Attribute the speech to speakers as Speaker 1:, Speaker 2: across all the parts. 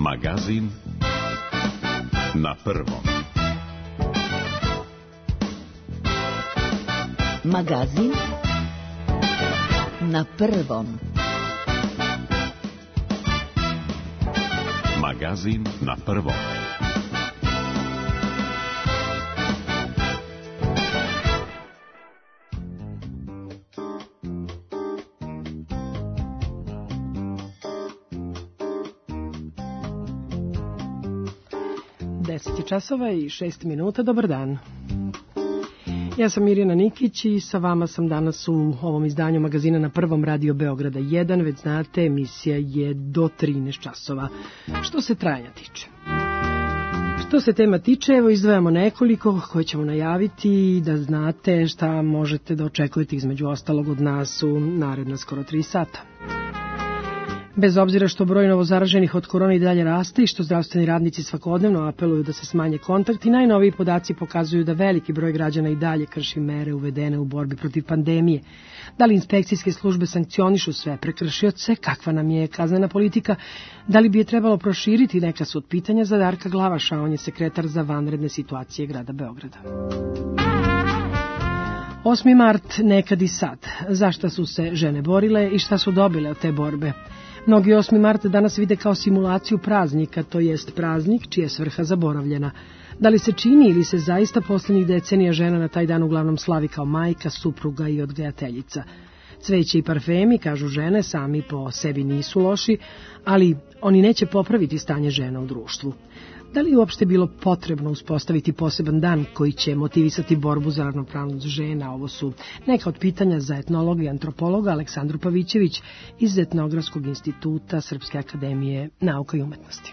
Speaker 1: Magazin na prvom.
Speaker 2: Magazin na prvom.
Speaker 1: Magazin na prvom.
Speaker 3: Časova i 6 minuta. Dobar dan. Ja sam Mirjana Nikić i sa vama sam danas u ovom izdanju magazina na prvom Radio Beograda 1. Već znate, emisija je do 13 časova. Što se trajanja tiče. Što se tema tiče, evo izdvajamo nekoliko koje ćemo najaviti da znate šta možete da očekujete između ostalog od nas u naredna skoro 3 sata. Bez obzira što broj novozaraženih od korone i dalje raste i što zdravstveni radnici svakodnevno apeluju da se smanje kontakti, najnoviji podaci pokazuju da veliki broj građana i dalje krši mere uvedene u borbi protiv pandemije. Da li inspekcijske službe sankcionišu sve prekršioce, kakva nam je kaznena politika, da li bi je trebalo proširiti, neka su od pitanja za Darka Glavaša, on je sekretar za vanredne situacije grada Beograda. 8. mart, nekad i sad. Zašta su se žene borile i šta su dobile od te borbe? Mnogi 8. mart danas vide kao simulaciju praznika, to jest praznik čija je svrha zaboravljena. Da li se čini ili se zaista posljednjih decenija žena na taj dan uglavnom slavi kao majka, supruga i odgajateljica? Cveće i parfemi, kažu žene, sami po sebi nisu loši, ali oni neće popraviti stanje žena u društvu. Da li je uopšte bilo potrebno uspostaviti poseban dan koji će motivisati borbu za ravnopravnost žena? Ovo su neka od pitanja za etnologa i antropologa Aleksandru Pavićević iz Etnografskog instituta Srpske akademije nauka i umetnosti.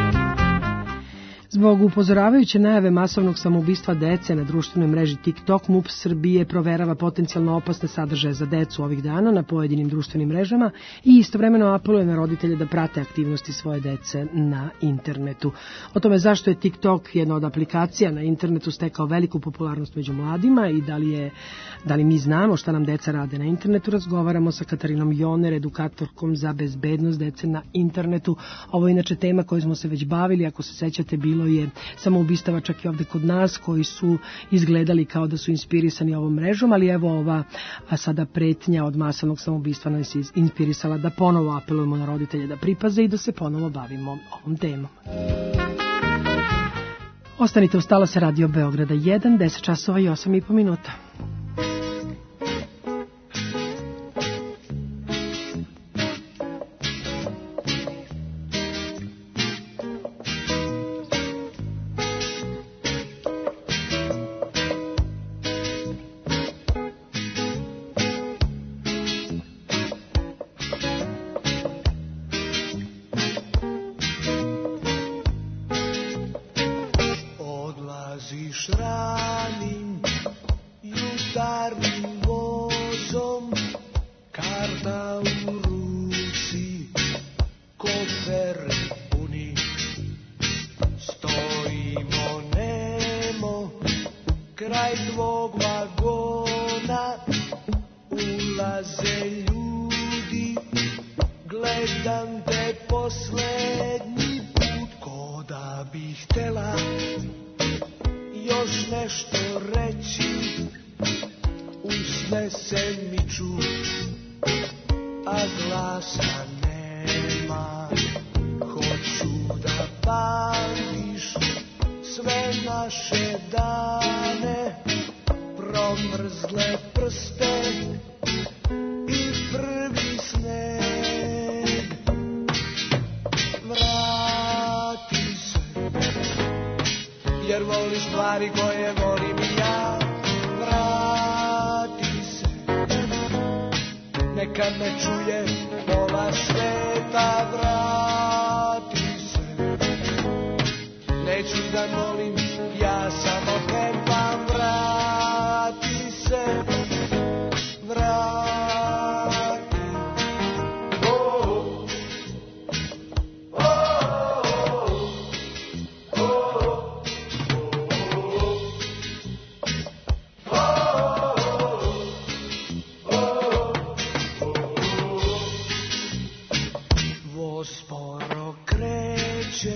Speaker 3: Zbog upozoravajuće najave masovnog samoubistva dece na društvenoj mreži TikTok, MUP Srbije proverava potencijalno opasne sadržaje za decu ovih dana na pojedinim društvenim mrežama i istovremeno apeluje na roditelje da prate aktivnosti svoje dece na internetu. O tome zašto je TikTok jedna od aplikacija na internetu stekao veliku popularnost među mladima i da li mi znamo šta nam deca rade na internetu, razgovaramo sa Katarinom Joner, edukatorkom za bezbednost dece na internetu. Ovo je inače tema koju smo se već bavili, ako se sećate, bilo je samoubistava čak i ovde kod nas koji su izgledali kao da su inspirisani ovom mrežom, ali evo ova sada pretnja od masovnog samoubistva nas je inspirisala da ponovo apelujemo na roditelje da pripaze i da se ponovo bavimo ovom temom. Ostanite uz talase Radio Beograda 1, 10 časova i 8,5 minuta.
Speaker 4: Sporo kreće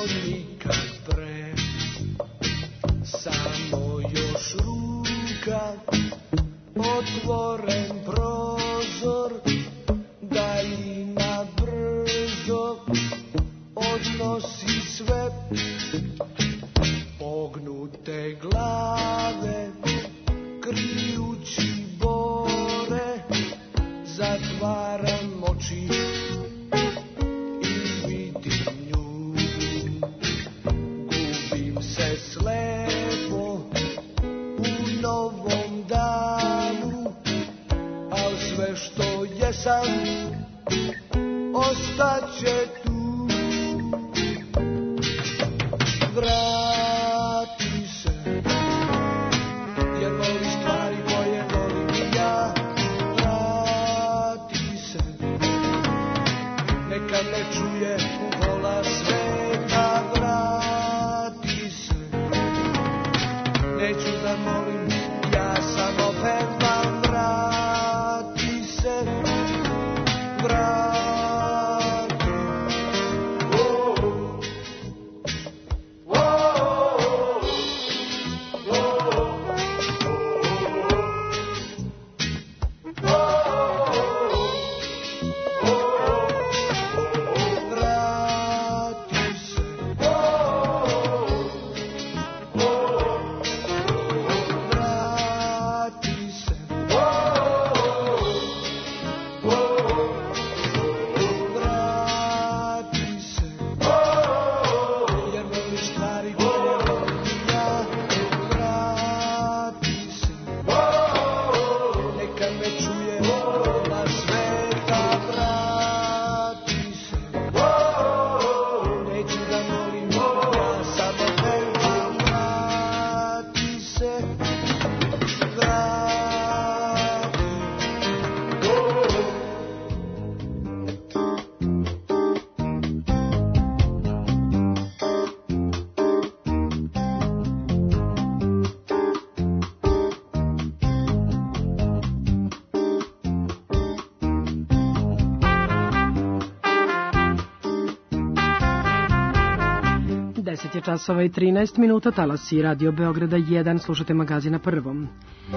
Speaker 2: nikad pre. Samo još ruka, otvoren prozor, daljina brzo odnosi sve. Pognute glave, krijući bore, zatvaram oči i vidim nju. Gubim se slepo u novom danu, al sve što jesam ostaće tu. Vrati se, jer voli stvari koje volim i ja. Vrati se, neka me čuje u pola sveta. Vrati se, neću da molim, ja samo pevam. Vrati se, vrati.
Speaker 3: Časova i 13 minuta, talasi Radio Beograda 1, slušate magazin na Prvom.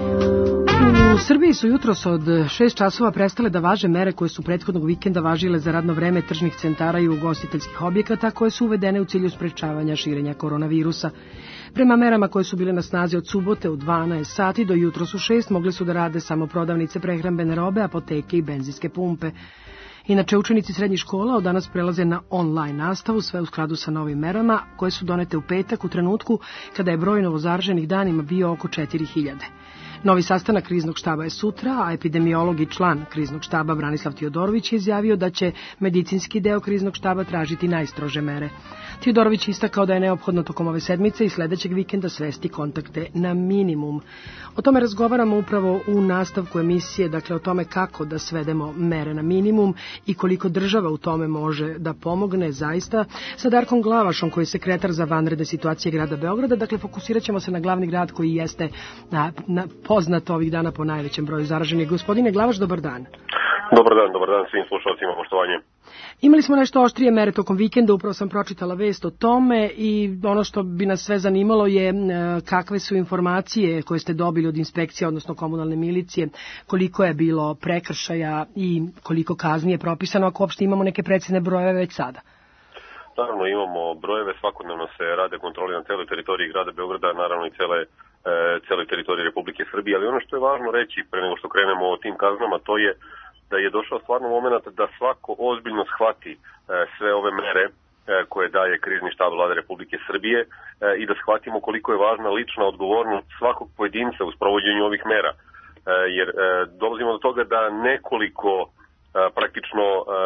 Speaker 3: U Srbiji su jutros od 6 časova prestale da važe mere koje su prethodnog vikenda važile za radno vreme tržnih centara i ugostiteljskih objekata, koje su uvedene u cilju sprečavanja širenja koronavirusa. Prema merama koje su bile na snazi od subote u 12 sati do jutros u 6 mogle su da rade samo prodavnice prehrambene robe, apoteke i benzinske pumpe. Inače, učenici srednjih škola od danas prelaze na online nastavu, sve u skladu sa novim merama koje su donete u petak u trenutku kada je broj novozaraženih danima bio oko 4000. Novi sastanak kriznog štaba je sutra, a epidemiolog i član kriznog štaba Branislav Tiodorović je izjavio da će medicinski deo kriznog štaba tražiti najstrože mere. Tiodorović istakao da je neophodno tokom ove sedmice i sledećeg vikenda svesti kontakte na minimum. O tome razgovaramo upravo u nastavku emisije, dakle o tome kako da svedemo mere na minimum i koliko država u tome može da pomogne zaista, sa Darkom Glavašom koji je sekretar za vanredne situacije grada Beograda. Dakle, fokusirat ćemo se na glavni grad koji jeste poznat ovih dana po najvećem broju zaraženih. Gospodine Glavaš, dobar dan.
Speaker 4: Dobar dan svim slušalcima, poštovanje.
Speaker 3: Imali smo nešto oštrije mere tokom vikenda, upravo sam pročitala vest o tome i ono što bi nas sve zanimalo je kakve su informacije koje ste dobili od inspekcije, odnosno komunalne milicije, koliko je bilo prekršaja i koliko kazni je propisano, ako uopšte imamo neke precizne brojeve već sada.
Speaker 4: Naravno imamo brojeve, svakodnevno se rade kontrole na celoj teritoriji grada Beograda, naravno i cele teritorije Republike Srbije, ali ono što je važno reći pre nego što krenemo o tim kaznama, to je da je došao stvarno moment da svako ozbiljno shvati sve ove mere koje daje krizni štab Vlade Republike Srbije i da shvatimo koliko je važna lična odgovornost svakog pojedinca u sprovođenju ovih mera. Jer dolazimo do toga da nekoliko praktično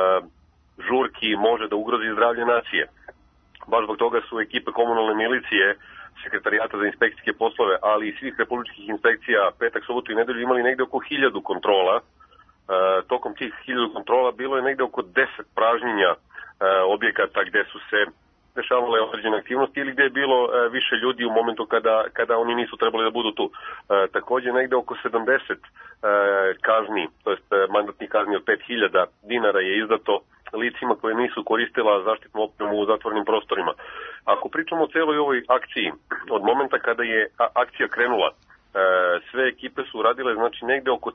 Speaker 4: žurki može da ugrozi zdravlje nacije. Baš zbog toga su ekipe komunalne milicije, Sekretarijata za inspekcijske poslove, ali i svih republičkih inspekcija petak, subotu i nedelju imali negde oko 1000 kontrola. Tokom tih 1000 kontrola bilo je negde oko 10 pražnjenja objekata gde su se dešavale određene aktivnosti ili gde je bilo više ljudi u momentu kada oni nisu trebali da budu tu. Takođe negde oko 70 kazni, to jest mandatnih kazni od 5000 dinara je izdato licima koje nisu koristila zaštitnu opremu u zatvorenim prostorima. Ako pričamo o celoj ovoj akciji, od momenta kada je akcija krenula, sve ekipe su uradile znači negde oko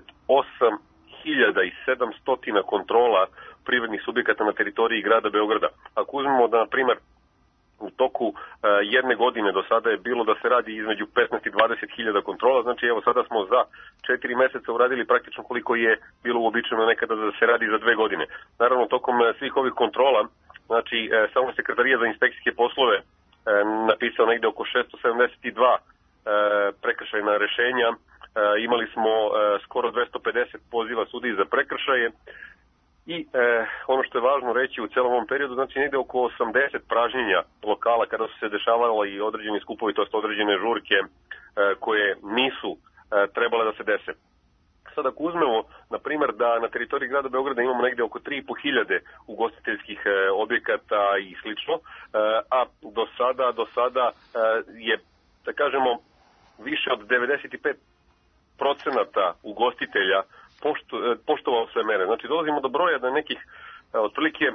Speaker 4: 38.700 kontrola privrednih subjekata na teritoriji grada Beograda. Ako uzmemo da, na primer, u toku jedne godine do sada je bilo da se radi između 15 i 20.000 kontrola, znači evo sada smo za 4 meseca uradili praktično koliko je bilo uobičajeno nekada da se radi za 2 godine. Naravno, tokom svih ovih kontrola, znači samo Sekretarija za inspekcijske poslove napisao negde oko 672 prekršajna rešenja, imali smo skoro 250 poziva sudiji za prekršaje i ono što je važno reći u celom ovom periodu, znači negde oko 80 pražnjenja lokala kada su se dešavali i određeni skupovi, to jest određene žurke koje nisu trebale da se dese. Sada ako uzmemo, na primjer, da na teritoriji grada Beograda imamo negde oko 3.500 ugostiteljskih objekata i slično, a do sada je, da kažemo, više od 95% ugostitelja poštovao sve mere. Znači dolazimo do broja da nekih otprilike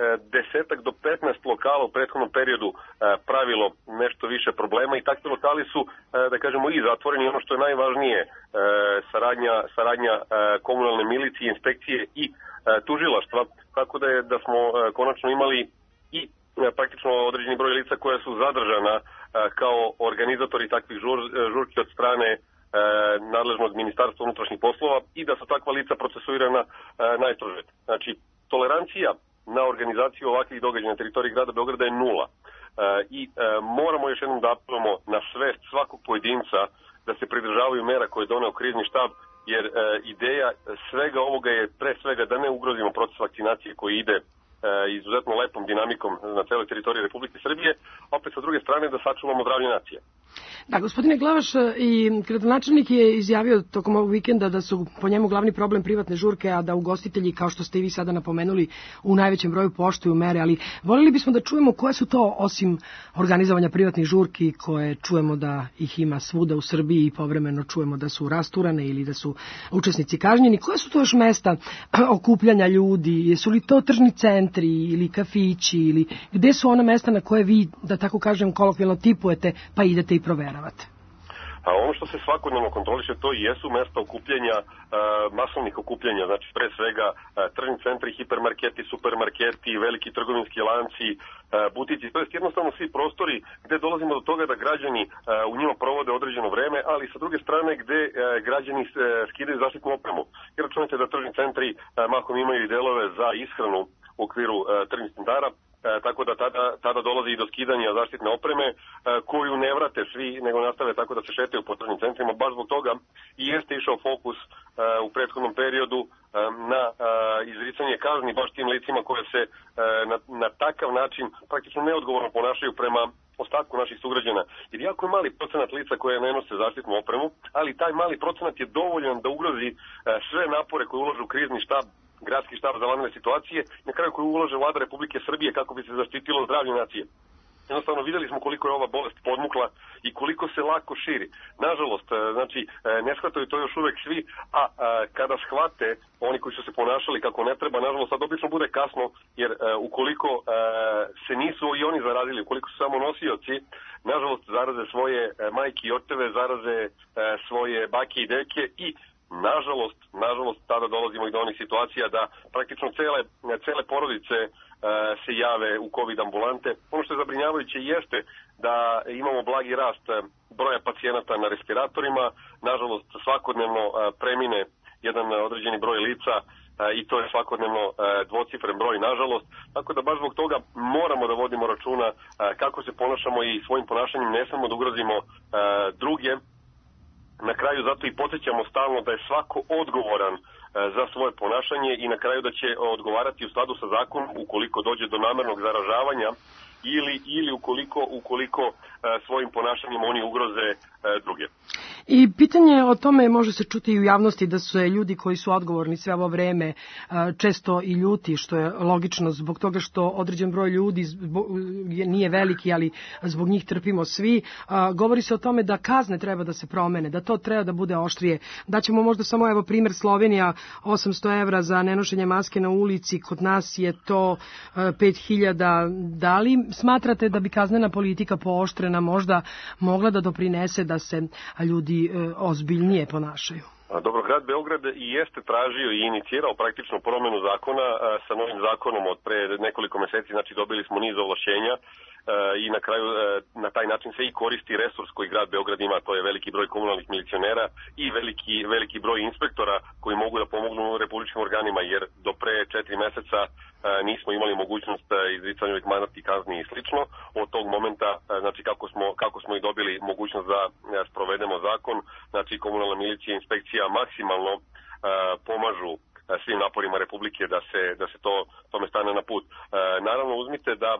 Speaker 4: 10 do 15 lokala u prethodnom periodu pravilo nešto više problema i takvi lokali su, da kažemo, i zatvoreni. Ono što je najvažnije, saradnja komunalne milicije, inspekcije i tužilaštva, tako da smo konačno imali i praktično određeni broj lica koja su zadržana kao organizatori takvih žurki od strane nadležnog Ministarstva unutrašnjih poslova i da su takva lica procesuirana najstrože. Znači, tolerancija na organizaciju ovakvih događaja na teritoriji grada Beograda je nula. I moramo još jednom da apelujemo na svest svakog pojedinca da se pridržavaju mera koje je doneo krizni štab, jer ideja svega ovoga je pre svega da ne ugrozimo proces vakcinacije koji ide izuzetno lepom dinamikom na celoj teritoriji Republike Srbije, opet sa druge strane da sačuvamo zdravlje nacije.
Speaker 3: Da, gospodine Glavaš, i gradonačelnik je izjavio tokom ovog vikenda da su po njemu glavni problem privatne žurke, a da ugostitelji, kao što ste i vi sada napomenuli, u najvećem broju poštuju mere, ali voljeli bismo da čujemo koje su to, osim organizovanja privatnih žurki, koje čujemo da ih ima svuda u Srbiji i povremeno čujemo da su rasturane ili da su učesnici kažnjeni, koje su to još mesta okupljanja ljudi, jesu li to tržni centri ili kafići, ili gde su ona mesta na koje vi, da tako kažem, kolokvijalno tipujete pa idete i proveravate?
Speaker 4: A ono što se svakodnevno kontroliše, to i jesu mesta okupljanja, masovnih okupljanja, znači pre svega tržni centri, hipermarketi, supermarketi, veliki trgovinski lanci, butici, to jest jednostavno svi prostori gde dolazimo do toga da građani u njima provode određeno vreme, ali sa druge strane gde građani skidaju zaštitnu opremu. Jer računajte da tržni centri mahom imaju i delove za ishranu u okviru tržnih centara, tako da tada dolazi i do skidanja zaštitne opreme koju ne vrate svi, nego nastave tako da se šetaju po tržnim centrima. Baš zbog toga i jeste išao fokus u prethodnom periodu na izricanje kazni baš tim licima koje se na takav način praktično neodgovorno ponašaju prema ostatku naših sugrađana. Jer jako je mali procenat lica koje ne nose zaštitnu opremu, ali taj mali procenat je dovoljan da ugrozi sve napore koje ulažu krizni štab, gradski štab za vanredne situacije, na kraju koju ulaže Vlada Republike Srbije kako bi se zaštitilo zdravlje nacije. Jednostavno videli smo koliko je ova bolest podmukla i koliko se lako širi. Nažalost, znači, ne shvataju to još uvek svi, a kada shvate oni koji su se ponašali kako ne treba, nažalost, sad obično bude kasno, jer ukoliko se nisu i oni zarazili, ukoliko su samo nosioci, nažalost, zaraze svoje majke i oteve, zaraze svoje bake i deke i nažalost, tada dolazimo i do onih situacija da praktično cele porodice se jave u COVID ambulante. Ono što je zabrinjavajuće jeste da imamo blagi rast broja pacijenata na respiratorima. Nažalost, svakodnevno premine jedan određeni broj lica i to je svakodnevno dvocifren broj, nažalost. Tako da baš zbog toga moramo da vodimo računa kako se ponašamo i svojim ponašanjem ne smemo da ugrozimo druge. Na kraju zato i podsjećamo stalno da je svako odgovoran za svoje ponašanje i na kraju da će odgovarati u skladu sa zakonom ukoliko dođe do namernog zaražavanja ili ukoliko svojim ponašanjem oni ugroze druge.
Speaker 3: I pitanje o tome može se čuti i u javnosti da su ljudi koji su odgovorni sve ovo vreme često i ljuti, što je logično zbog toga što određen broj ljudi nije veliki, ali zbog njih trpimo svi. Govori se o tome da kazne treba da se promene, da to treba da bude oštrije. Daćemo možda samo evo primjer Slovenija, 800 evra za nenošenje maske na ulici, kod nas je to 5.000. Da li smatrate da bi kaznena politika pooštrena možda mogla da doprinese da se ljudi ozbiljnije ponašaju?
Speaker 4: Dobro, grad Beograd i jeste tražio i inicirao praktično promenu zakona sa novim zakonom od pre nekoliko meseci, znači dobili smo niz ovlašćenja i na kraju na taj način se i koristi resurs koji grad Beograd ima, to je veliki broj komunalnih milicionera i veliki broj inspektora koji mogu da pomognu republičkim organima, jer do pre 4 meseca nismo imali mogućnost izricanja ovih mandatnih kazni i slično. Od tog momenta, znači kako smo i dobili mogućnost da sprovedemo zakon, znači komunalna milicija i inspekcija maksimalno pomažu svim naporima Republike da se tome stane na put. Naravno, uzmite da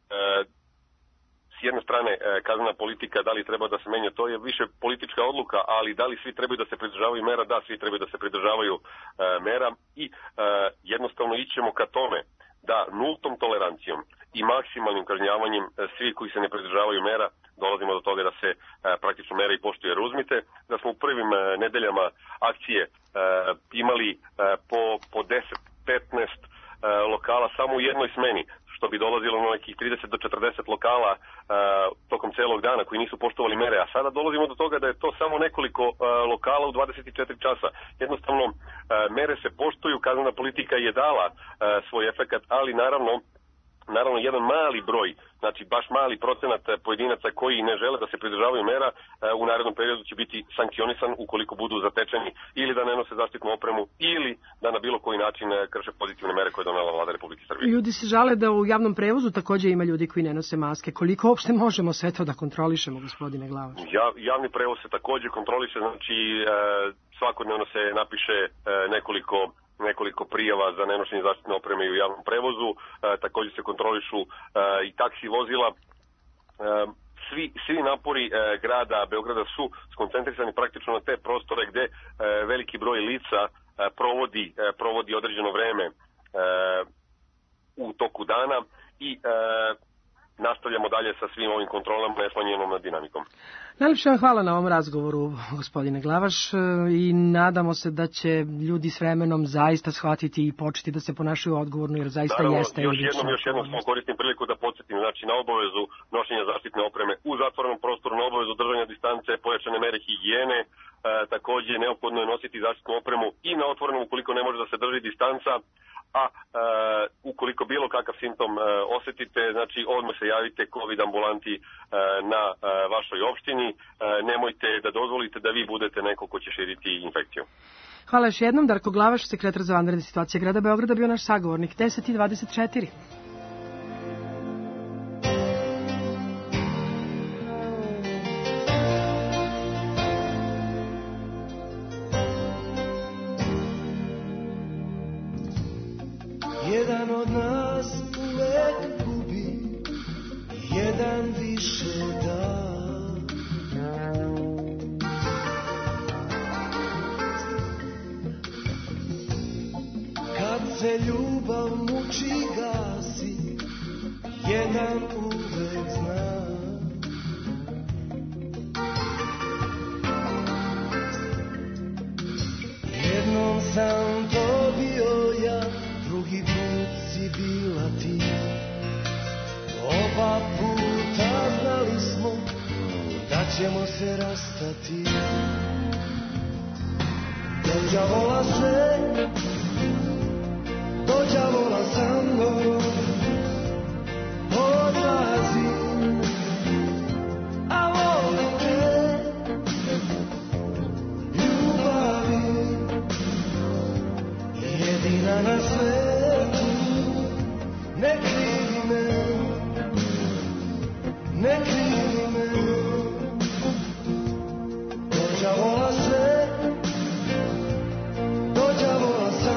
Speaker 4: s jedne strane kaznena politika, da li treba da se menja, to je više politička odluka, ali da li svi trebaju da se pridržavaju mera? Da, svi trebaju da se pridržavaju mera i jednostavno ićemo ka tome da nultom tolerancijom i maksimalnim kažnjavanjem svi koji se ne pridržavaju mera dolazimo do toga da se praktično mera i poštuje. Jer uzmite da smo u prvim nedeljama akcije imali po 10-15 lokala samo u jednoj smeni, što bi dolazilo na nekih 30 do 40 lokala tokom celog dana koji nisu poštovali mere, a sada dolazimo do toga da je to samo nekoliko lokala u 24 časa. Jednostavno, mere se poštuju, kaznena politika je dala svoj efekat, ali naravno jedan mali broj, znači baš mali procenat pojedinaca koji ne žele da se pridržavaju mera u narednom periodu će biti sankcionisan ukoliko budu zatečeni ili da ne nose zaštitnu opremu ili da na bilo koji način krše pozitivne mere koje je donela Vlada Republike Srbije.
Speaker 3: Ljudi se žale da u javnom prevozu takođe ima ljudi koji ne nose maske. Koliko uopšte možemo sve to da kontrolišemo, gospodine Glavaš?
Speaker 4: Javni prevoz se takođe kontroliše, znači svakodnevno se napiše nekoliko prijava za nenošenje zaštitne opreme i u javnom prevozu, takođe se kontrolišu i taksi vozila. Svi napori grada Beograda su skoncentrisani praktično na te prostore gde veliki broj lica provodi određeno vreme u toku dana i nastavljamo dalje sa svim ovim kontrolama nesmanjenom dinamikom.
Speaker 3: Najlepše vam hvala na ovom razgovoru, gospodine Glavaš, i nadamo se da će ljudi s vremenom zaista shvatiti i početi da se ponašaju odgovorno, jer zaista jeste.
Speaker 4: Još jednom koristim priliku da podsjetim, znači na obavezu nošenja zaštitne opreme u zatvorenom prostoru, na obavezu držanja distance, pojačane mere higijene, takođe neophodno je nositi zaštitnu opremu i na otvorenom ukoliko ne može da se drži distanca, a ukoliko bilo kakav simptom osetite, znači odmah se javite COVID ambulanti na vašoj opštini, nemojte da dozvolite da vi budete neko ko će širiti infekciju.
Speaker 3: Hvala još jednom. Darko Glavaš, sekretar za vanredne situacije grada Beograda, bio naš sagovornik. 10:24.
Speaker 2: Jedan od nas uvek gubi, jedan više da. Kad se ljubav muči gasi, jedan uvek zna. Jednom sam to bio ja, drugi put si bila ti. Oba puta znali smo da ćemo se rastati. Dođavola se, dođavola sa mnom, odlazim, a volim te, ljubavi, jedina na svetu, ne krivi me, ne krivi me. Dođavola se, dođavola sa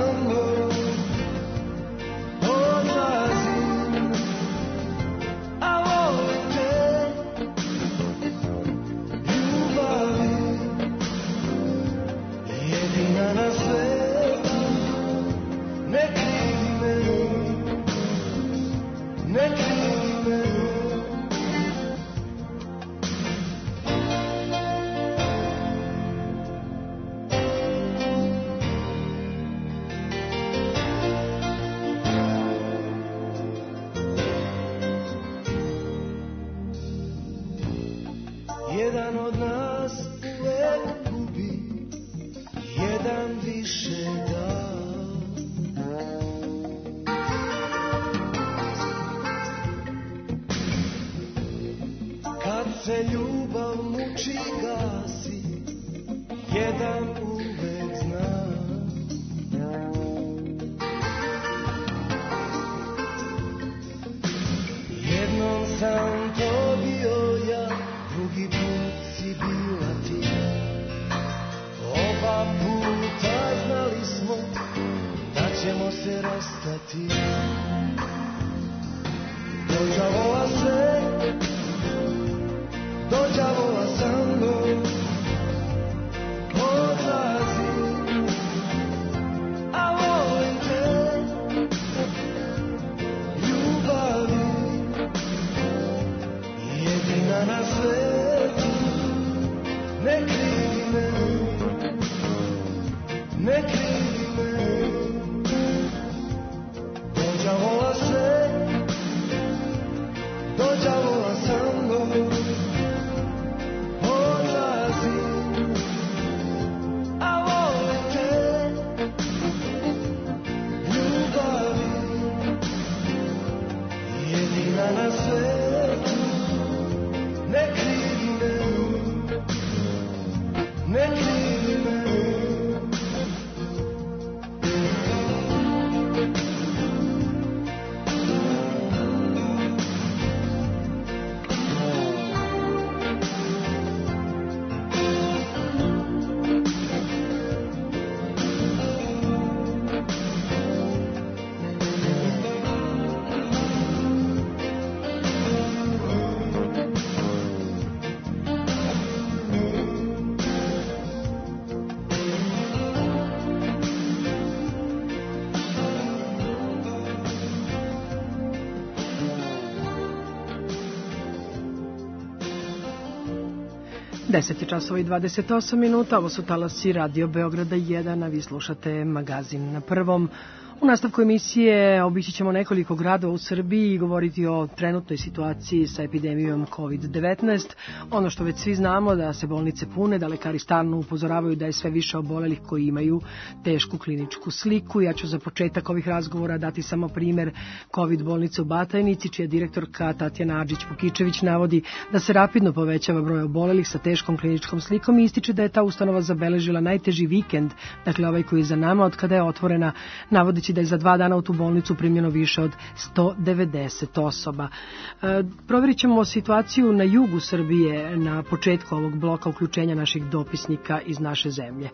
Speaker 2: jedan od nas uvek gubi, jedan više da. Kad se ljubav muči gasi, jedan uvek zna. Jednom sam to bio ja, drugi put si bila ti. Oba puta znali smo da ćemo se rastati. Dođavola se, dođavola sa mnom, odlazi, a volim te, ljubavi, jedina na svetu, ne krivi me, ne krivi me. Dođavola se, dođavola sa mnom, odlazi, a volim te, ljubavi, jedina na svetu, ne krivi me, ne krivi me.
Speaker 3: Deset je časova i 28 minuta, ovo su talasi Radio Beograda 1, a vi slušate magazin na prvom. U nastavku emisije obići ćemo nekoliko gradova u Srbiji i govoriti o trenutnoj situaciji sa epidemijom COVID-19. Ono što već svi znamo, da se bolnice pune, da lekari stalno upozoravaju da je sve više obolelih koji imaju tešku kliničku sliku. Ja ću za početak ovih razgovora dati samo primer COVID bolnice u Batajnici, čija direktorka Tatjana Adžić-Pukičević navodi da se rapidno povećava broj obolelih sa teškom kliničkom slikom i ističe da je ta ustanova zabeležila najteži vikend, dakle ovaj koji je za nama od kada je otvorena, navodi da je za 2 dana u tu bolnicu primljeno više od 190 osoba. Provjerit ćemo situaciju na jugu Srbije na početku ovog bloka uključenja naših dopisnika iz naše zemlje.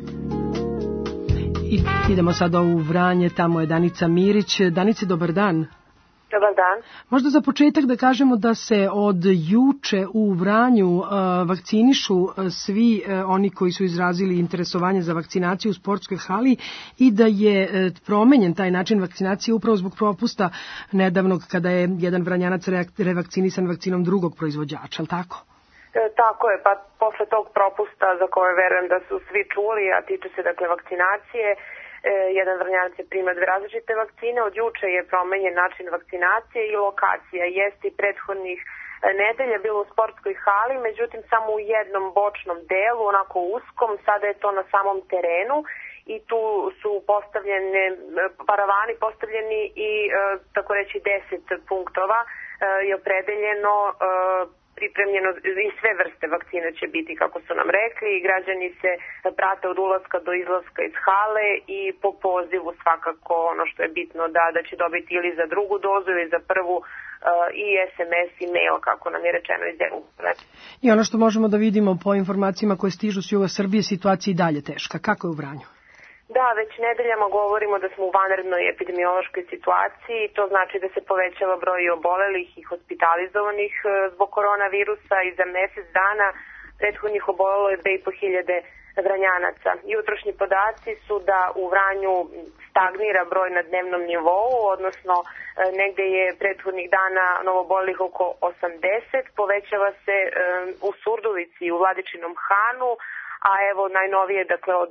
Speaker 3: Idemo sada u Vranje, tamo je Danica Mirić. Danice, dobar dan.
Speaker 5: Dobar dan.
Speaker 3: Možda za početak da kažemo da se od juče u Vranju vakcinišu svi oni koji su izrazili interesovanje za vakcinaciju u sportskoj hali i da je promenjen taj način vakcinacije upravo zbog propusta nedavnog kada je jedan Vranjanac revakcinisan vakcinom drugog proizvođača, ali tako?
Speaker 5: Tako je, pa posle tog propusta za koje verujem da su svi čuli, a tiče se dakle vakcinacije, jedan Vrnjanac je primio 2 različite vakcine. Od juče je promenjen način vakcinacije i lokacija. Jeste i prethodnih nedelja bilo u sportskoj hali, međutim samo u jednom bočnom delu, onako uskom, sada je to na samom terenu i tu su postavljene, paravani postavljeni i tako reći 10 punktova je opredeljeno, pripremljeno i sve vrste vakcine će biti kako su nam rekli i građani se prate od ulaska do izlaska iz hale i po pozivu svakako ono što je bitno da će dobiti ili za drugu dozu ili za prvu i SMS i mail kako nam je rečeno iz uprave.
Speaker 3: I ono što možemo da vidimo po informacijama koje stižu s juga Srbije, situacija i dalje teška. Kako je u Vranju?
Speaker 5: Da, već nedeljama govorimo da smo u vanrednoj epidemiološkoj situaciji. To znači da se povećava broj obolelih i hospitalizovanih zbog koronavirusa i za mesec dana prethodnih obolelo je 2.500 Vranjanaca. Jutrošnji podaci su da u Vranju stagnira broj na dnevnom nivou, odnosno negde je prethodnih dana novoobolelih oko 80, povećava se u Surdulici i u Vladičinom Hanu, a evo najnovije, dakle od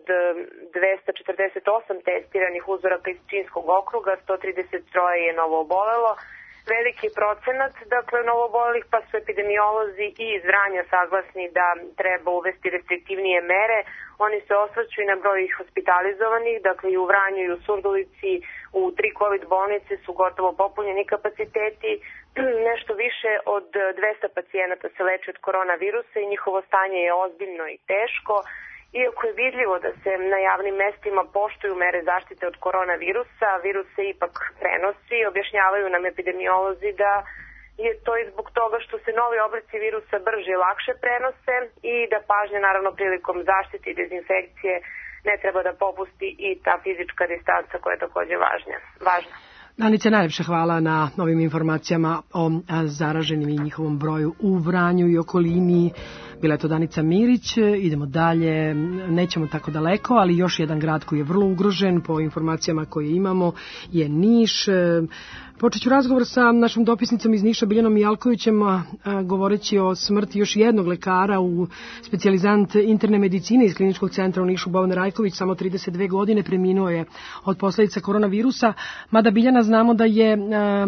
Speaker 5: 248 testiranih uzoraka iz Pčinjskog okruga, 133 je novo obolelo. veliki procenat, dakle, novobolelih, pa su epidemiolozi i iz Vranja saglasni da treba uvesti restriktivnije mere. Oni se osvrću i na broj hospitalizovanih, dakle i u Vranju i u Surdulici, u 3 COVID bolnice su gotovo popunjeni kapaciteti. Nešto više od 200 pacijenata se leči od koronavirusa i njihovo stanje je ozbiljno i teško. Iako je vidljivo da se na javnim mestima poštuju mere zaštite od koronavirusa, virus se ipak prenosi. Objašnjavaju nam epidemiolozi da je to i zbog toga što se novi oblici virusa brže i lakše prenose i da pažnja naravno prilikom zaštite i dezinfekcije ne treba da popusti i ta fizička distanca koja je također važna.
Speaker 3: Danice, najlepše hvala na novim informacijama o zaraženim i njihovom broju u Vranju i okolini. Bila je to Danica Mirić. Idemo dalje, nećemo tako daleko, ali još jedan grad koji je vrlo ugrožen po informacijama koje imamo je Niš. Počet ću razgovor sa našom dopisnicom iz Niša, Biljanom Mijalkovićem, govoreći o smrti još jednog lekara u specijalizant interne medicine iz Kliničkog centra u Nišu, Boban Rajković, samo 32 godine, preminuo je od posljedica koronavirusa. Mada, Biljana, znamo da je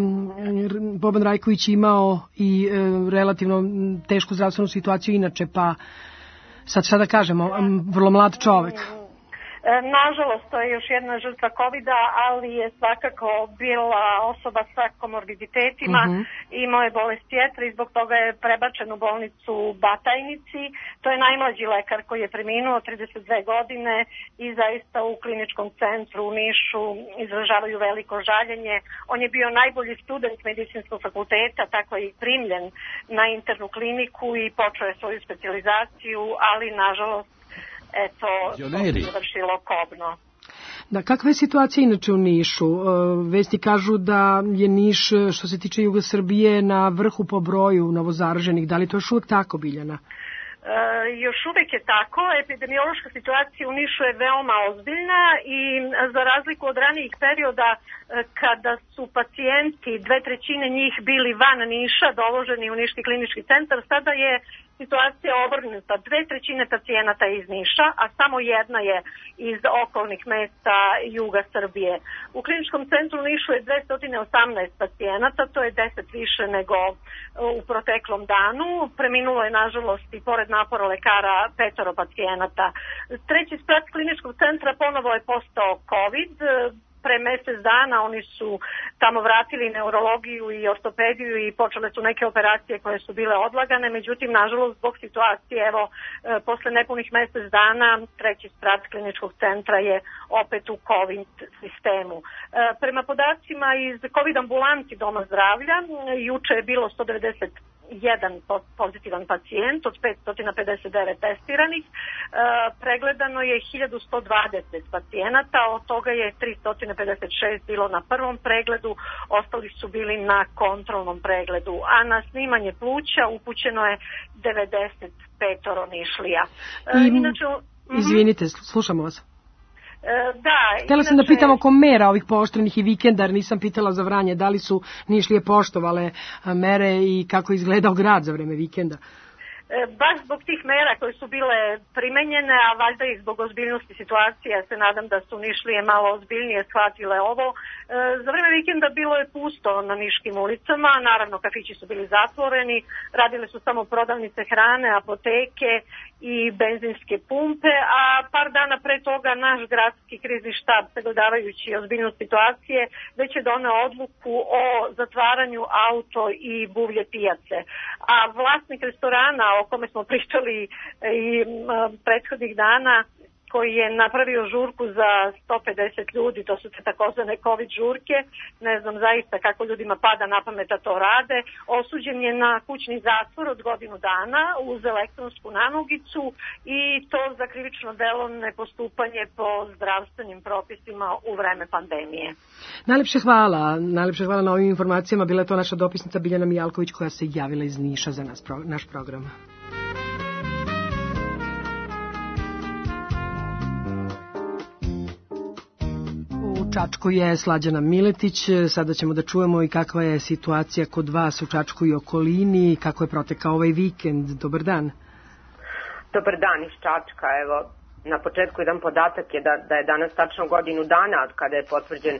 Speaker 3: Boban Rajković imao i relativno tešku zdravstvenu situaciju inače, pa sad šta da kažemo, vrlo mlad čovek.
Speaker 6: Nažalost, to je još jedna žrtva COVID-a, ali je svakako bila osoba sa komorbiditetima, imao je bolest jetre i zbog toga je prebačen u bolnicu u Batajnici. To je najmlađi lekar koji je preminuo, 32 godine, i zaista u Kliničkom centru u Nišu izražavaju veliko žaljenje. On je bio najbolji student medicinskog fakulteta, tako je i primljen na internu kliniku i počeo je svoju specijalizaciju, ali nažalost eto, završilo kobno.
Speaker 3: Da, kakva je situacija inače u Nišu? Vesti kažu da je Niš, što se tiče juga Srbije, na vrhu po broju novozaraženih. Da li to još uvijek tako, Biljana?
Speaker 6: Još uvijek je tako. Epidemiološka situacija u Nišu je veoma ozbiljna i za razliku od ranijih perioda kada su pacijenti, 2/3 njih bili van Niša, doloženi u Niški klinički centar, sada je situacija obrnuta. 2/3 pacijenata je iz Niša, a samo jedna je iz okolnih mesta juga Srbije. U kliničkom centru u Nišu je 218 pacijenata, to je 10 više nego u proteklom danu. Preminulo je nažalost i pored napora lekara 5 pacijenata. Treći sprat kliničkog centra ponovo je postao COVID. Pre mjesec dana oni su tamo vratili neurologiju i ortopediju i počele su neke operacije koje su bile odlagane, međutim, nažalost, zbog situacije, evo, posle nepunih mjesec dana, treći sprat kliničkog centra je opet u COVID sistemu. Prema podacima iz COVID ambulanti Doma zdravlja, juče je bilo 191 pozitivan pacijent od 559 testiranih, pregledano je 1120 pacijenata, od toga je 356 bilo na prvom pregledu, ostali su bili na kontrolnom pregledu, a na snimanje pluća upućeno je 95 Nišlija.
Speaker 3: Izvinite, slušamo vas.
Speaker 6: Da,
Speaker 3: htjela sam da pitam oko mera ovih pooštrenih i vikenda, jer nisam pitala za Vranje, da li su Nišlije poštovale mere i kako je izgledao grad za vreme vikenda?
Speaker 6: Baš zbog tih mera koje su bile primenjene, a valjda i zbog ozbiljnosti situacije, ja se nadam da su Nišlije malo ozbiljnije shvatile ovo. Za vreme vikenda bilo je pusto na niškim ulicama, naravno kafići su bili zatvoreni, radile su samo prodavnice hrane, apoteke i benzinske pumpe, a par dana pre toga naš gradski krizni štab, sagledavajući ozbiljnost situacije, već je doneo odluku o zatvaranju auto i buvlje pijace. A vlasnik restorana o kome smo pričali i prethodnih dana, koji je napravio žurku za 150 ljudi, to su te takozvane COVID žurke, ne znam zaista kako ljudima pada na pamet da to rade, osuđen je na kućni zatvor od 1 dana uz elektronsku nanogicu i to za krivično delo nepostupanje po zdravstvenim propisima u vreme pandemije.
Speaker 3: Najlepše hvala na ovim informacijama. Bila je to naša dopisnica Biljana Mijalković koja se javila iz Niša za naš program. U Čačku je Slađana Miletić. Sada ćemo da čujemo i kakva je situacija kod vas u Čačku i okolini, kako je protekao ovaj vikend. Dobar dan.
Speaker 7: Dobar dan iz Čačka. Evo, na početku jedan podatak je da je danas tačno godinu dana od kada je potvrđen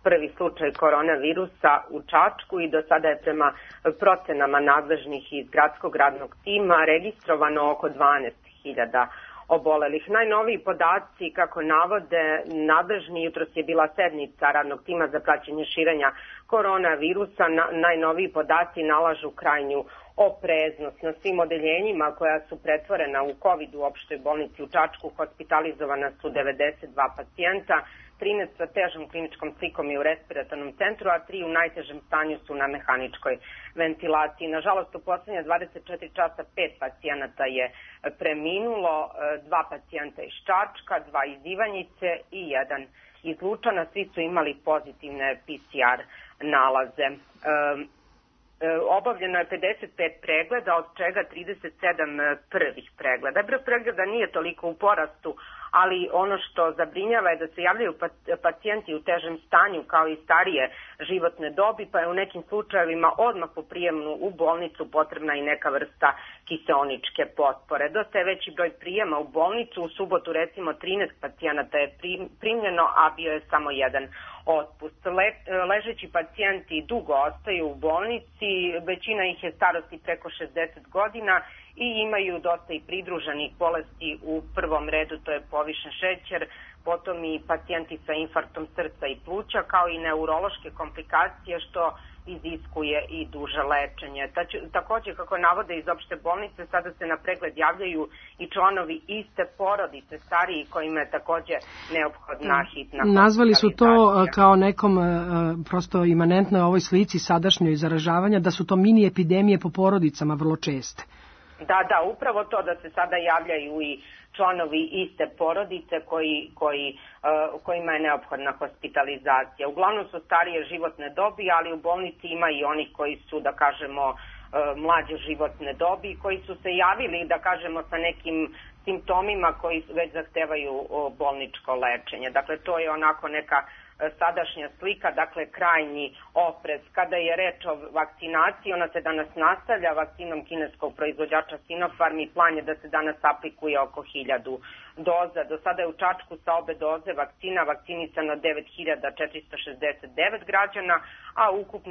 Speaker 7: prvi slučaj koronavirusa u Čačku i do sada je prema procenama nadležnih iz gradskog radnog tima registrovano oko 12.000 obolelih. Najnoviji podaci, kako navode nadležni, jutros je bila sednica radnog tima za praćenje širenja koronavirusa, najnoviji podaci nalažu krajnju opreznost. Na svim odeljenjima koja su pretvorena u COVID u opštoj bolnici u Čačku hospitalizovana su 92 pacijenta, 13 sa težom kliničkom slikom je u respiratornom centru, a 3 u najtežem stanju su na mehaničkoj ventilaciji. Nažalost, u poslednje 24 časa 5 pacijenata je preminulo, 2 pacijenta iz Čačka, 2 iz Ivanjice i 1 iz Lučana. Svi su imali pozitivne PCR nalaze. Obavljeno je 55 pregleda, od čega 37 prvih pregleda. Broj pregleda nije toliko u porastu, ali ono što zabrinjava je da se javljaju pacijenti u težem stanju kao i starije životne dobi, pa je u nekim slučajevima odmah po prijemu u bolnicu potrebna i neka vrsta kiseoničke potpore. Dosta je veći broj prijema u bolnicu, u subotu recimo 13 pacijenata je primljeno, a bio je samo jedan otpust. Ležeći pacijenti dugo ostaju u bolnici, većina ih je starosti preko 60 godina i imaju dosta i pridruženih bolesti. U prvom redu to je povišen šećer, potom i pacijenti sa infarktom srca i pluća, kao i neurološke komplikacije, što iziskuje i duže lečenje. Takođe, kako navode iz opšte bolnice, sada se na pregled javljaju i članovi iste porodice, stariji, kojima je takođe neophodna hitna hospitalizacija.
Speaker 3: Nazvali su to kao nekom prosto imanentnoj ovoj slici sadašnjoj zaražavanja, da su to mini epidemije po porodicama vrlo česte.
Speaker 7: Da, upravo to, da se sada javljaju i članovi iste porodice kojima je neophodna hospitalizacija. Uglavnom su starije životne dobi, ali u bolnici ima i onih koji su, da kažemo, mlađe životne dobi, koji su se javili, da kažemo, sa nekim simptomima koji već zahtevaju bolničko lečenje. Dakle, to je onako neka sadašnja slika, dakle krajnji oprez. Kada je reč o vakcinaciji, ona se danas nastavlja vakcinom kineskog proizvođača Sinopharm i plan je da se danas aplikuje oko 1000 doza. Do sada je u Čačku sa obe doze vakcina vakcinisano 9469 građana, a ukupno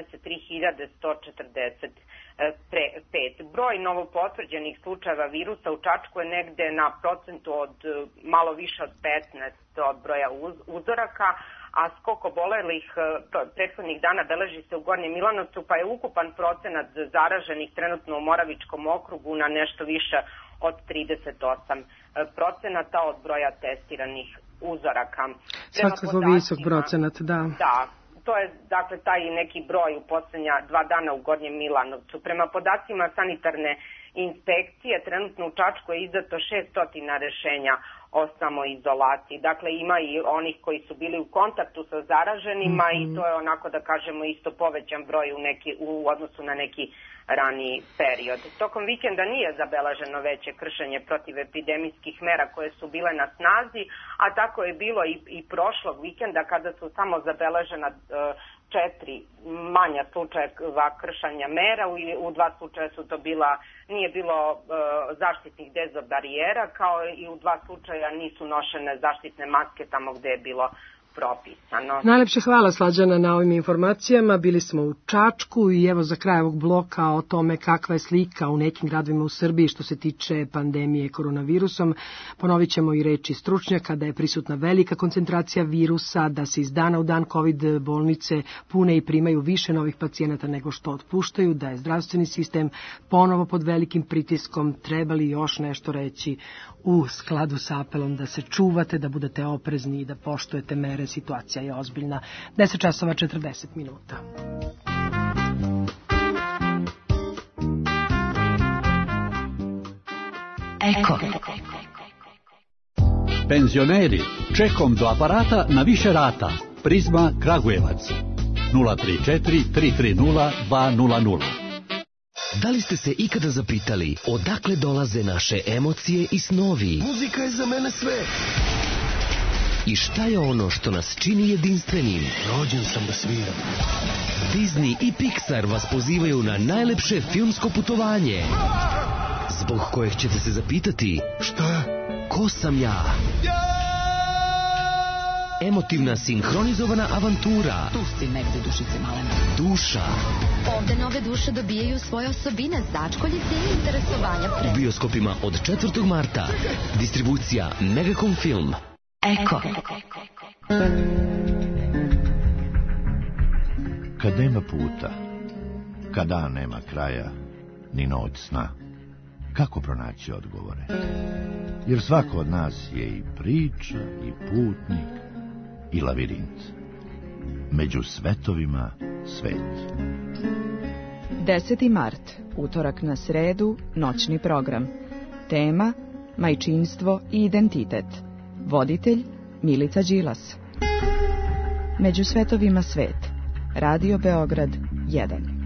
Speaker 7: 23.145. Broj novopotvrđenih slučajeva virusa u Čačku je negde na procentu od malo više od 15 od broja uzoraka, a skok obolelih prethodnih dana beleži se u Gornjem Milanovcu, pa je ukupan procenat zaraženih trenutno u Moravičkom okrugu na nešto više od 38% od broja testiranih uzoraka.
Speaker 3: Svakako visok procenat, da.
Speaker 7: Da, to je dakle taj neki broj u poslednja 2 dana u Gornjem Milanovcu. Prema podacima sanitarne inspekcije, trenutno u Čačku je izdato 600 rešenja o samoizolaciji. Dakle, ima i onih koji su bili u kontaktu sa zaraženima i to je onako, da kažemo, isto povećan broj u odnosu na neki raniji period. Tokom vikenda nije zabeleženo veće kršenje protiv epidemijskih mera koje su bile na snazi, a tako je bilo i prošlog vikenda kada su samo zabeležena 4 manja slučajeva kršenja mera. U 2 slučaja su to nije bilo zaštitnih dezobarijera, kao i u 2 slučaja nisu nošene zaštitne maske tamo gde je bilo propisano.
Speaker 3: Najlepše hvala, Slađana, na ovim informacijama. Bili smo u Čačku i evo za kraj ovog bloka o tome kakva je slika u nekim gradovima u Srbiji što se tiče pandemije koronavirusom. Ponovit ćemo i reči stručnjaka da je prisutna velika koncentracija virusa, da se iz dana u dan COVID bolnice pune i primaju više novih pacijenata nego što otpuštaju, da je zdravstveni sistem ponovo pod velikim pritiskom. Treba li još nešto reći u skladu sa apelom da se čuvate, da budete oprezni i da poštujete mere? Situacija je ozbiljna. 10 časova 40 minuta.
Speaker 8: Eko.
Speaker 9: Penzioneri, čekom do aparata na više rata. Prizma Kragujevac. 034 330 200.
Speaker 8: Da li ste se ikada zapitali odakle dolaze naše emocije i snovi?
Speaker 2: Muzika je za mene sve.
Speaker 8: I šta je ono što nas čini jedinstvenim?
Speaker 2: Rođen sam da sviram.
Speaker 8: Disney i Pixar vas pozivaju na najlepše filmsko putovanje, zbog kojeg ćete se zapitati:
Speaker 2: šta?
Speaker 8: Ko sam ja? Emotivna, sinhronizovana avantura.
Speaker 10: Tu si negde, dušice malena.
Speaker 8: Duša.
Speaker 10: Ovde nove duše dobijaju svoje osobine, začkoljice i interesovanja pre.
Speaker 8: U bioskopima od 4. marta. Distribucija Megacom Film.
Speaker 10: Eko.
Speaker 11: Kad nema puta, kad dan nema kraja, ni noć sna, kako pronaći odgovore? Jer svako od nas je i priča, i putnik, i lavirint. Među svetovima svet.
Speaker 12: 10. mart, utorak na sredu, noćni program. Tema: majčinstvo i identitet. Voditelj: Milica Đilas. Među svetovima svet. Radio Beograd 1.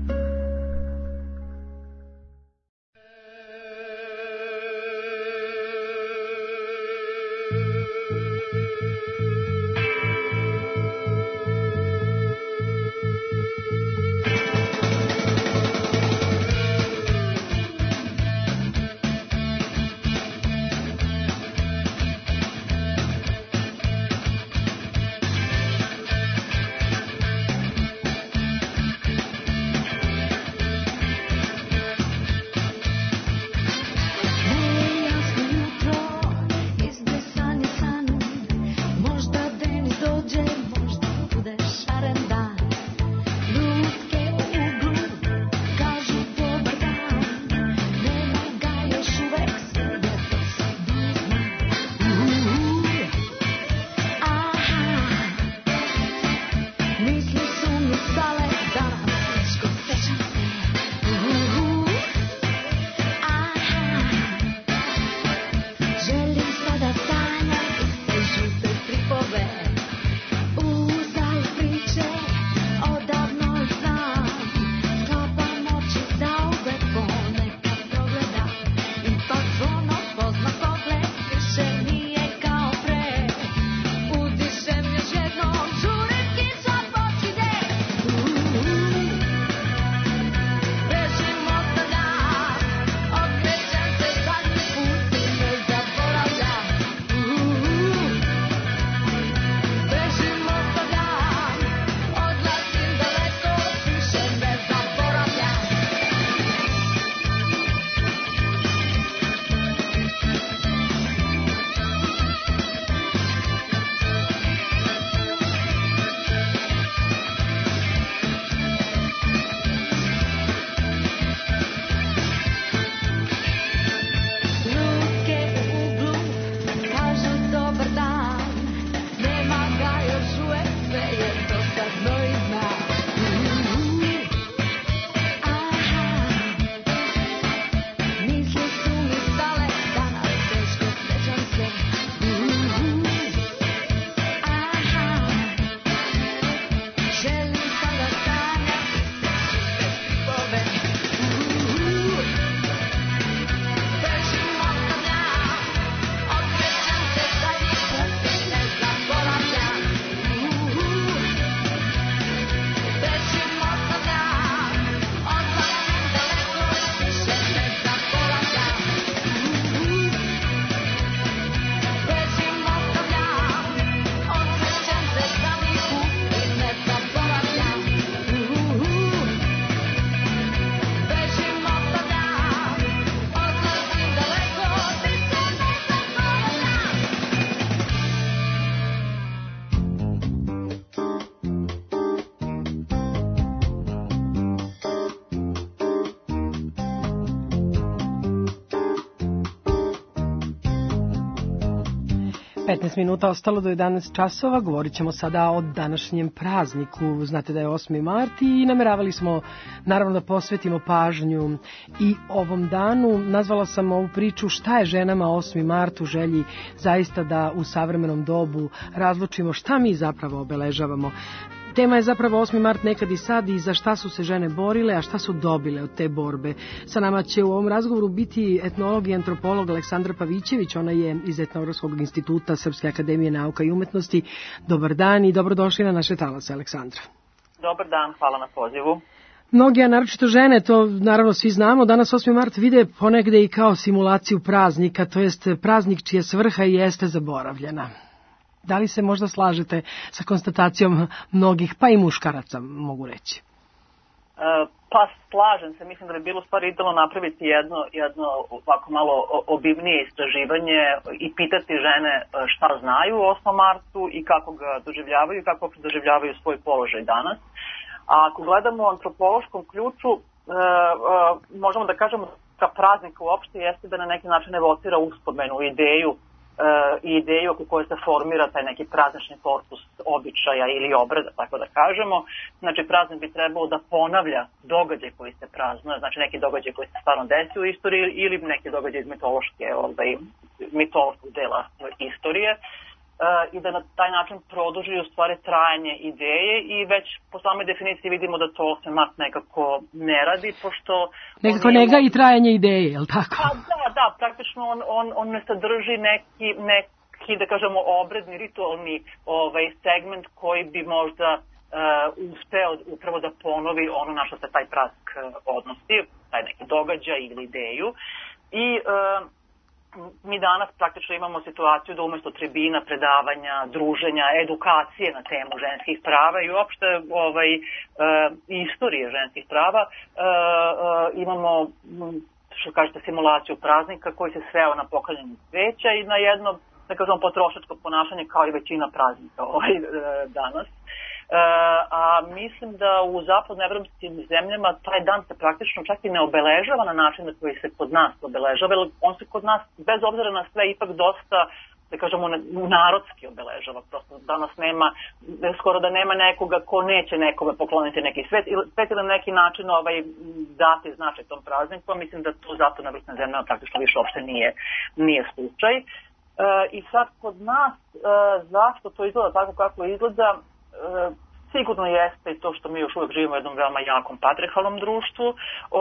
Speaker 3: Minuta ostalo do 11 časova, govorit ćemo sada o današnjem prazniku. Znate da je 8. mart i nameravali smo naravno da posvetimo pažnju i ovom danu. Nazvala sam ovu priču šta je ženama 8. mart u želji zaista da u savremenom dobu razlučimo šta mi zapravo obeležavamo. Tema je zapravo 8. mart nekad i sad i za šta su se žene borile, a šta su dobile od te borbe. Sa nama će u ovom razgovoru biti etnolog i antropolog Aleksandra Pavićević, ona je iz Etnološkog instituta Srpske akademije nauka i umetnosti. Dobar dan i dobrodošli na naše talase, Aleksandra.
Speaker 13: Dobar dan, hvala na pozivu.
Speaker 3: Mnogi, a naročito žene, to naravno svi znamo, danas 8. mart vide ponegde i kao simulaciju praznika, to jest praznik čija svrha jeste zaboravljena. Da li se možda slažete sa konstatacijom mnogih, pa i muškaraca, mogu reći?
Speaker 13: Pa slažem se, mislim da bi bilo stvari idealno napraviti jedno ovako malo obimnije istraživanje i pitati žene šta znaju o 8. martu i kako ga doživljavaju i kako doživljavaju svoj položaj danas. A ako gledamo u antropološkom ključu, možemo da kažemo da praznik uopšte jeste da na neki način evocira uspomenu, ideju oko koje se formira taj neki praznični korpus običaja ili obreda, tako da kažemo. Znači, praznik bi trebao da ponavlja događaj koji se praznuje, znači neki događaj koji se stvarno desi u istoriji ili neki događaj iz mitološkog dela istorije i da na taj način produži u stvari trajanje ideje i već po samoj definiciji vidimo da to 8. mart nekako ne radi, pošto...
Speaker 3: Nekako nega i trajanje ideje, je li tako?
Speaker 13: Da, praktično on ne sadrži neki, da kažemo, obredni, ritualni segment koji bi možda uspeo upravo da ponovi ono na što se taj praznik odnosi, taj neki događaj ili ideju. I mi danas praktično imamo situaciju da umjesto tribina, predavanja, druženja, edukacije na temu ženskih prava i uopšte istorije ženskih prava imamo, što kažete, simulaciju praznika koji se sveo na poklanjanje cveća i na jedno, da kažemo, potrošačko ponašanje kao i većina praznika danas. A mislim da u zapadnoevropskim zemljama taj dan se praktično čak i ne obeležava na način na koji se kod nas obeležava, jer on se kod nas, bez obzira na sve, ipak dosta, da kažemo, narodski obeležava. Prosto danas nema, skoro da nema nekoga ko neće nekome pokloniti neki svet ili na neki način dati značaj tom prazniku, a mislim da to u zapadnoevropskim zemljama praktično više uopšte nije slučaj. I sad kod nas, zašto to izgleda tako kako izgleda, sigurno jeste i to što mi još uvijek živimo u jednom veoma jakom patriarhalnom društvu,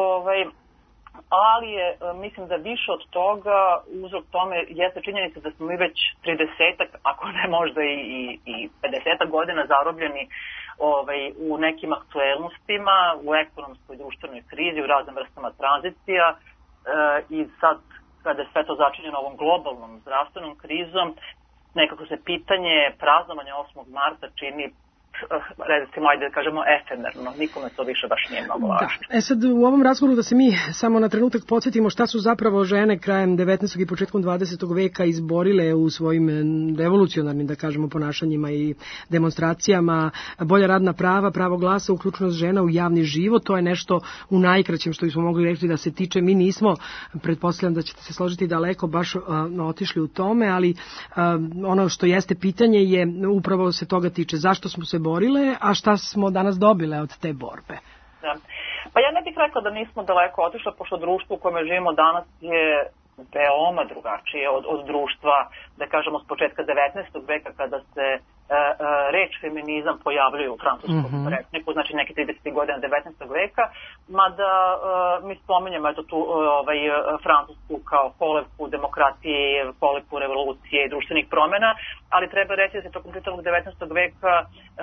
Speaker 13: ali je, mislim da više od toga uzrok tome jeste činjenica da smo mi već 30-ak, ako ne možda i 50-ak godina zarobljeni u nekim aktuelnostima, u ekonomskoj društvenoj krizi, u raznim vrstama tranzicija i sad kada je sve to začinjeno ovom globalnom zdravstvenom krizom, nekako se pitanje praznovanja 8. marta čini, recimo, ajde da kažemo, efemerno. Nikome to više baš nije mnogo važno.
Speaker 3: Sad u ovom razgovoru da se mi samo na trenutak podsjetimo šta su zapravo žene krajem 19. i početkom 20. veka izborile u svojim revolucionarnim, da kažemo, ponašanjima i demonstracijama, bolja radna prava, pravo glasa, uključenost žena u javni život. To je nešto u najkraćem što smo mogli reći da se tiče. Mi nismo, pretpostavljam da ćete se složiti, daleko baš otišli u tome, ali ono što jeste pitanje je upravo se toga tiče. Zašto smo se borile, a šta smo danas dobile od te borbe?
Speaker 13: Da. Pa ja ne bih rekla da nismo daleko otišle, pošto društvo u kojem živimo danas je veoma drugačije od društva, da kažemo, s početka 19. veka, kada se reč feminizam pojavljuje u francuskom rečniku, znači neke 30. godina 19. veka, mada mi spominjamo tu Francusku kao kolevku demokratije, kolevku revolucije i društvenih promjena, ali treba reći da se tokom čitavog 19. veka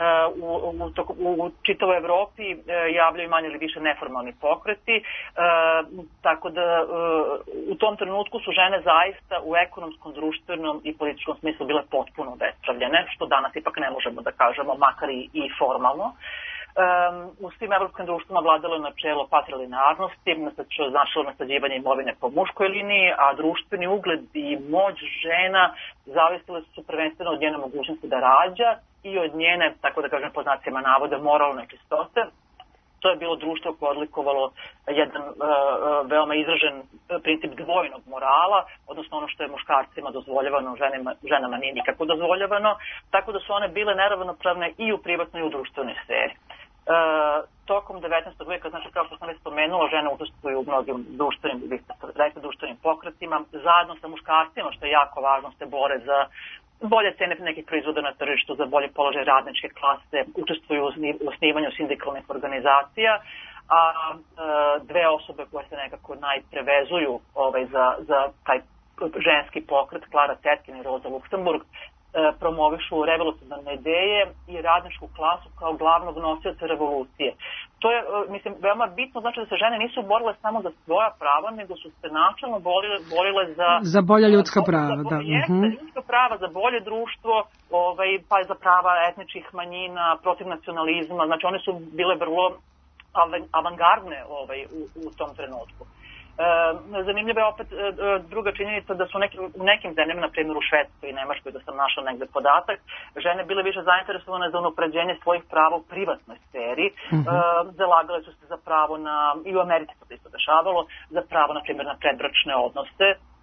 Speaker 13: u čitavoj Evropi javljaju manje ili više neformalni pokreti, tako da u tom trenutku su žene zaista u ekonomskom, društvenom i političkom smislu bile potpuno obespravljene, što danas ipak ne možemo da kažemo, makar i formalno. U svim evropskim društvima vladalo je načelo patrilinearnosti, značilo nasleđivanje imovine po muškoj liniji, a društveni ugled i moć žena zavisile su prvenstveno od njene mogućnosti da rađa i od njene, tako da kažem po znacima navoda, moralne čistote. To je bilo društvo koje odlikovalo jedan veoma izražen princip dvojnog morala, odnosno ono što je muškarcima dozvoljavano, ženama nije nikako dozvoljavano, tako da su one bile neravnopravne i u privatnoj i u društvenoj sferi. Tokom 19. veka, znači kao što sam već spomenula, žene učestvuju u mnogim društvenim pokretima, zajedno sa muškarcima, što je jako važno, se bore za bolje cene nekih proizvoda na tržištu, za bolje položaj radničke klase, učestvuju u osnivanju sindikalnih organizacija, a dve osobe koje se nekako najprevezuju za taj ženski pokret, Klara Zetkin i Rosa Luxemburg, promovišu revolucionarne ideje i radničku klasu kao glavnog nosioca revolucije. To je, mislim, veoma bitno, znači da se žene nisu borile samo za svoja prava, nego su se načelno borile
Speaker 3: za bolja ljudska prava, da.
Speaker 13: Ljudska prava, za bolje društvo, pa i za prava etničkih manjina, protiv nacionalizma, znači one su bile vrlo avangardne u tom trenutku. Zanimljiva je opet druga činjenica da su u nekim zemljama, na primjer u Švedskoj i Nemačkoj, da sam našla negde podatak, žene bile više zainteresovane za unapređenje svojih prava u privatnoj sferi, zalagale su se za pravo na, i u Americi to isto dešavalo, za pravo, na primjer, na predbračne odnose,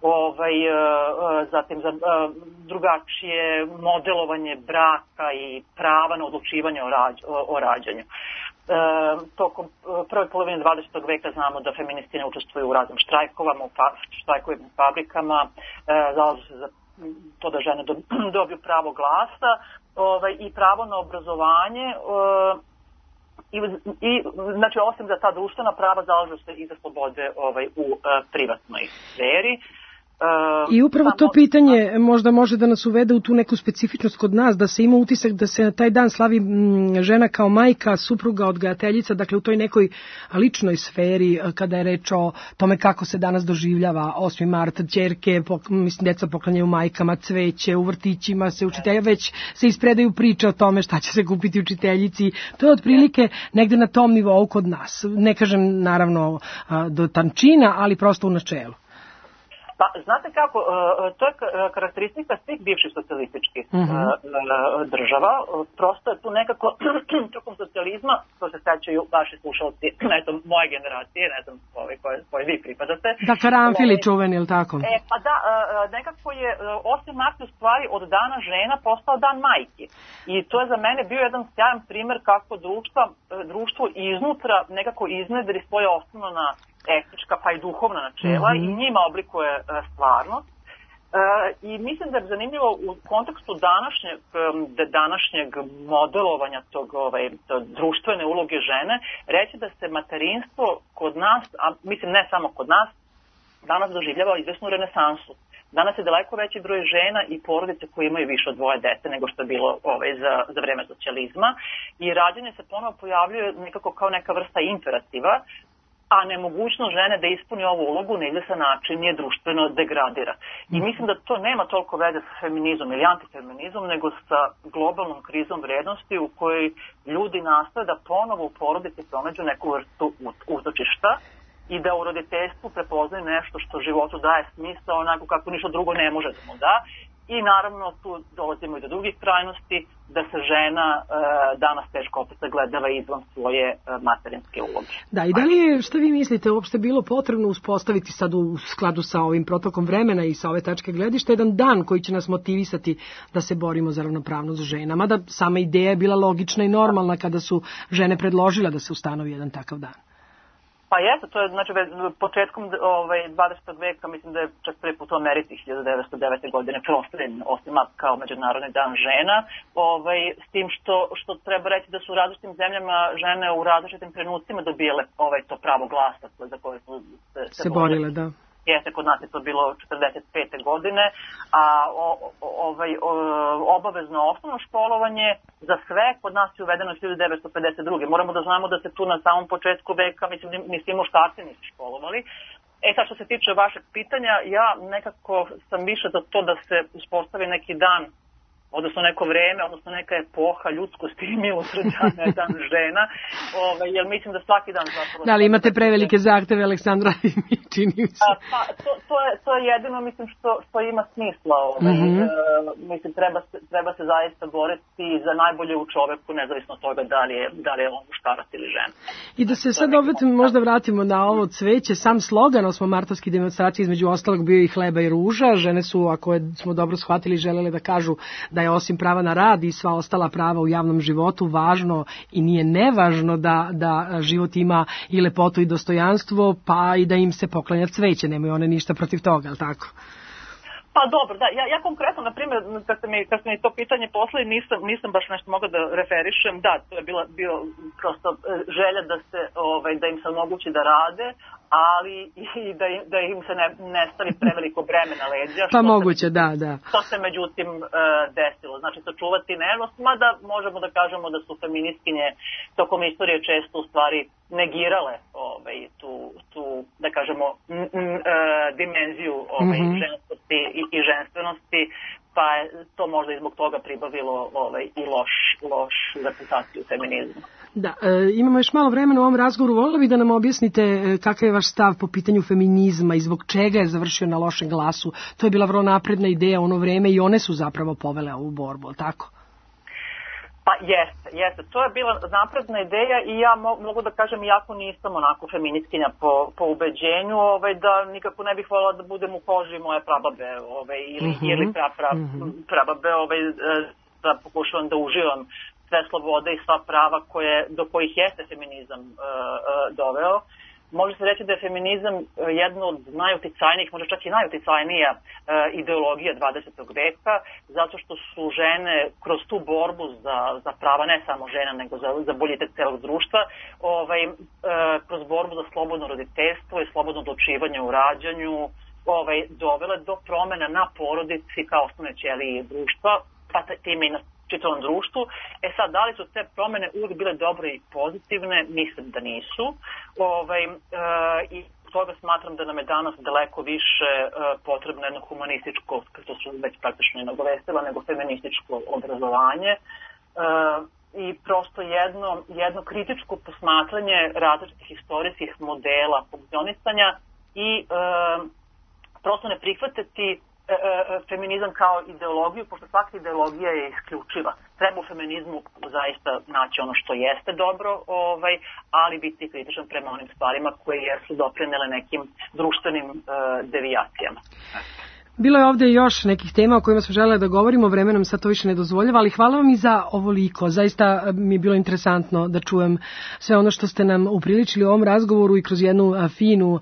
Speaker 13: zatim za drugačije modelovanje braka i prava na odlučivanje o rađanju. Tokom prve polovine 20. veka znamo da feministine učestvuju u raznim štrajkovima u fabrikama, zalažu se za to da žene dobiju pravo glasa i pravo na obrazovanje i znači osim za ta društvena prava zalažu se i za slobode u privatnoj sferi.
Speaker 3: I upravo to pitanje možda može da nas uvede u tu neku specifičnost kod nas, da se ima utisak da se na taj dan slavi žena kao majka, supruga, odgajateljica, dakle u toj nekoj ličnoj sferi, kada je reč o tome kako se danas doživljava 8. mart, ćerke, mislim, deca poklanjaju majkama cveće, u vrtićima se učitelja, već se ispredaju priče o tome šta će se kupiti učiteljici. To je otprilike negde na tom nivou kod nas. Ne kažem naravno do tančina, ali prosto u načelu.
Speaker 13: Pa, znate kako, to je karakteristika svih bivših socijalističkih država. Prosto je tu nekako tokom socijalizma, to se sećaju vaši slušalci, moje generacije, ne znam koje vi pripadate.
Speaker 3: Da, karanfili čuveni, ili tako?
Speaker 13: Pa da, nekako je 8. mart u stvari od dana žena postao dan majki. I to je za mene bio jedan sjajan primer kako društvo iznutra nekako iznedri svoje osnovna etička pa i duhovna načela i njima oblikuje stvarnost. I mislim da je zanimljivo u kontekstu današnjeg modelovanja tog društvene uloge žene reći da se materinstvo kod nas, a mislim ne samo kod nas, danas doživljava izvesnu renesansu. Danas je daleko veći broj žena i porodice koje imaju više od 2 dece nego što je bilo za vreme socijalizma i rađanje se ponovo pojavljuje nekako kao neka vrsta imperativa, a nemogućnost žene da ispuni ovu ulogu na izvestan način je društveno degradira. I mislim da to nema toliko veze sa feminizmom ili antifeminizmom, nego sa globalnom krizom vrednosti u kojoj ljudi nastoje da ponovo u porodici pronađu neku vrstu utočišta i da u roditeljstvu prepoznaju nešto što životu daje smisao onako kako ništa drugo ne može da mu da. I naravno tu dolazimo i do drugih krajnosti da se žena danas teško opet gledala izvan svoje materinske uloge.
Speaker 3: Da, i da li je, što vi mislite, uopšte bilo potrebno uspostaviti sad u skladu sa ovim protokom vremena i sa ove tačke gledišta jedan dan koji će nas motivisati da se borimo za ravnopravnost žena? Mada sama ideja je bila logična i normalna kada su žene predložile da se ustanovi jedan takav dan.
Speaker 13: Pa jeste, to je znači početkom 20. veka, mislim da je čak prvi put u Americi 1909. godine proslavljen 8. mart kao Međunarodni dan žena, s tim što treba reći da su u različitim zemljama žene u različitim trenucima dobijele to pravo glasa za koje su se
Speaker 3: borile, da.
Speaker 13: Jeste, kod nas je to bilo 45. godine, a obavezno osnovno školovanje za sve kod nas je uvedeno 1952. Moramo da znamo da se tu na samom početku veka, mislim, ni svi muškarci nisu školovali. Sad što se tiče vašeg pitanja, ja nekako sam više za to da se uspostavi neki dan, odnosno neko vreme, odnosno neka epoha ljudskosti i milosrđa, ne dan žena, jer mislim da svaki dan zapravo...
Speaker 3: Da, ali imate prevelike zahteve, Aleksandra, i mi čini se.
Speaker 13: Pa, to je jedino, mislim, što ima smisla. Mislim, treba se zaista boriti za najbolje u čoveku, nezavisno od toga da li je on muškarac ili žena.
Speaker 3: I da se sad opet možda vratimo na ovo cveće, sam slogan 8. martovske demonstracije između ostalog bio i hleba i ruža. Žene su, ako smo dobro shvatili, želele da kažu da je osim prava na rad i sva ostala prava u javnom životu važno i nije nevažno da život ima i lepotu i dostojanstvo, pa i da im se poklanja cveće, nemaju one ništa protiv toga, ali tako?
Speaker 13: Pa dobro, da, ja konkretno, na primjer, kad ste mi to pitanje poslali, nisam baš nešto mogla da referišem, da, to je bio prosto želja da im se omogući da rade, ali i da im se ne stavi preveliko breme na leđa.
Speaker 3: Pa moguće, da.
Speaker 13: To se međutim desilo. Znači, sačuvati nervost, mada možemo da kažemo da su feministkinje tokom istorije često u stvari negirale tu da kažemo, dimenziju ženskosti i ženstvenosti, pa je to možda i zbog toga pribavilo i loš reputaciju feminizmu.
Speaker 3: Da, imamo još malo vremena u ovom razgovoru. Voljela bih da nam objasnite kakav je vaš stav po pitanju feminizma i zbog čega je završio na lošem glasu. To je bila vrlo napredna ideja u ono vreme i one su zapravo povele ovu borbu, tako?
Speaker 13: Pa jeste. To je bila napredna ideja i ja mogu da kažem, iako nisam onako feministkinja po ubeđenju, da nikako ne bih voljela da budem u koži moje prababe ili prababe, da pokušavam da uživam sve slobode i sva prava do kojih jeste feminizam doveo. Može se reći da je feminizam jedna od najuticajnijih, možda čak i najuticajnija ideologija 20. veka, zato što su žene kroz tu borbu za prava ne samo žena, nego za boljitak celog društva, kroz borbu za slobodno roditeljstvo i slobodno odlučivanje u rađanju, dovele do promena na porodici kao osnovne ćelije društva, pa time i na čitavom društvu. Sad, da li su te promene uvijek bile dobre i pozitivne? Mislim da nisu. I toga smatram da nam je danas daleko više potrebno jedno humanističko, to su već praktično i nagovestila, nego feminističko obrazovanje i prosto jedno kritičko posmatranje različitih istorijskih modela funkcionisanja i prosto ne prihvatiti feminizam kao ideologiju, pošto svaka ideologija je isključiva. Treba u feminizmu zaista naći ono što jeste dobro, ali biti kritičan prema onim stvarima koje su doprinele nekim društvenim devijacijama.
Speaker 3: Bilo je ovdje još nekih tema o kojima smo željeli da govorimo, vreme nam sad to više ne dozvoljava, ali hvala vam i za ovoliko. Zaista mi je bilo interesantno da čujem sve ono što ste nam upriličili u ovom razgovoru i kroz jednu finu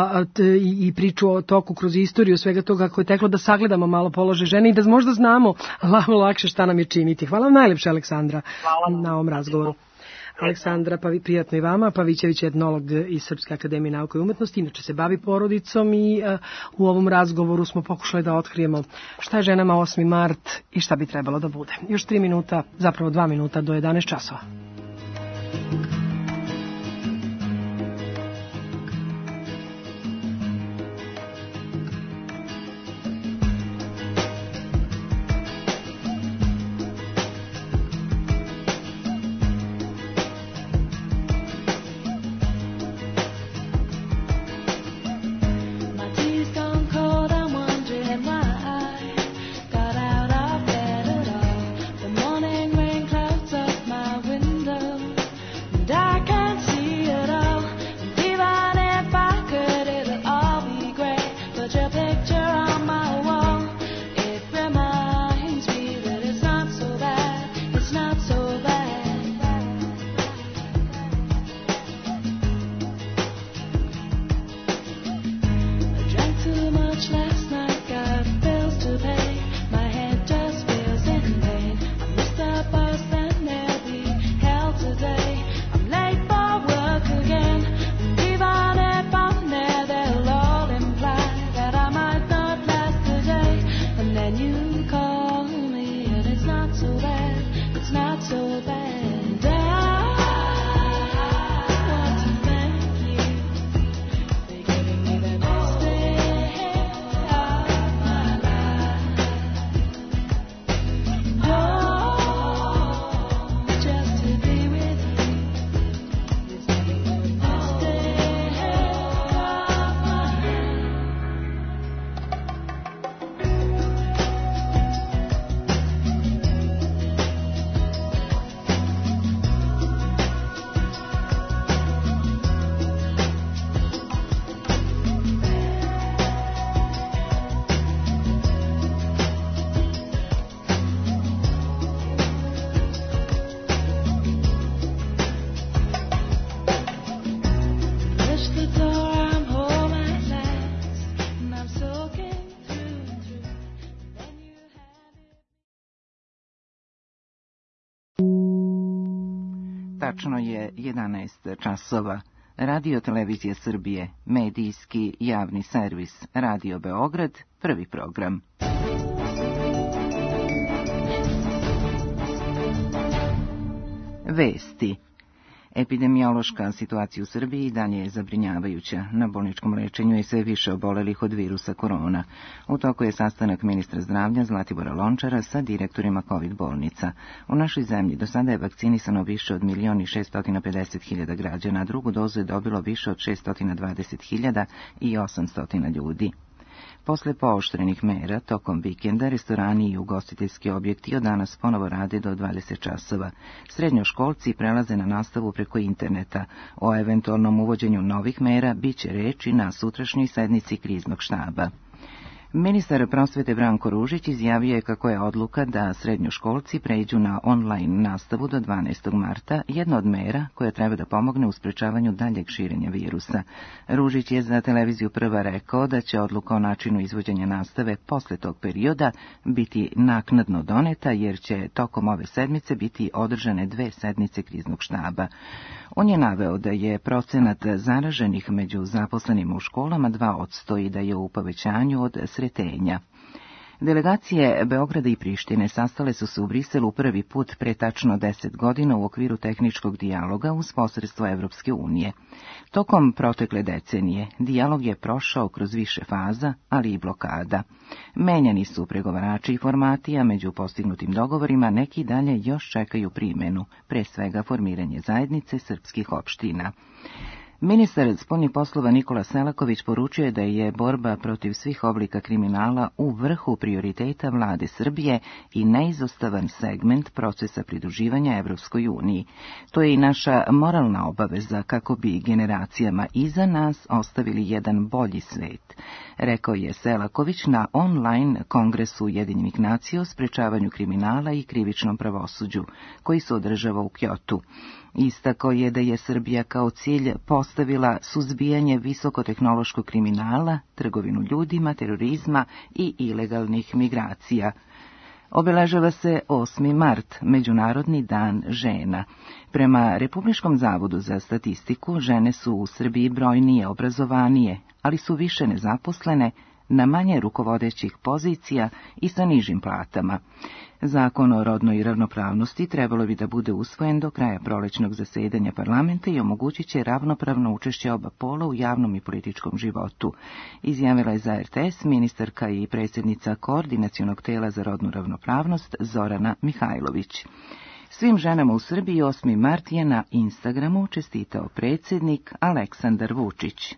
Speaker 3: i priču o toku kroz istoriju svega toga kako je teklo, da sagledamo malo položaj žene i da možda znamo lakše šta nam je činiti. Hvala vam najlepše, Aleksandra, na ovom razgovoru. Aleksandra, prijatno i vama. Pavićević je etnolog iz Srpske akademije nauke i umetnosti, inače se bavi porodicom i u ovom razgovoru smo pokušali da otkrijemo šta je ženama 8. mart i šta bi trebalo da bude. Još 3 minuta, zapravo 2 minuta do 11 časova.
Speaker 14: Tačno je 11 časova. Radio Televizija Srbije, medijski javni servis, Radio Beograd, prvi program. Vesti. Epidemiološka situacija u Srbiji i dalje je zabrinjavajuća. Na bolničkom lečenju je sve više obolelih od virusa korona. U toku je sastanak ministra zdravlja Zlatibora Lončara sa direktorima COVID bolnica. U našoj zemlji do sada je vakcinisano više od 1.650.000 građana, a drugu dozu je dobilo više od 620.000 i 800 ljudi. Posle pooštrenih mera, tokom vikenda, restorani i ugostiteljski objekti od danas ponovo rade do 20 časova. Srednjoškolci prelaze na nastavu preko interneta. O eventualnom uvođenju novih mera biće reči na sutrašnjoj sednici kriznog štaba. Ministar prosvete Branko Ružić izjavio je kako je odluka da srednjoškolci pređu na online nastavu do 12. marta jedna od mera koja treba da pomogne u sprečavanju daljeg širenja virusa. Ružić je za televiziju Prva rekao da će odluka o načinu izvođenja nastave posle tog perioda biti naknadno doneta, jer će tokom ove sedmice biti održane 2 sednice kriznog štaba. On je naveo da je procenat zaraženih među zaposlenima u školama 2% i da je u povećanju od sretenja. Delegacije Beograda i Prištine sastale su se u Briselu prvi put pre tačno 10 godina u okviru tehničkog dijaloga uz posredstvo Evropske unije. Tokom protekle decenije dijalog je prošao kroz više faza, ali i blokada. Menjani su pregovarači i formati, a među postignutim dogovorima neki dalje još čekaju primjenu, pre svega formiranje zajednice srpskih opština. Ministar spoljnih poslova Nikola Selaković poručio je da je borba protiv svih oblika kriminala u vrhu prioriteta vlade Srbije i neizostavan segment procesa pridruživanja Evropskoj uniji. To je i naša moralna obaveza kako bi generacijama iza nas ostavili jedan bolji svet, rekao je Selaković na online kongresu Ujedinjenih nacija o sprečavanju kriminala i krivičnom pravosuđu, koji se održava u Kjotu. Istakao je da je Srbija kao cilj postavila suzbijanje visokotehnološkog kriminala, trgovinu ljudima, terorizma i ilegalnih migracija. Obeležava se 8. mart, Međunarodni dan žena. Prema Republičkom zavodu za statistiku, žene su u Srbiji brojnije, obrazovanije, ali su više nezaposlene, na manje rukovodećih pozicija i sa nižim platama. Zakon o rodnoj ravnopravnosti trebalo bi da bude usvojen do kraja prolećnog zasedanja parlamenta i omogućit će ravnopravno učešće oba pola u javnom i političkom životu, izjavila je za RTS ministarka i predsjednica Koordinacionog tela za rodnu ravnopravnost Zorana Mihajlović. Svim ženama u Srbiji 8. mart je na Instagramu čestitao predsjednik Aleksandar Vučić.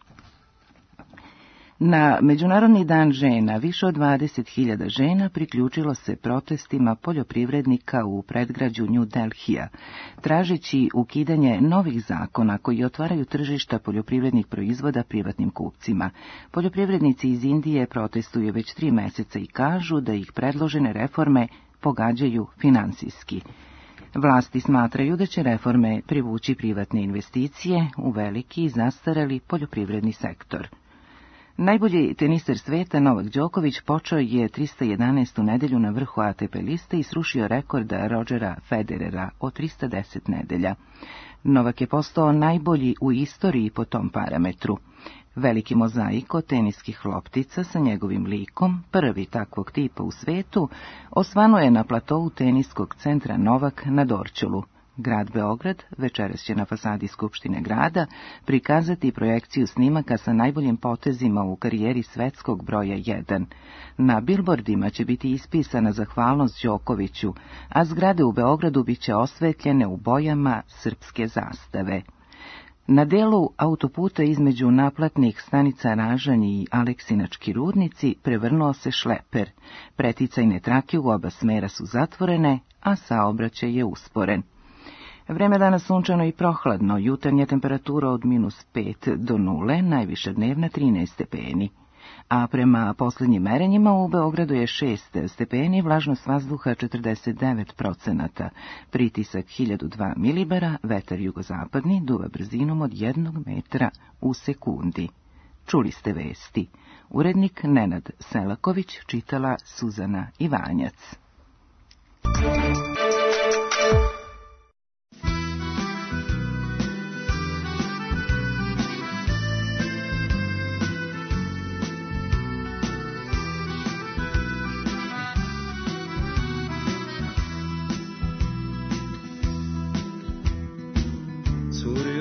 Speaker 14: Na Međunarodni dan žena više od 20.000 žena priključilo se protestima poljoprivrednika u predgrađu New Delhija, tražeći ukidanje novih zakona koji otvaraju tržišta poljoprivrednih proizvoda privatnim kupcima. Poljoprivrednici iz Indije protestuju već 3 meseca i kažu da ih predložene reforme pogađaju finansijski. Vlasti smatraju da će reforme privući privatne investicije u veliki i zastareli poljoprivredni sektor. Najbolji teniser sveta Novak Đoković počeo je 311. nedelju na vrhu ATP liste i srušio rekord Rodgera Federera od 310 nedelja. Novak je postao najbolji u istoriji po tom parametru. Veliki mozaik od teniskih loptica sa njegovim likom, prvi takvog tipa u svetu, osvano je na platovu teniskog centra Novak na Dorćolu. Grad Beograd večeras će na fasadi Skupštine grada prikazati projekciju snimaka sa najboljim potezima u karijeri svetskog broja 1. Na bilbordima će biti ispisana zahvalnost Đokoviću, a zgrade u Beogradu biće osvetljene u bojama srpske zastave. Na delu autoputa između naplatnih stanica Ražanj i Aleksinački rudnici prevrnuo se šleper. Preticajne trake u oba smera su zatvorene, a saobraćaj je usporen. Vreme danas sunčano i prohladno, jutarnja temperatura od -5 do 0, najviša dnevna 13 stepeni. A prema posljednjim merenjima u Beogradu je 6 stepeni, vlažnost vazduha 49%, pritisak 1002 milibara, vetar jugozapadni duva brzinom od 1 metra u sekundi. Čuli ste vesti. Urednik Nenad Selaković, čitala Suzana Ivanjac.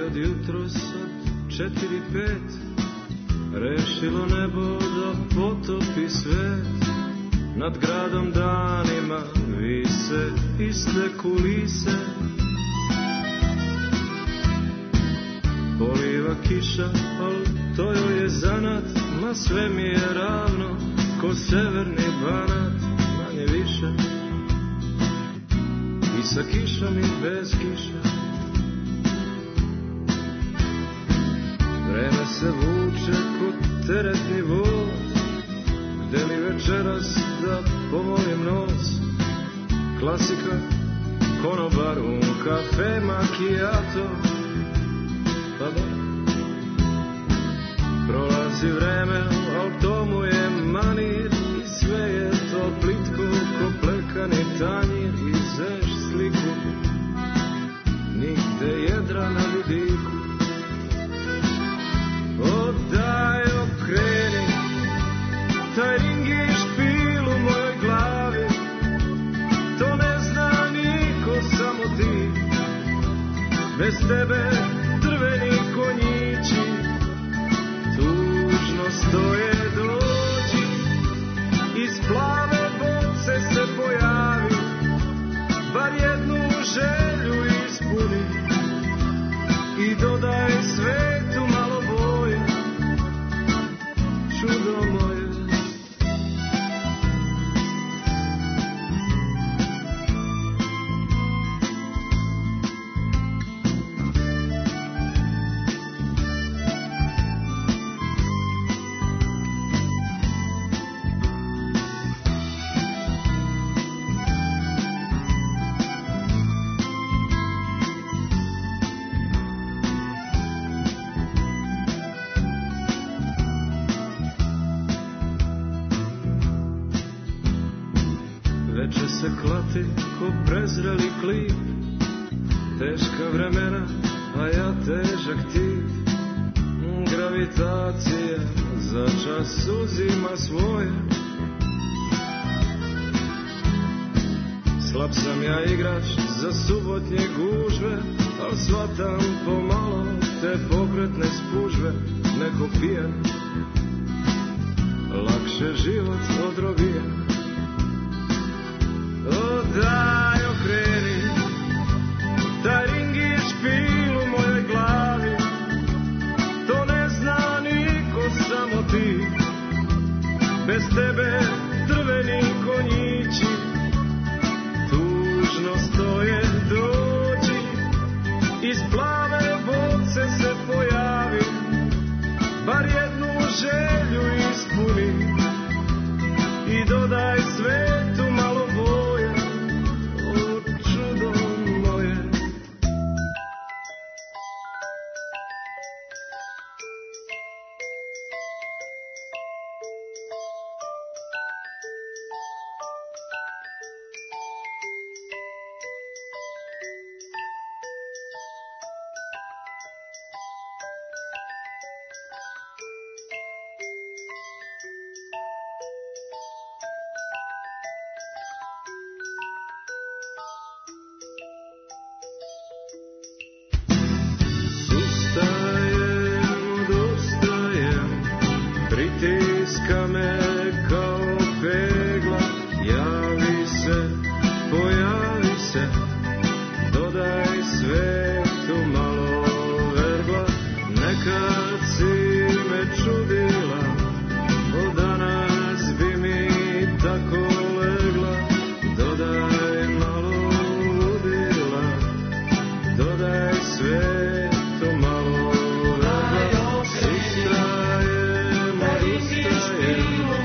Speaker 15: kad jutros od 4-5 rešilo nebo da potopi svet. Nad gradom danima vise iste kulise, poliva kiša, al to joj je zanat, ma sve mi je ravno, ko severni Banat, manje više. I sa kišom i bez kiša, vreme se vuče ko teretni voz, gde mi večeras da pomolim nos. Klasika, konobar, kafe, macchiato, pa da. Prolazi vreme, al tomu je manir, i sve je to plitko ko plekani tanjir. I zeš sliku, nigde jedra na vidiku. O daj okreni, taj ring i špil u mojoj glavi, to ne zna niko, samo ti. Bez tebe drveni konjići tužno stoje. Dođi, iz plave boce se pojavi, bar jednu želju ispuni i dodaj svetu malo boje, čudo moje. Veče se klati ko prezreli klip, teška vremena, a ja težak tip. Gravitacija za čas uzima svoje. Slab sam ja igrač za subotnje gužve, al shvatam pomalo te pokretne spužve. Neko pijen, lakše život odrobijen. O daj okreni, taj ring i špil u mojoj glavi, to ne zna niko, samo ti. Bez tebe drveni konjići tužno stoje. Dođi, iz plave boce se pojavi, bar jednu želju ispuni i dodaj svetu malo boje, o čudo moje. Pritiska me kao pegla, javi se, pojavi se, dodaj svetu malo vergla. Nekad si me čudila, od danas bi mi tako legla. Dodaj malo ludila, dodaj svetu malo vergla. Istrajem, odustajem,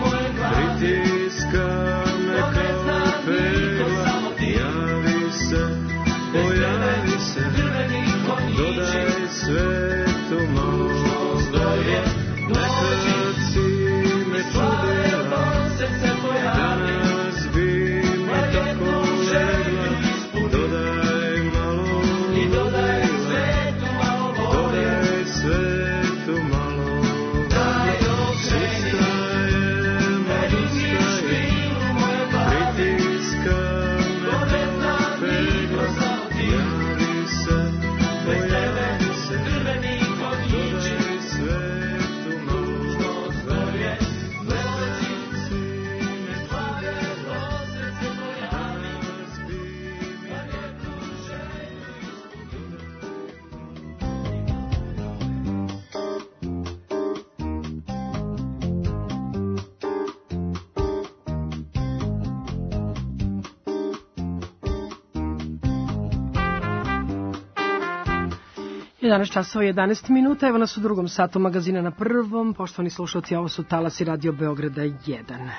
Speaker 3: 11 časova i 11 minuta, evo nas u drugom satu magazina na prvom. Poštovani slušalci, ovo su talasi Radio Beograda 1.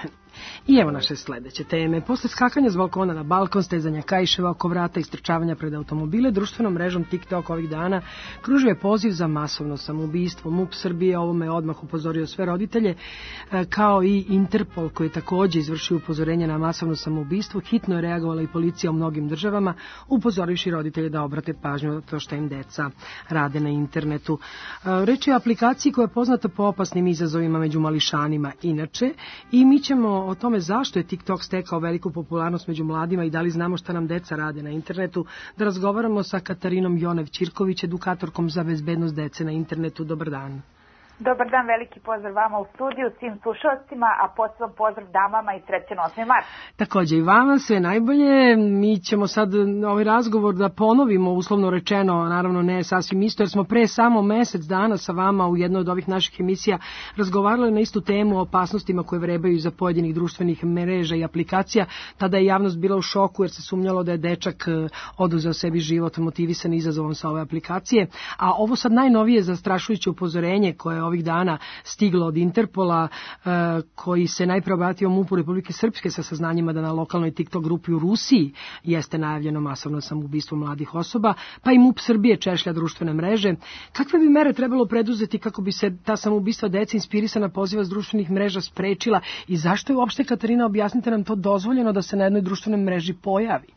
Speaker 3: I evo naše sledeće teme. Posle skakanja s balkona na balkon, stezanja kaiševa oko vrata i strčavanja pred automobile, društvenom mrežom TikTok ovih dana kružio je poziv za masovno samoubistvo. MUP Srbije ovome je odmah upozorio sve roditelje, kao i Interpol koji je takođe izvršio upozorenje na masovno samoubistvo. Hitno je reagovala i policija u mnogim državama, upozorivši roditelje da obrate pažnju na to što im deca rade na internetu. Reč je o aplikaciji koja je poznata po opasnim izazovima među mališanima inače, i mi ćemo o tome zašto je TikTok stekao veliku popularnost među mladima i da li znamo šta nam deca rade na internetu, da razgovaramo sa Katarinom Jonev-Ćirković, edukatorkom za bezbednost dece na internetu. Dobar dan.
Speaker 16: Dobar dan, veliki pozdrav vama u studiju, svim slušalcima, a posebno pozdrav damama i srećan 8. mart.
Speaker 3: Takođe i vama, sve najbolje. Mi ćemo sad ovaj razgovor da ponovimo, uslovno rečeno, naravno ne sasvim isto, jer smo pre samo mesec dana sa vama u jednoj od ovih naših emisija razgovarali na istu temu o opasnostima koje vrebaju iza pojedinih društvenih mreža i aplikacija. Tada je javnost bila u šoku jer se sumnjalo da je dečak oduzeo sebi život motivisan izazovom sa ove aplikacije. A ovo sad najnovije zastrašujuće upozorenje koje je ovih dana stiglo od Interpola, koji se najpre obratio MUP-u Republike Srpske sa saznanjima da na lokalnoj TikTok grupi u Rusiji jeste najavljeno masovno samoubistvo mladih osoba, pa i MUP Srbije češlja društvene mreže. Kakve bi mere trebalo preduzeti kako bi se ta samoubistva dece inspirisana poziva s društvenih mreža sprečila i zašto je uopšte, Katarina, objasnite nam to, dozvoljeno da se na jednoj društvenoj mreži pojavi?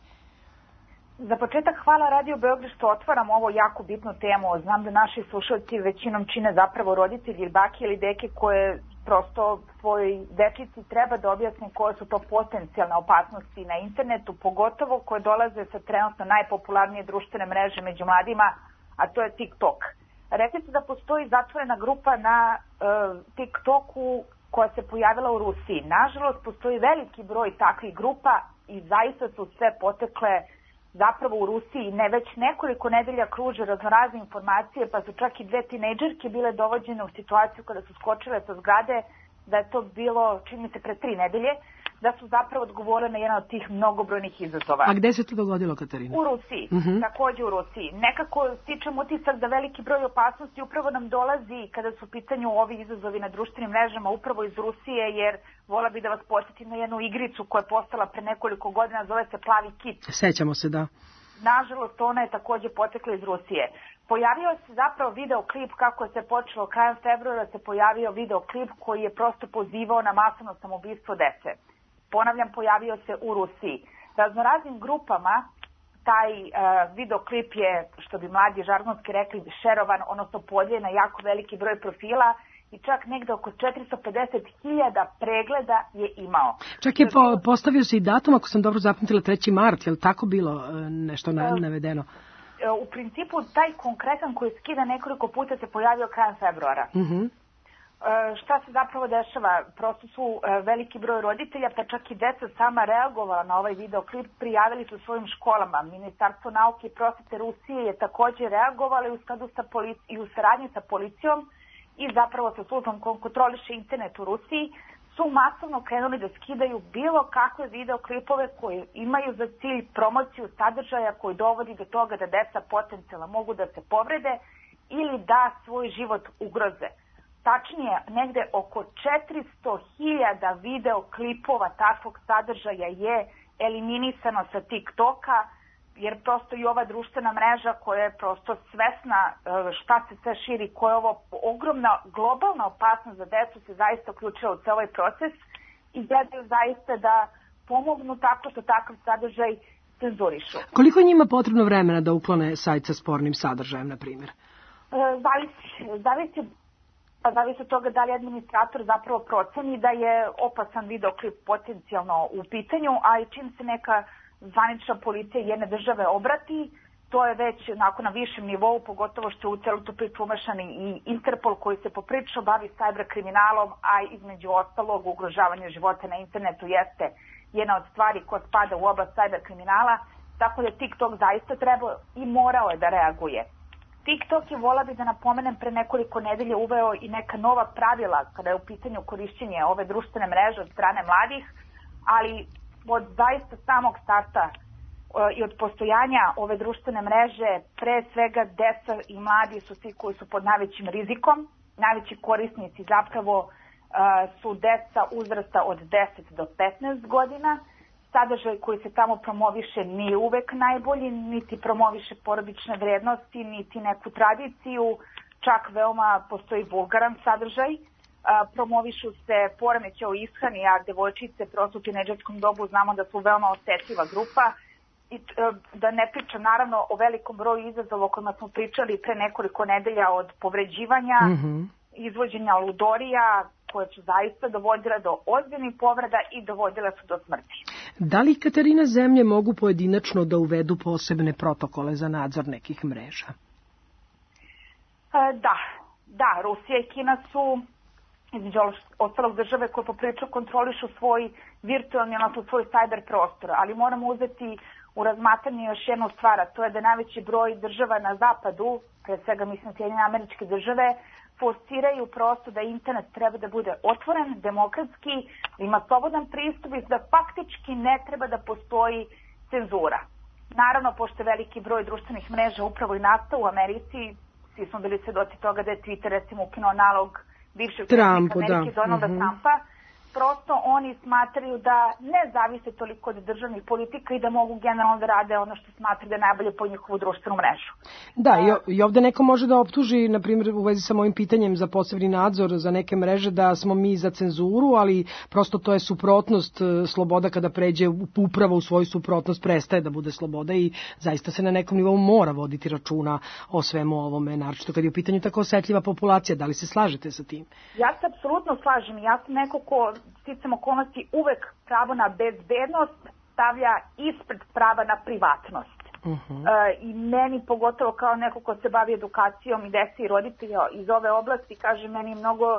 Speaker 16: Za početak hvala Radio Beograd što otvaram ovo jako bitnu temu. Znam da naši slušalci većinom čine zapravo roditelji ili bake ili deke koje prosto svojoj dečici treba da objasne koje su to potencijalne opasnosti na internetu, pogotovo koje dolaze sa trenutno najpopularnije društvene mreže među mladima, a to je TikTok. Rekli ste da postoji zatvorena grupa na TikToku koja se pojavila u Rusiji. Nažalost, postoji veliki broj takvih grupa i zaista su sve potekle zapravo u Rusiji. Ne već nekoliko nedelja kruže raznorazne informacije, pa su čak i 2 tinejdžerke bile dovođene u situaciju kada su skočile sa zgrade, da je to bilo, čini mi se, pre 3 nedelje, da su zapravo odgovorile na jedan od tih mnogobrojnih izazova.
Speaker 3: A gde se to dogodilo, Katarina?
Speaker 16: U Rusiji, takođe u Rusiji. Nekako stičem utisak da veliki broj opasnosti upravo nam dolazi kada su u pitanju ovi izazovi na društvenim mrežama upravo iz Rusije, jer vola bi da vas podsjetim na jednu igricu koja je postala pre nekoliko godina, zove se Plavi kit.
Speaker 3: Sećamo se, da.
Speaker 16: Nažalost, ona je takođe potekla iz Rusije. Pojavio se zapravo videoklip, kako je se počelo krajem februara, se pojavio videoklip koji je prosto pozivao na masovno samoubistvo dece. Ponavljam, pojavio se u Rusiji. Raznoraznim grupama taj videoklip je, što bi mladi žargonski rekli, šerovan, odnosno podijeljen na jako veliki broj profila i čak negde oko 450.000 pregleda je imao.
Speaker 3: Čak je postavio se i datum, ako sam dobro zapamtila, 3. mart, je li tako bilo nešto navedeno?
Speaker 16: U principu, taj konkretan koji skida nekoliko puta se pojavio krajem februara. Šta se zapravo dešava? Prosto su veliki broj roditelja, pa čak i deca sama reagovala na ovaj videoklip, prijavili su svojim školama. Ministarstvo nauke i prosvete Rusije je takođe reagovalo i u saradnji sa policijom i zapravo sa službom koja kontroliše internet u Rusiji su masovno krenuli da skidaju bilo kakve videoklipove koji imaju za cilj promociju sadržaja koji dovodi do toga da deca potencijalno mogu da se povrede ili da svoj život ugroze. Tačnije, negde oko 400.000 videoklipova takvog sadržaja je eliminisano sa TikToka, jer prosto i ova društvena mreža koja je prosto svesna šta se sve širi, koja je ovo ogromna globalna opasnost za decu, se zaista uključila u ceo ovaj proces i gledaju zaista da pomognu tako što takav sadržaj cenzurišu.
Speaker 3: Koliko je njima potrebno vremena da uklone sajt sa spornim sadržajem, na primjer?
Speaker 16: Zavisi od toga da li administrator zapravo proceni da je opasan videoklip potencijalno u pitanju, a i čim se neka zvanična policija jedne države obrati, to je već na višem nivou, pogotovo što je u celu tu priču umešan i Interpol koji se poprilično bavi cyber kriminalom, a između ostalog ugrožavanje života na internetu jeste jedna od stvari koja spada u oblast cyber kriminala, tako da TikTok zaista treba i morao je da reaguje. TikTok je, vola bi da napomenem, pre nekoliko nedelja uveo i neka nova pravila kada je u pitanju korišćenje ove društvene mreže od strane mladih, ali od zaista samog starta i od postojanja ove društvene mreže, pre svega deca i mladi su ti koji su pod najvećim rizikom. Najveći korisnici zapravo su deca uzrasta od 10 do 15 godina. Sadržaj koji se tamo promoviše nije uvek najbolji, niti promoviše porodične vrednosti, niti neku tradiciju, čak veoma postoji vulgaran sadržaj. Promovišu se poremećaji o ishrani, a devojčice prosto u tinejdžerskom dobu znamo da su veoma osetljiva grupa. I da ne pričam naravno o velikom broju izazova o kojima smo pričali pre nekoliko nedelja, od povređivanja, izvođenja ludorija, koje su zaista dovodile do ozbiljnih povreda i dovodile su do smrti.
Speaker 3: Da li, Katarina, zemlje mogu pojedinačno da uvedu posebne protokole za nadzor nekih mreža?
Speaker 16: Da, Rusija i Kina su između ostalog države koje poprilično kontrolišu svoj virtualni, odnosno svoj cyber prostor, ali moramo uzeti u razmatranje još jednu stvar, a to je da najveći broj država na zapadu, pre svega mislim Sjedinjene Američke Države, forsiraju prosto da internet treba da bude otvoren, demokratski, da ima slobodan pristup i da faktički ne treba da postoji cenzura. Naravno, pošto je veliki broj društvenih mreža upravo i nastao u Americi, svi smo bili svedoci toga da je Twitter recimo ukinuo nalog bivšeg predsjednika Amerike Donalda Trumpa, prosto oni smatraju da ne zavise toliko od državnih politika i da mogu generalno da rade ono što smatraju da je najbolje po njihovu društvenu mrežu.
Speaker 3: Da, i ovde neko može da optuži, na primjer, u vezi sa mojim pitanjem za posebni nadzor za neke mreže, da smo mi za cenzuru, ali prosto to je suprotnost. Sloboda kada pređe upravo u svoju suprotnost prestaje da bude sloboda i zaista se na nekom nivou mora voditi računa o svemu ovome, naročito kad je u pitanju tako osetljiva populacija. Da li se slažete sa tim? Ja se apsolutno slažem. Ja sam neko ko sticam okolnosti uvek pravo na bezbednost stavlja ispred prava na privatnost. I meni, pogotovo kao neko ko se bavi edukacijom i deci i roditelja iz ove oblasti, kaže meni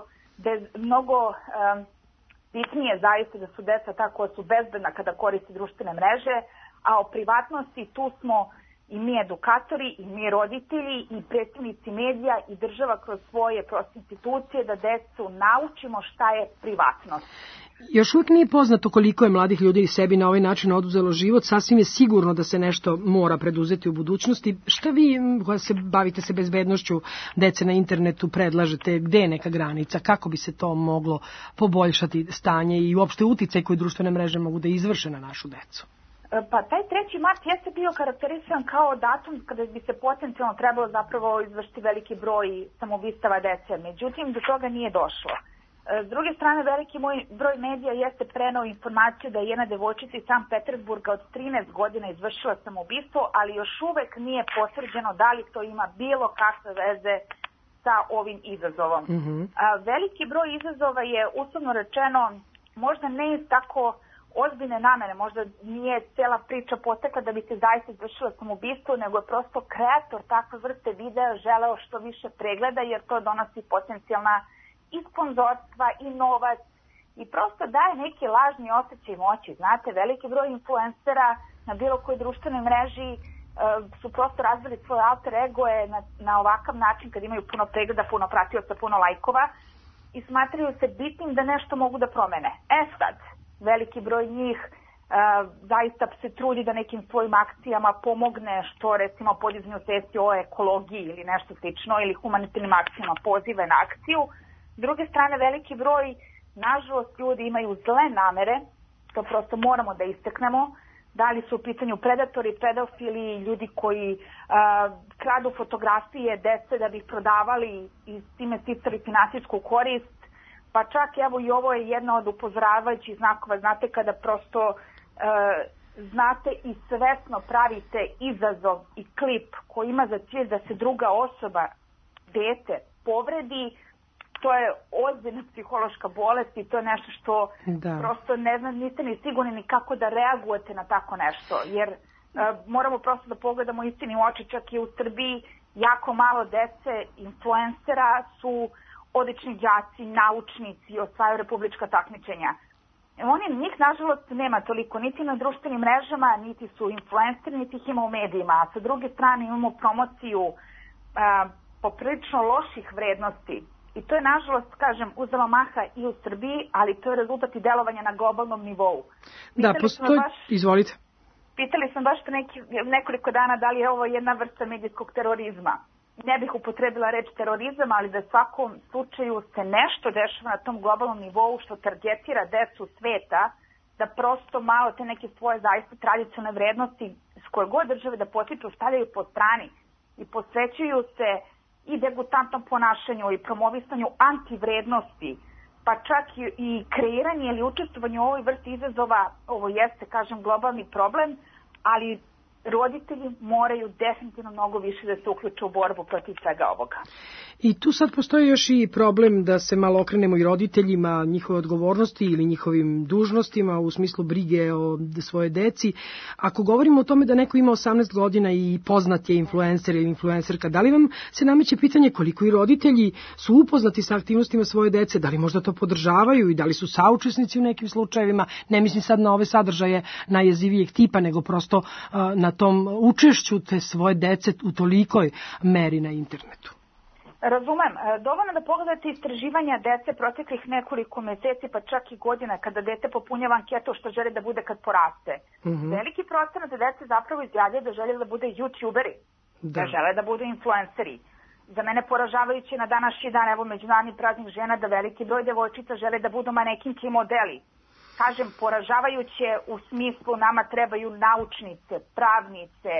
Speaker 3: mnogo bitnije zaista da su deca ta koja su bezbedna kada koriste društvene mreže, a o privatnosti tu smo i mi edukatori, i mi roditelji, i predstavnici medija i država kroz svoje institucije da decu naučimo šta je privatnost. Još uvijek nije poznato koliko je mladih ljudi sebi na ovaj način oduzelo život. Sasvim je sigurno da se nešto mora preduzeti u budućnosti. Šta vi, koja se bavite se bezbednošću dece na internetu, predlažete? Gde je neka granica? Kako bi se to moglo poboljšati stanje i uopšte uticaj koji društvene mreže mogu da izvrše na našu decu?
Speaker 16: Pa taj 3. mart jeste bio karakterisan kao datum kada bi se potencijalno trebalo zapravo izvršiti veliki broj samoubistava dece. Međutim, do toga nije došlo. S druge strane, veliki broj medija jeste preneo informaciju da je jedna devojčica iz Sankt Petersburga od 13 godina izvršila samoubistvo, ali još uvek nije potvrđeno da li to ima bilo kakve veze sa ovim izazovom. Veliki broj izazova je, uslovno rečeno, možda ne iz tako ozbiljne namene, možda nije cijela priča potekla da bi se zaista izvršila samoubistvo, nego je prosto kreator takve vrste videa želeo što više pregleda, jer to donosi potencijalna i sponzorstva i novac i prosto daje neki lažni osjećaj moći. Znate, veliki broj influencera na bilo kojoj društvenoj mreži su prosto razvili svoje alter egoje na ovakav način kad imaju puno pregleda, puno pratioca, puno lajkova i smatraju se bitnim da nešto mogu da promene. Sad, veliki broj njih zaista se trudi da nekim svojim akcijama pomogne, što recimo podizanju svesti o ekologiji ili nešto slično, ili humanitarnim akcijama pozive na akciju. S druge strane, veliki broj, nažalost, ljudi imaju zle namere, to prosto moramo da istaknemo, da li su u pitanju predatori, pedofili, ljudi koji kradu fotografije dece da bi ih prodavali i s time sticali finansijsku korist, pa čak evo i ovo je jedna od upozoravajućih znakova, znate, kada prosto znate i svesno pravite izazov i klip koji ima za cilj da se druga osoba, dete, povredi, to je ozbiljna psihološka bolest i to je nešto što prosto ne znam, niste ni sigurni ni kako da reagujete na tako nešto, jer moramo prosto da pogledamo istini u oči, čak i u Srbiji jako malo dece, influencera su odlični đaci, naučnici, osvajaju republička takmičenja. Njih, nažalost, nema toliko niti na društvenim mrežama, niti su influenceri, niti ih ima u medijima. A sa druge strane imamo promociju poprilično loših vrednosti. I to je, nažalost, kažem, uzelo maha i u Srbiji, ali to je rezultat i delovanja na globalnom nivou.
Speaker 3: Da, postoji... Izvolite.
Speaker 16: pitali sam baš nekoliko dana da li je ovo jedna vrsta medijskog terorizma. Ne bih upotrebila reč terorizam, ali da u svakom slučaju se nešto dešava na tom globalnom nivou što targetira decu sveta, da prosto malo te neke svoje zaista tradicionalne vrednosti s koje god države da potiču stavljaju po strani i posvećuju se i degutantnom ponašanju i promovisanju antivrednosti, pa čak i kreiranje ili učestvovanje u ovoj vrsti izazova. Ovo jeste, kažem, globalni problem, ali roditelji moraju definitivno mnogo više da se uključe u borbu protiv svega ovoga.
Speaker 3: I tu sad postoji još i problem da se malo okrenemo i roditeljima, njihove odgovornosti ili njihovim dužnostima u smislu brige o svoje deci. Ako govorimo o tome da neko ima 18 godina i poznat je influencer ili influencerka, da li vam se nameće pitanje koliko i roditelji su upoznati sa aktivnostima svoje dece, da li možda to podržavaju i da li su saučesnici u nekim slučajevima, ne mislim sad na ove sadržaje najjezivijeg tipa, nego prosto na tom učešću te svoje dece u tolikoj meri na internetu.
Speaker 16: Razumem. Dovoljno da pogledate istraživanja dece proteklih nekoliko meseci, pa čak i godina, kada dete popunjava anketu što želi da bude kad poraste. Veliki procenat dece zapravo izjavljaju da žele da bude youtuberi, da žele da budu influenceri. Za mene poražavajuće na današnji dan, evo Međunarodni praznik žena, da veliki broj devojčica žele da budu manekinke i modeli. Kažem, poražavajuće u smislu nama trebaju naučnice, pravnice,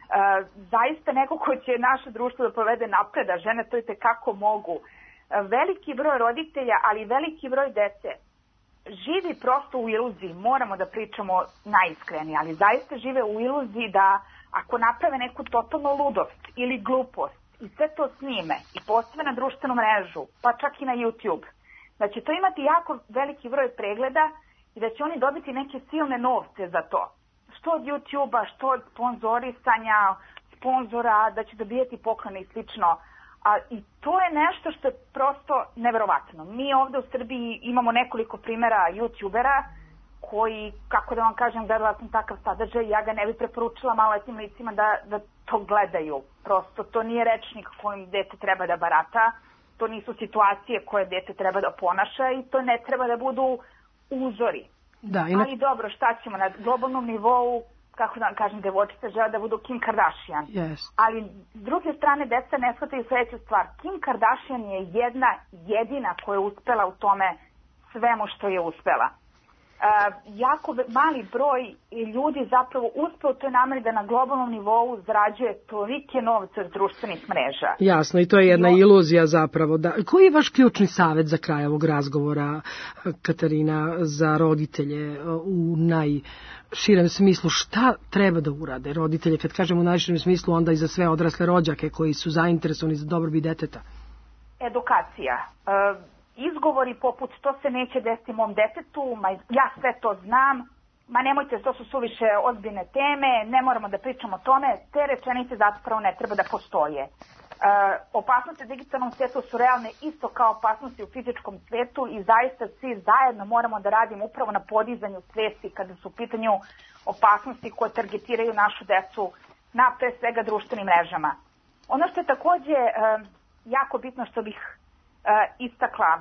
Speaker 16: zaista neko ko će naše društvo da povede napred, a žene to i tekako mogu. Veliki broj roditelja, ali veliki broj dece živi prosto u iluziji, moramo da pričamo najiskrenije, ali zaista žive u iluziji da ako naprave neku totalnu ludost ili glupost i sve to snime i postave na društvenu mrežu, pa čak i na YouTube, da će to imati jako veliki broj pregleda i da će oni dobiti neke silne novce za to. Što od YouTube-a, što od sponzorisanja, sponzora, da će dobijeti poklone i slično. I to je nešto što je prosto neverovatno. Mi ovde u Srbiji imamo nekoliko primjera YouTubera koji, kako da vam kažem, gledala sam takav sadržaj, ja ga ne bih preporučila maloletnim licima da to gledaju. Prosto to nije rečnik kojim dete treba da barata, to nisu situacije koje dete treba da ponaša i to ne treba da budu uzori. Ali dobro, šta ćemo na globalnom nivou, kako da vam kažem, devojčice žele da budu Kim Kardashian. Ali s druge strane, deca ne shvataju sledeću stvar. Kim Kardashian je jedna jedina koja je uspela u tome svemu što je uspela. Jako mali broj ljudi zapravo uspeo u toj nameri da na globalnom nivou zarađuje tolike novce od društvenih mreža.
Speaker 3: Jasno, i to je jedna iluzija zapravo. Koji je vaš ključni savjet za kraj ovog razgovora, Katarina, za roditelje u najširem smislu? Šta treba da urade roditelje? Kad kažem u najširem smislu, onda i za sve odrasle rođake koji su zainteresovani za dobrobit deteta.
Speaker 16: Edukacija. Izgovori poput to se neće desiti mom detetu, ja sve to znam, ma nemojte, to su suviše ozbiljne teme, ne moramo da pričamo o tome, te rečenice zapravo ne treba da postoje. Opasnosti u digitalnom svijetu su realne isto kao opasnosti u fizičkom svijetu i zaista svi zajedno moramo da radimo upravo na podizanju svijesti kada su u pitanju opasnosti koje targetiraju našu decu na pre svega društvenim mrežama. Ono što je takođe jako bitno što bih istakla,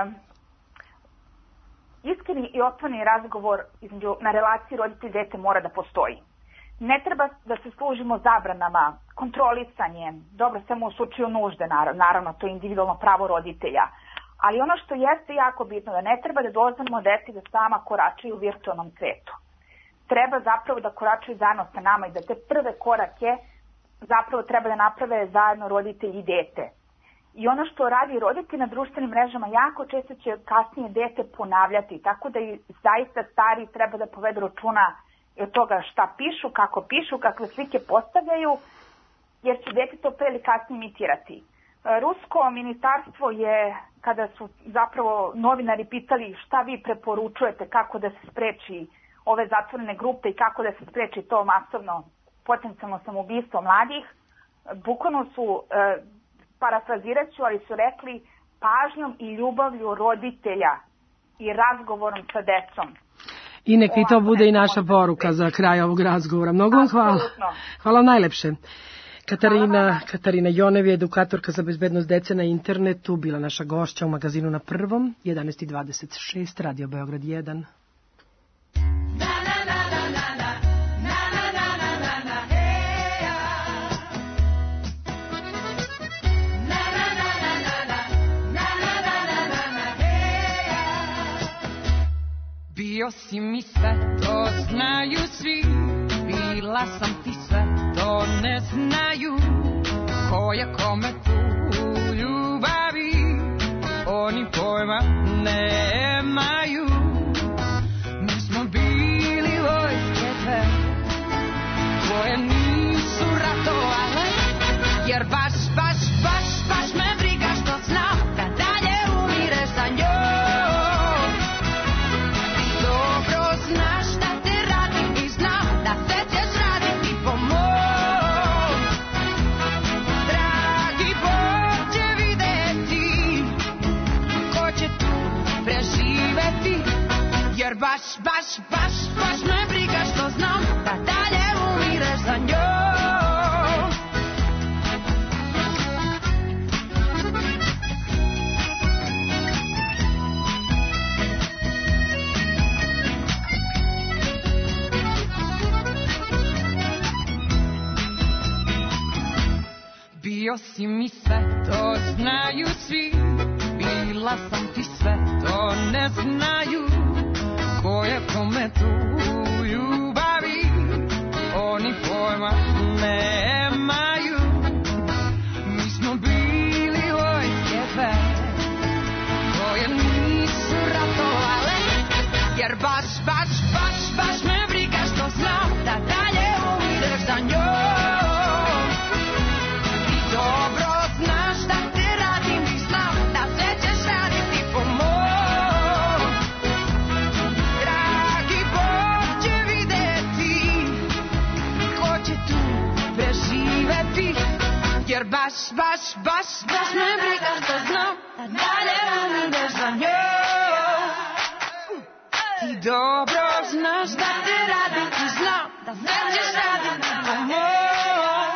Speaker 16: iskreni i otvoreni razgovor na relaciji roditelj-dete mora da postoji. Ne treba da se služimo zabranama, kontrolisanjem, dobro samo u slučaju nužde, naravno to je individualno pravo roditelja, ali ono što jeste jako bitno da ne treba da dozvolimo deci da sama koračaju u virtualnom svetu. Treba zapravo da koračaju zajedno sa nama i da te prve korake zapravo treba da naprave zajedno roditelj i dete. I ono što radi roditelj na društvenim mrežama jako često će kasnije dete ponavljati, tako da i zaista stari treba da povedu računa od toga šta pišu, kakve slike postavljaju, jer će dete to pre ili kasnije imitirati. Rusko ministarstvo je, kada su zapravo novinari pitali šta vi preporučujete, kako da se spreči ove zatvorene grupe i kako da se spreči to masovno potencijalno samoubistvo mladih, bukvalno su, parafrazirat ću, ali su rekli pažnjom i ljubavlju roditelja i razgovorom sa decom.
Speaker 3: I nek i to bude i naša poruka za kraj ovog razgovora. Mnogo vam hvala. Hvala vam najlepše. Katarina Jonev je edukatorka za bezbednost dece na internetu, bila naša gošća u magazinu Na prvom, 11:26, Radio Beograd 1.
Speaker 17: Bio si mi sve, to znaju svi. Bila sam ti sve, to ne znaju. Ko je kome tu ljubavi, oni pojma nemaju. Mi smo bili vojske dve, koje nisu ratovale, jer baš me briga što znam da dalje umireš za njom. Dobro znaš da te radim i znam da se ćeš raditi po mom. Dragi Bog će videti ko će tu preživeti, jer baš me briga što znam da dalje umireš za njom. Bio si mi sve, to znaju svi. Bila sam ti sve, to ne znaju. Ko je kome tu ljubavi, oni pojma nemaju. Mi smo bili vojske dve, koje nisu ratovale, jer baš me briga što znam da dalje umireš za njom. Ti dobro znaš da te radim i znam da se ćeš raditi po mom. Dragi Bog će videti ko će tu preživeti, jer baš me briga što znam da dalje umireš za njom. Ti dobro znaš da te radim i znam da se ćeš raditi po mom.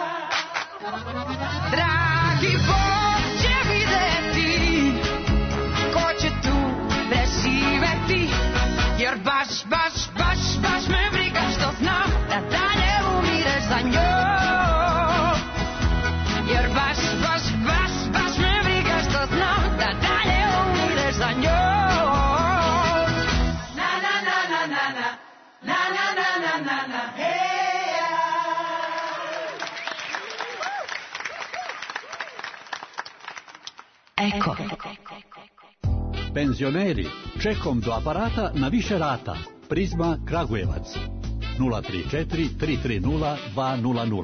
Speaker 17: Dragi Bog će videti ko će tu preživeti, jer baš me briga što znam da dalje umireš za njom. Jer baš me briga što znam da dalje umireš za njom. Na na na na na na na na na na na hey.
Speaker 12: Eko.
Speaker 9: Penzioneri, čekom do aparata na više rata. Prizma Kragujevac 034 330 200.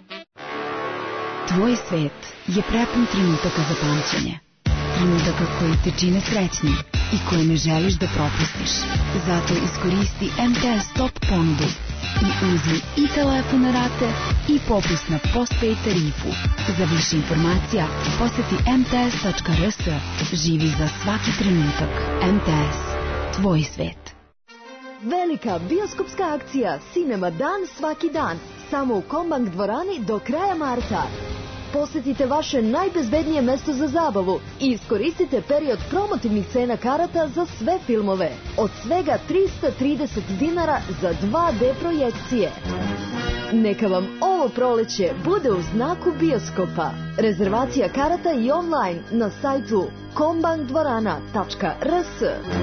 Speaker 18: Tvoj svet je prepun trenutaka za pamćenje. Trenutaka koji te čine srećnim i koje ne želiš da propustiš. Zato iskoristi MTS Top ponudu i uzmi i telefon na rate i popust na postpaid tarifu. Za više informacija poseti mts.rs. Živi za svaki trenutak. MTS. Tvoj svet.
Speaker 19: Velika bioskopska akcija Cinema dan svaki dan. Samo u Kombank dvorani do kraja marta. Posetite vaše najbezbednije mesto za zabavu i iskoristite period promotivnih cena karata za sve filmove. Od svega 330 dinara za 2D projekcije. Neka vam ovo proleće bude u znaku bioskopa. Rezervacija karata i online na sajtu kombankdvorana.rs.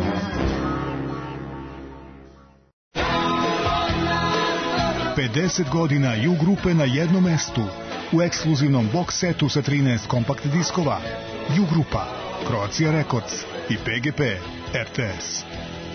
Speaker 20: Pedeset godina Ju grupe na jednom mestu. U ekskluzivnom box setu sa 13 kompakt diskova. Ju grupa, Croatia Records i PGP RTS.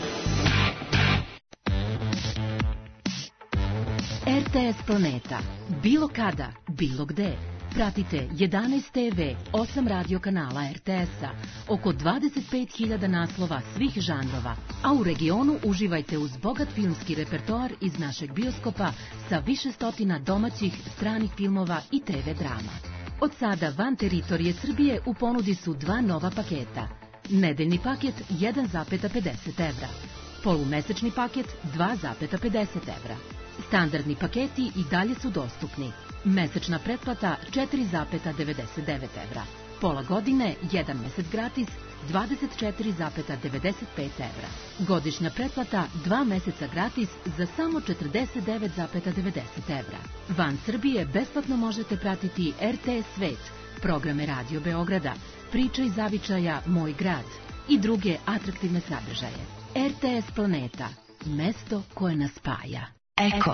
Speaker 21: RTS Planeta. Bilo kada, bilo gde. Pratite 11 TV, 8 radio kanala RTS-a, oko 25.000 naslova svih žanrova, a u regionu uživajte uz bogat filmski repertoar iz našeg bioskopa sa više stotina domaćih, stranih filmova i TV drama. Od sada van teritorije Srbije u ponudi su dva nova paketa. Nedeljni paket 1,50 evra, polumesečni paket 2,50 evra. Standardni paketi i dalje su dostupni. Mesečna pretplata 4,99 evra. Pola godine, 1 mesec gratis, 24,95 evra. Godišnja pretplata 2 meseca gratis za samo 49,90 evra. Van Srbije besplatno možete pratiti RTS Svet, programe Radio Beograda, Priče iz zavičaja Moj grad i druge atraktivne sadržaje. RTS Planeta, mesto koje nas spaja.
Speaker 18: Eko.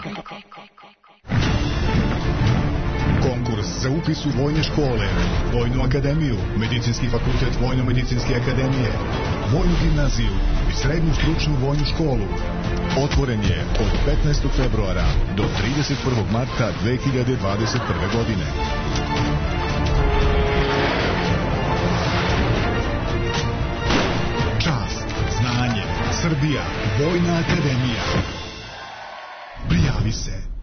Speaker 20: Konkurs za upis u vojne škole, Vojnu akademiju, Medicinski fakultet Vojno-medicinske akademije, Vojnu gimnaziju i Srednju stručnu vojnu školu. Otvoren je od 15. februara do 31. marta 2021. godine. Čast, znanje, Srbija, Vojna akademija. Prijavi se.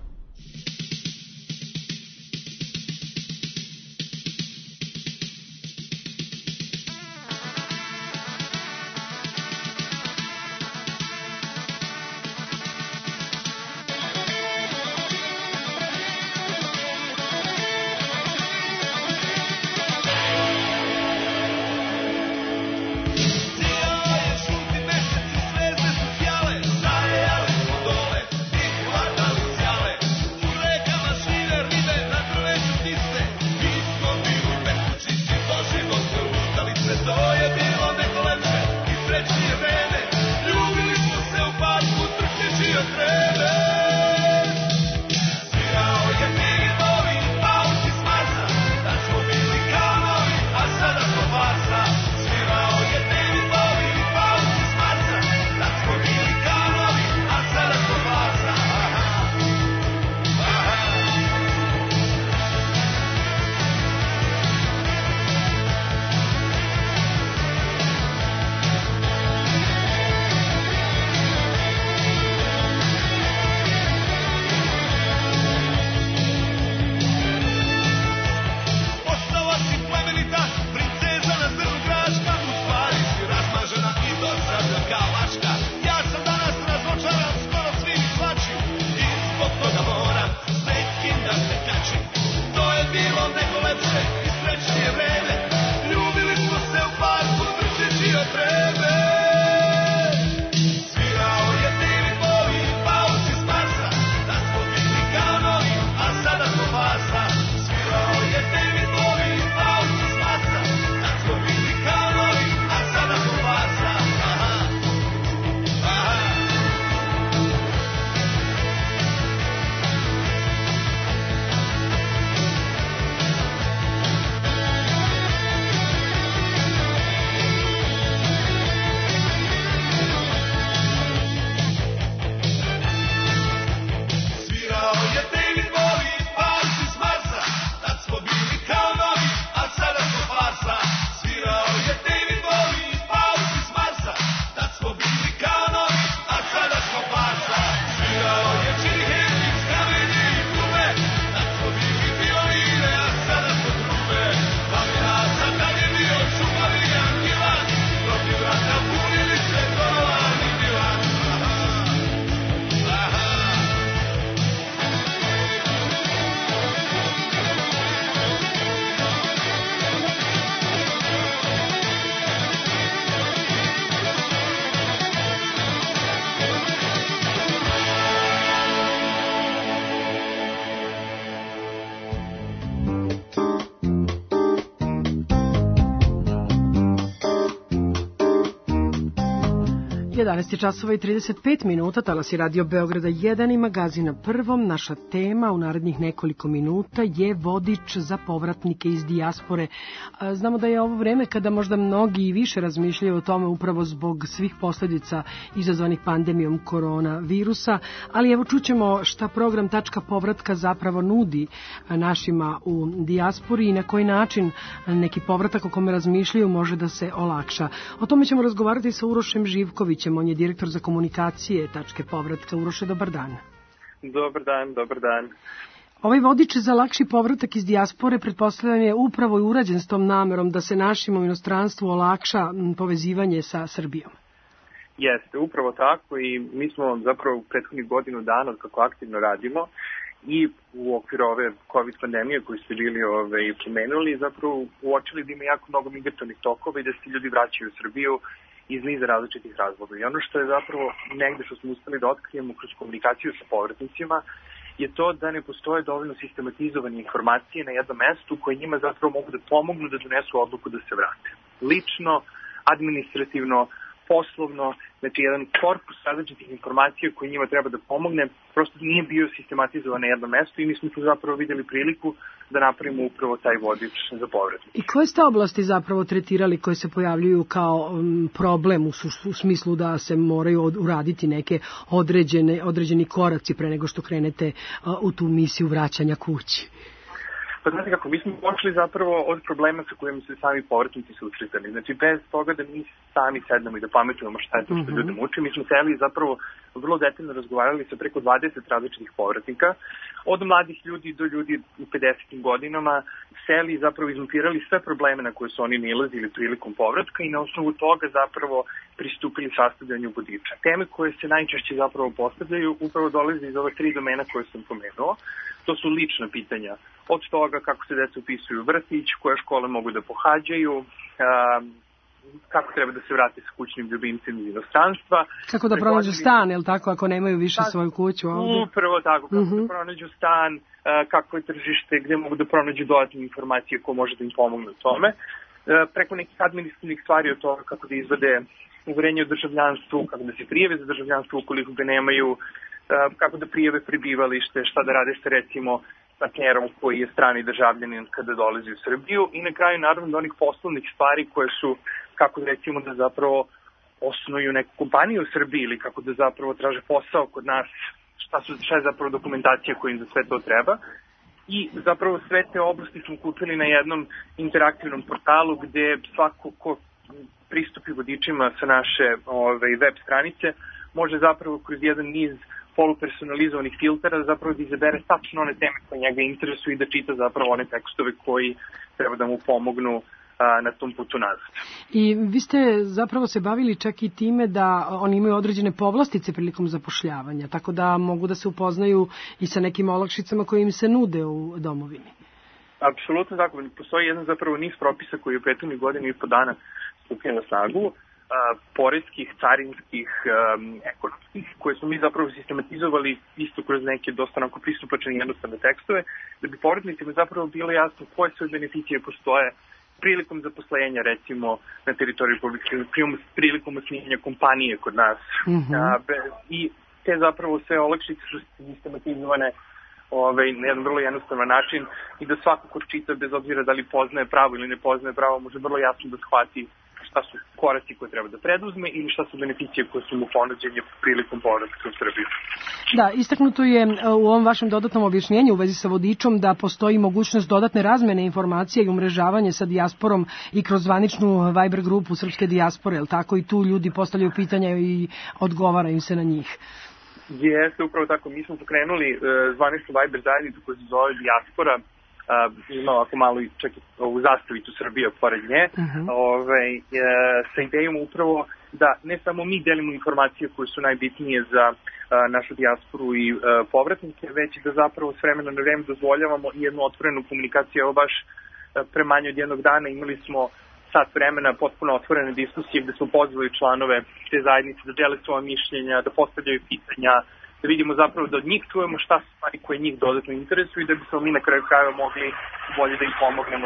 Speaker 3: časova i 35 minuta, talas je Radio Beograda 1 i magazin na Prvom. Naša tema u narednih nekoliko minuta je vodič za povratnike iz dijaspore. Znamo da je ovo vreme kada možda mnogi i više razmišljaju o tome upravo zbog svih posljedica izazvanih pandemijom koronavirusa, ali evo čućemo šta program Tačka povratka zapravo nudi našima u dijaspori i na koji način neki povratak o kome razmišljaju može da se olakša. O tome ćemo razgovarati sa Urošem Živkovićem, on je direktor za komunikacije Tačke povratka. Uroše, dobar dan.
Speaker 1: Dobar dan.
Speaker 3: Ovaj vodič za lakši povratak iz dijaspore pretpostavljam je upravo i urađen s tom namerom da se našim u inostranstvu olakša povezivanje sa Srbijom.
Speaker 1: Jeste, upravo tako i mi smo zapravo u prethodnih godinu dana kako aktivno radimo i u okviru ove COVID pandemije koju ste bili pomenuli zapravo uočili da ima jako mnogo migratornih tokova i da se ljudi vraćaju u Srbiju iz niza različitih razloga. I ono što je zapravo negde što smo uspeli da otkrijemo kroz komunikaciju sa povratnicima je to da ne postoje dovoljno sistematizovane informacije na jednom mestu koje njima zapravo mogu da pomognu da donesu odluku da se vrate. Lično, administrativno, poslovno, znači jedan korpus različitih informacija koji njima treba da pomogne, prosto nije bio sistematizovan na jednom mestu i mi smo tu zapravo vidjeli priliku da napravimo upravo taj vodič za povratnike.
Speaker 3: I koje ste oblasti zapravo tretirali koje se pojavljuju kao problem u smislu da se moraju uraditi neke određeni koraci pre nego što krenete u tu misiju vraćanja kući?
Speaker 1: Pa znate kako, mi smo počeli zapravo od problema sa kojim se sami povratnici susretali. Znači, bez toga da mi sami sednemo i da pametujemo šta je to što ljudi muči, mi smo seli zapravo vrlo detaljno razgovarali sa preko 20 različitih povratnika, od mladih ljudi do ljudi u 50. godinama, seli i zapravo izmatirali sve probleme na koje su oni nilazili prilikom povratka i na osnovu toga zapravo pristupili sastavljanju vodiča. Teme koje se najčešće zapravo postavljaju upravo dolaze iz ove 3 domena koje sam pomenuo. To su lična pitanja. Od toga kako se deca upisuju u vrtić, koje škole mogu da pohađaju, kako treba da se vrate sa kućnim ljubimcem iz inostranstva.
Speaker 3: Kako da pronađu stan, je li tako, ako nemaju više svoju kuću ovdje?
Speaker 1: Upravo tako, kako da pronađu stan, kako je tržište, gde mogu da pronađu dodatne informacije ko može da im pomogne u tome. Preko nekih administrativnih stvari od toga kako da izvade uverenje o državljanstvu, kako da se prijave za državljanstvo ukoliko ga nemaju, kako da prijave prebivalište, šta da rade sa recimo partnerom koji je strani državljanin kada dolazi u Srbiju i na kraju naravno do onih poslovnih stvari koje su kako recimo da zapravo osnuju neku kompaniju u Srbiji ili kako da zapravo traže posao kod nas, šta je zapravo dokumentacija koja im za sve to treba. I zapravo sve te oblasti smo kupili na jednom interaktivnom portalu gde svako ko pristupi vodičima sa naše web stranice može zapravo kroz jedan niz polupersonalizovanih filtera zapravo da izabere tačno one teme koje njega interesuju i da čita zapravo one tekstove koji treba da mu pomognu na tom putu nazad.
Speaker 3: I vi ste zapravo se bavili čak i time da oni imaju određene povlastice prilikom zapošljavanja, tako da mogu da se upoznaju i sa nekim olakšicama koje im se nude u domovini.
Speaker 1: Apsolutno tako. Postoji jedan zapravo niz propisa koji je u prethodnih godinu i po dana stupio na snagu, poreskih, carinskih, ekonomskih, koje smo mi zapravo sistematizovali isto kroz neke dosta onako pristupačne i jednostavne tekstove, da bi povratnicima zapravo bilo jasno koje sve beneficije postoje prilikom zaposlenja, recimo, na teritoriju Republike Srbije, prilikom osnivanja kompanije kod nas. I te zapravo sve olakšice su sistematizovane na jedan vrlo jednostavan način i da svako ko čita, bez obzira da li poznaje pravo ili ne poznaje pravo, može vrlo jasno da shvati šta su koraci koje treba da preduzme ili šta su beneficije koje su mu ponuđenje prilikom povratka u Srbiju.
Speaker 3: Da, istaknuto je u ovom vašem dodatnom objašnjenju u vezi sa vodičom da postoji mogućnost dodatne razmene informacija i umrežavanje sa dijasporom i kroz zvaničnu Viber grupu srpske dijaspore, je li tako? I tu ljudi postavljaju pitanja i odgovaraju se na njih.
Speaker 1: Jeste, upravo tako. Mi smo pokrenuli zvaničnu Viber zajednicu koja se zove Dijaspora, ima ovako malo i čak ovu zastavicu Srbije pored nje, sa idejom upravo da ne samo mi delimo informacije koje su najbitnije za našu dijasporu i povratnike, već da zapravo s vremena na vreme dozvoljavamo i jednu otvorenu komunikaciju. Evo baš pre manje od jednog dana imali smo sat vremena potpuno otvorene diskusije gde smo pozvali članove te zajednice da dele svoje mišljenja, da postavljaju pitanja, da vidimo zapravo da od njih čujemo šta su stvari koje njih dodatno interesuju i da bismo mi na kraju krajeva mogli bolje da im pomognemo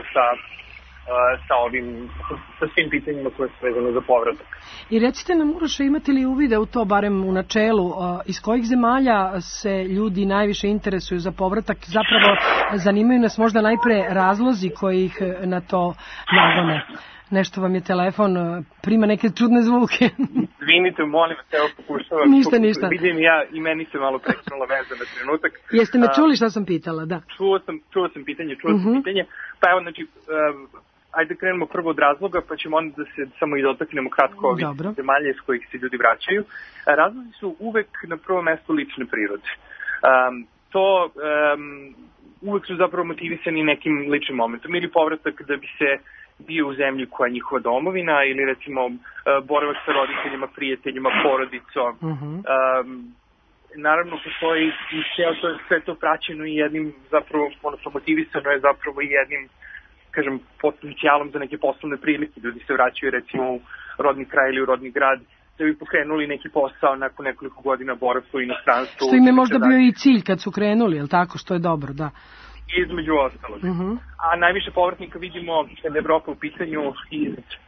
Speaker 1: sa svim pitanjima koje su vezane za povratak.
Speaker 3: I recite nam, Uroša, imate li uvide u to, barem u načelu, iz kojih zemalja se ljudi najviše interesuju za povratak? Zapravo zanimaju nas možda najpre razlozi koji ih na to nagone. Nešto vam je telefon, prima neke čudne zvuke.
Speaker 1: Izvinite, molim vas, evo pokušavam.
Speaker 3: Ništa.
Speaker 1: Vidim ja i meni se malo prekinula veza na trenutak.
Speaker 3: Jeste me čuli šta sam pitala, da?
Speaker 1: Čuo sam pitanje. Pa evo, znači, ajde da krenemo prvo od razloga, pa ćemo onda da se samo i dotaknemo kratko ovih zemalja iz kojih se ljudi vraćaju. Razlozi su uvek na prvom mestu lične prirode. Uvek su zapravo motivisani nekim ličnim momentom ili povratak da bi se bio u zemlji koja je njihova domovina ili recimo boravak sa roditeljima, prijateljima, porodicom. Naravno postoji i sve to praćeno i jednim zapravo, odnosno motivisano je zapravo i jednim, kažem, potencijalom za neke poslovne prilike. Ljudi se vraćaju recimo u rodni kraj ili u rodni grad da bi pokrenuli neki posao nakon nekoliko godina boravka u inostranstvu.
Speaker 3: Što im je možda bio i cilj kad su krenuli, je li tako, što je dobro, da.
Speaker 1: Između ostalog. A najviše povratnika vidimo kada je Evropa u pitanju iz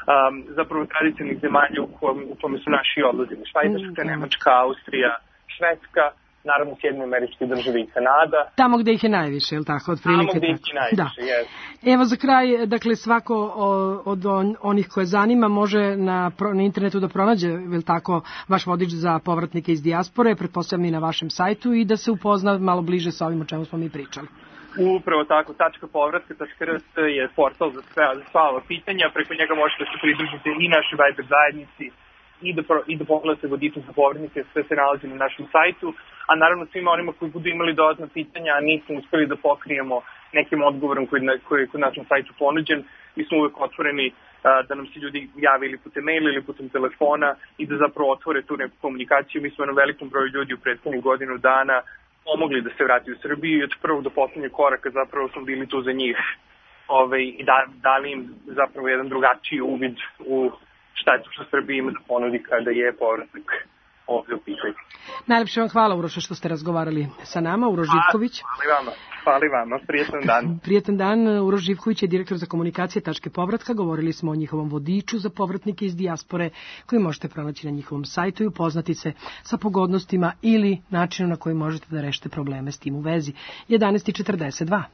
Speaker 1: zapravo tradicionalnih zemalja u kome su naši odlazili. Švajcarska, Nemačka, Austrija, Švedska, naravno Sjedinjene Američke Države i Kanada.
Speaker 3: Tamo gde ih je najviše, je li tako?
Speaker 1: Tamo gde ih je najviše, jes.
Speaker 3: Evo za kraj, dakle svako od onih koje zanima može na internetu da pronađe, je li tako, vaš vodič za povratnike iz dijaspore, pretpostavljam i na vašem sajtu, i da se upozna malo bliže sa ovim o čemu smo mi pričali.
Speaker 1: Upravo tako, .povratka.rs je portal za sva ova pitanja, preko njega možete da se pridružite i našoj Viber zajednici i da pogledate vodiče za povratnike, sve se nalazi na našem sajtu, a naravno svima onima koji budu imali dodatna pitanja, a nismo uspeli da pokrijemo nekim odgovorom koji je kod našem sajtu ponuđen, mi smo uvek otvoreni da nam se ljudi jave ili putem maila ili putem telefona i da zapravo otvore tu neku komunikaciju. Mi smo na velikom broju ljudi u prethodnih godinu dana pomogli da se vrati u Srbiju i od prvog do poslednjeg koraka zapravo smo bili tu za njih i dali im zapravo jedan drugačiji uvid u šta je to što Srbija ima da ponudi kada je povratak ovde u pitanju.
Speaker 3: Najlepše vam hvala, Uroše, što ste razgovarali sa nama. Uroš Živković.
Speaker 1: Hvala vam, prijetan dan.
Speaker 3: Prijetan dan. Uroš Živković je direktor za komunikacije Tačke povratka. Govorili smo o njihovom vodiču za povratnike iz dijaspore koji možete pronaći na njihovom sajtu i upoznati se sa pogodnostima ili načinu na koji možete da rešite probleme s tim u vezi. 11:42.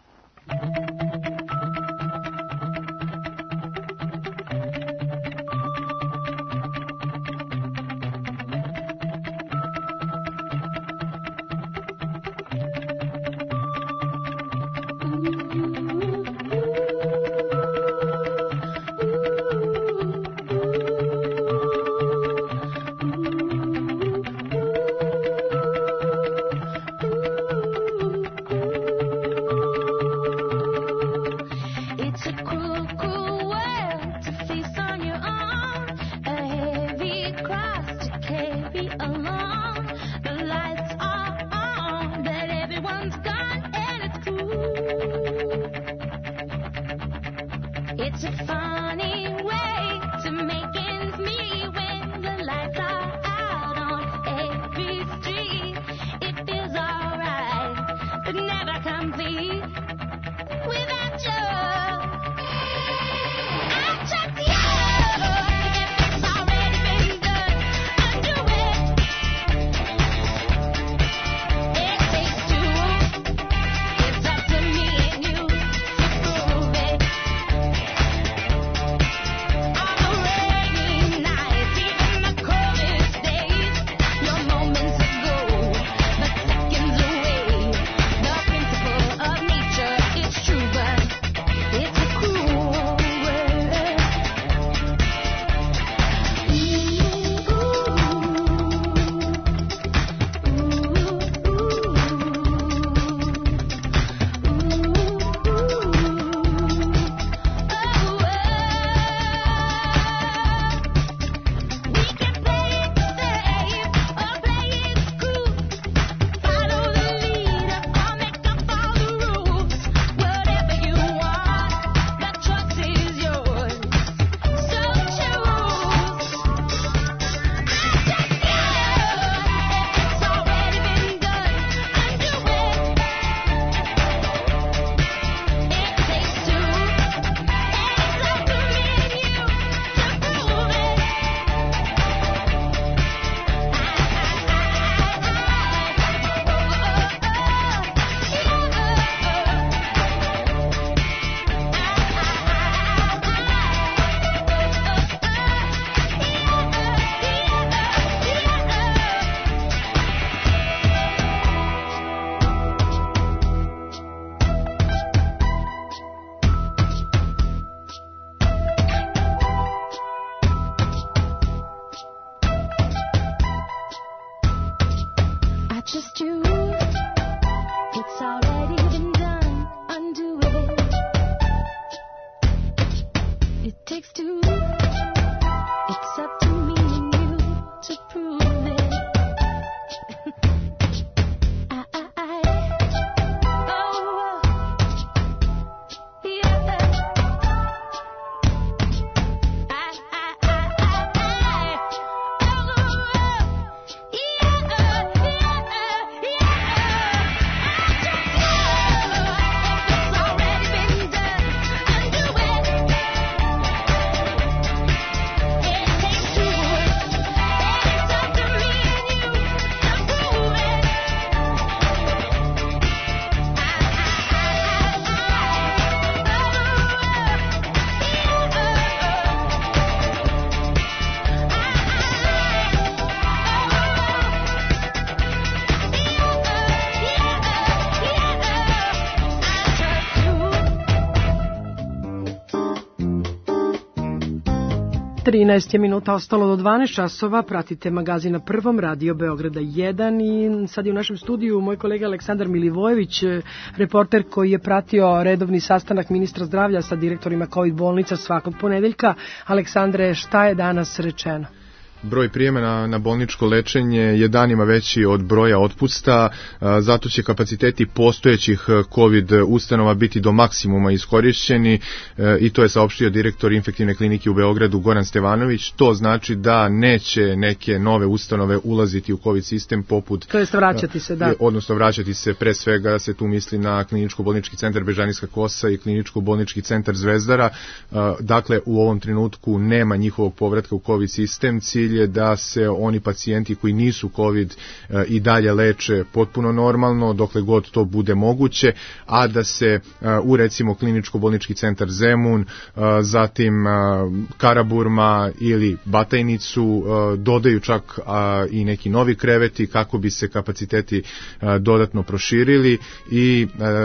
Speaker 3: 13 minuta ostalo do 12 časova, pratite magazin na Prvom, Radio Beograda 1 i sad je u našem studiju moj kolega Aleksandar Milivojević, reporter koji je pratio redovni sastanak ministra zdravlja sa direktorima COVID bolnica svakog ponedeljka. Aleksandre, šta je danas rečeno?
Speaker 4: Broj prijema na bolničko lečenje je danima veći od broja otpusta, zato će kapaciteti postojećih COVID ustanova biti do maksimuma iskorišćeni i to je saopštio direktor infektivne klinike u Beogradu Goran Stevanović. To znači da neće neke nove ustanove ulaziti u COVID sistem poput...
Speaker 3: To jest vraćati se, da.
Speaker 4: Odnosno vraćati se, pre svega se tu misli na kliničko-bolnički centar Bežanijska Kosa i kliničko-bolnički centar Zvezdara. Dakle, u ovom trenutku nema njihovog povratka u COVID sistem. Cilj je da se oni pacijenti koji nisu COVID i dalje leče potpuno normalno dokle god to bude moguće, a da se u recimo kliničko-bolnički centar Zemun, zatim Karaburma ili Batajnicu dodaju čak i neki novi kreveti kako bi se kapaciteti dodatno proširili i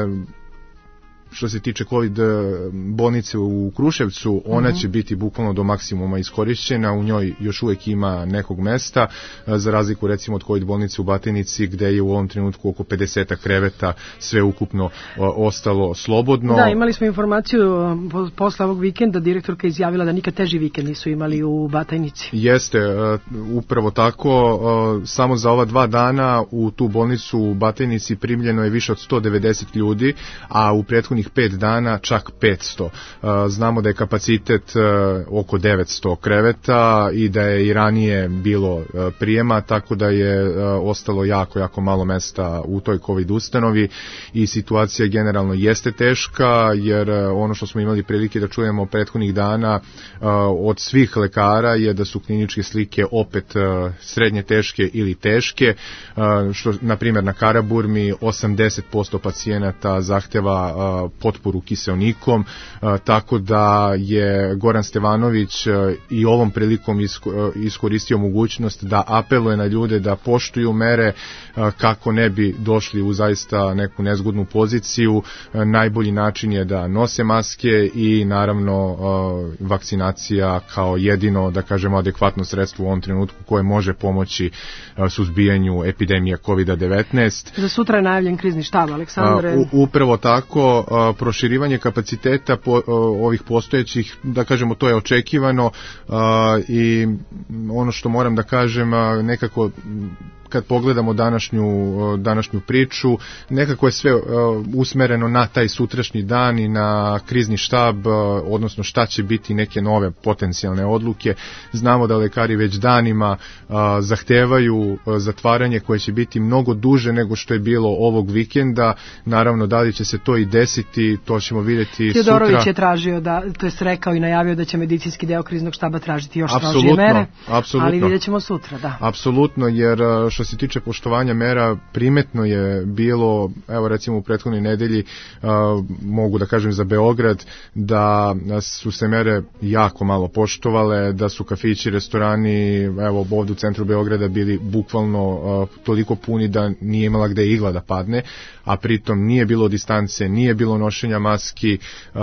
Speaker 4: što se tiče COVID bolnice u Kruševcu, ona će biti bukvalno do maksimuma iskorišćena, u njoj još uvijek ima nekog mesta, za razliku recimo od COVID bolnice u Batajnici gde je u ovom trenutku oko 50 kreveta sve ukupno ostalo slobodno.
Speaker 3: Da, imali smo informaciju posle ovog vikenda, direktorka izjavila da nikad teži vikend nisu imali u Batajnici.
Speaker 4: Jeste, upravo tako, samo za ova 2 dana u tu bolnicu u Batajnici primljeno je više od 190 ljudi, a u prethodnih 5 dana čak 500. Znamo da je kapacitet oko 900 kreveta i da je i ranije bilo prijema, tako da je ostalo jako malo mesta u toj COVID ustanovi i situacija generalno jeste teška, jer ono što smo imali prilike da čujemo prethodnih dana od svih lekara je da su kliničke slike opet srednje teške ili teške, što na primjer na Karaburmi 80% pacijenata zahteva potporu kiseonikom, tako da je Goran Stevanović i ovom prilikom iskoristio mogućnost da apeluje na ljude da poštuju mere kako ne bi došli u zaista neku nezgodnu poziciju. Najbolji način je da nose maske i naravno vakcinacija kao jedino, da kažemo, adekvatno sredstvo u ovom trenutku koje može pomoći suzbijanju epidemije COVID-19.
Speaker 3: Za sutra je najavljen krizni štab, Aleksandre.
Speaker 4: Upravo tako, proširivanje kapaciteta ovih postojećih, da kažemo, to je očekivano i ono što moram da kažem, nekako kad pogledamo današnju priču, nekako je sve usmereno na taj sutrašnji dan i na krizni štab, odnosno šta će biti neke nove potencijalne odluke. Znamo da lekari već danima zahtevaju zatvaranje koje će biti mnogo duže nego što je bilo ovog vikenda. Naravno, da li će se to i desiti, to ćemo vidjeti sutra.
Speaker 3: Teodorović je tražio, to jest rekao i najavio da će medicinski deo kriznog štaba tražiti još strožije mere, ali vidjet ćemo sutra, da.
Speaker 4: Apsolutno, jer što se tiče poštovanja mera, primetno je bilo, evo recimo u prethodnoj nedelji, mogu da kažem za Beograd, da su se mere jako malo poštovale, da su kafići, restorani, evo ovdje u centru Beograda bili bukvalno toliko puni da nije imala gde igla da padne, a pritom nije bilo distance, nije bilo nošenja maski,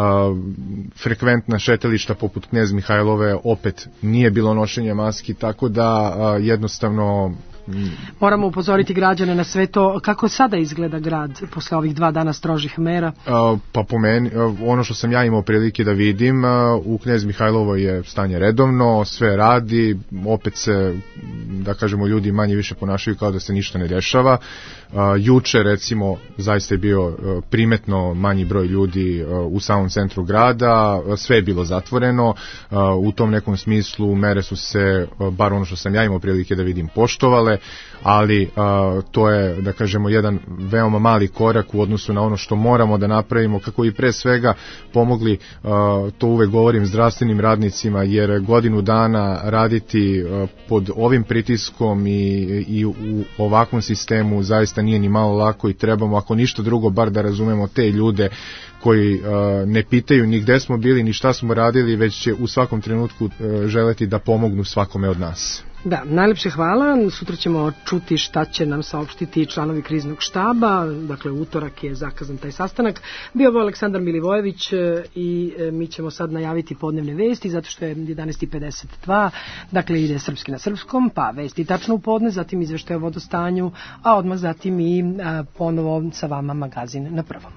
Speaker 4: frekventna šetališta poput Knez Mihajlove opet nije bilo nošenja maski, tako da jednostavno
Speaker 3: moramo upozoriti građane na sve to. Kako sada izgleda grad posle ovih 2 dana strožih mera?
Speaker 4: Pa po meni, ono što sam ja imao prilike da vidim, u Knez Mihajlovoj je stanje redovno, sve radi, opet se, da kažemo, ljudi manje više ponašaju kao da se ništa ne dešava. Juče recimo zaista je bio primetno manji broj ljudi u samom centru grada, sve je bilo zatvoreno, u tom nekom smislu mere su se, bar ono što sam ja imao prilike da vidim, poštovale, ali to je, da kažemo, jedan veoma mali korak u odnosu na ono što moramo da napravimo kako i pre svega pomogli, to uvek govorim, zdravstvenim radnicima, jer godinu dana raditi pod ovim pritiskom i u ovakvom sistemu zaista nije ni malo lako i trebamo, ako ništa drugo, bar da razumemo te ljude koji ne pitaju ni gde smo bili ni šta smo radili, već će u svakom trenutku želeti da pomognu svakome od nas.
Speaker 3: Da, najlepše hvala. Sutra ćemo čuti šta će nam saopštiti članovi kriznog štaba. Dakle, utorak je zakazan taj sastanak. Bio je Aleksandar Milivojević i mi ćemo sad najaviti podnevne vesti, zato što je 11:52. Dakle, ide Srpski na srpskom, pa vesti tačno u podne, zatim izveštaj o vodostanju, a odmah zatim i ponovo sa vama magazin na prvom.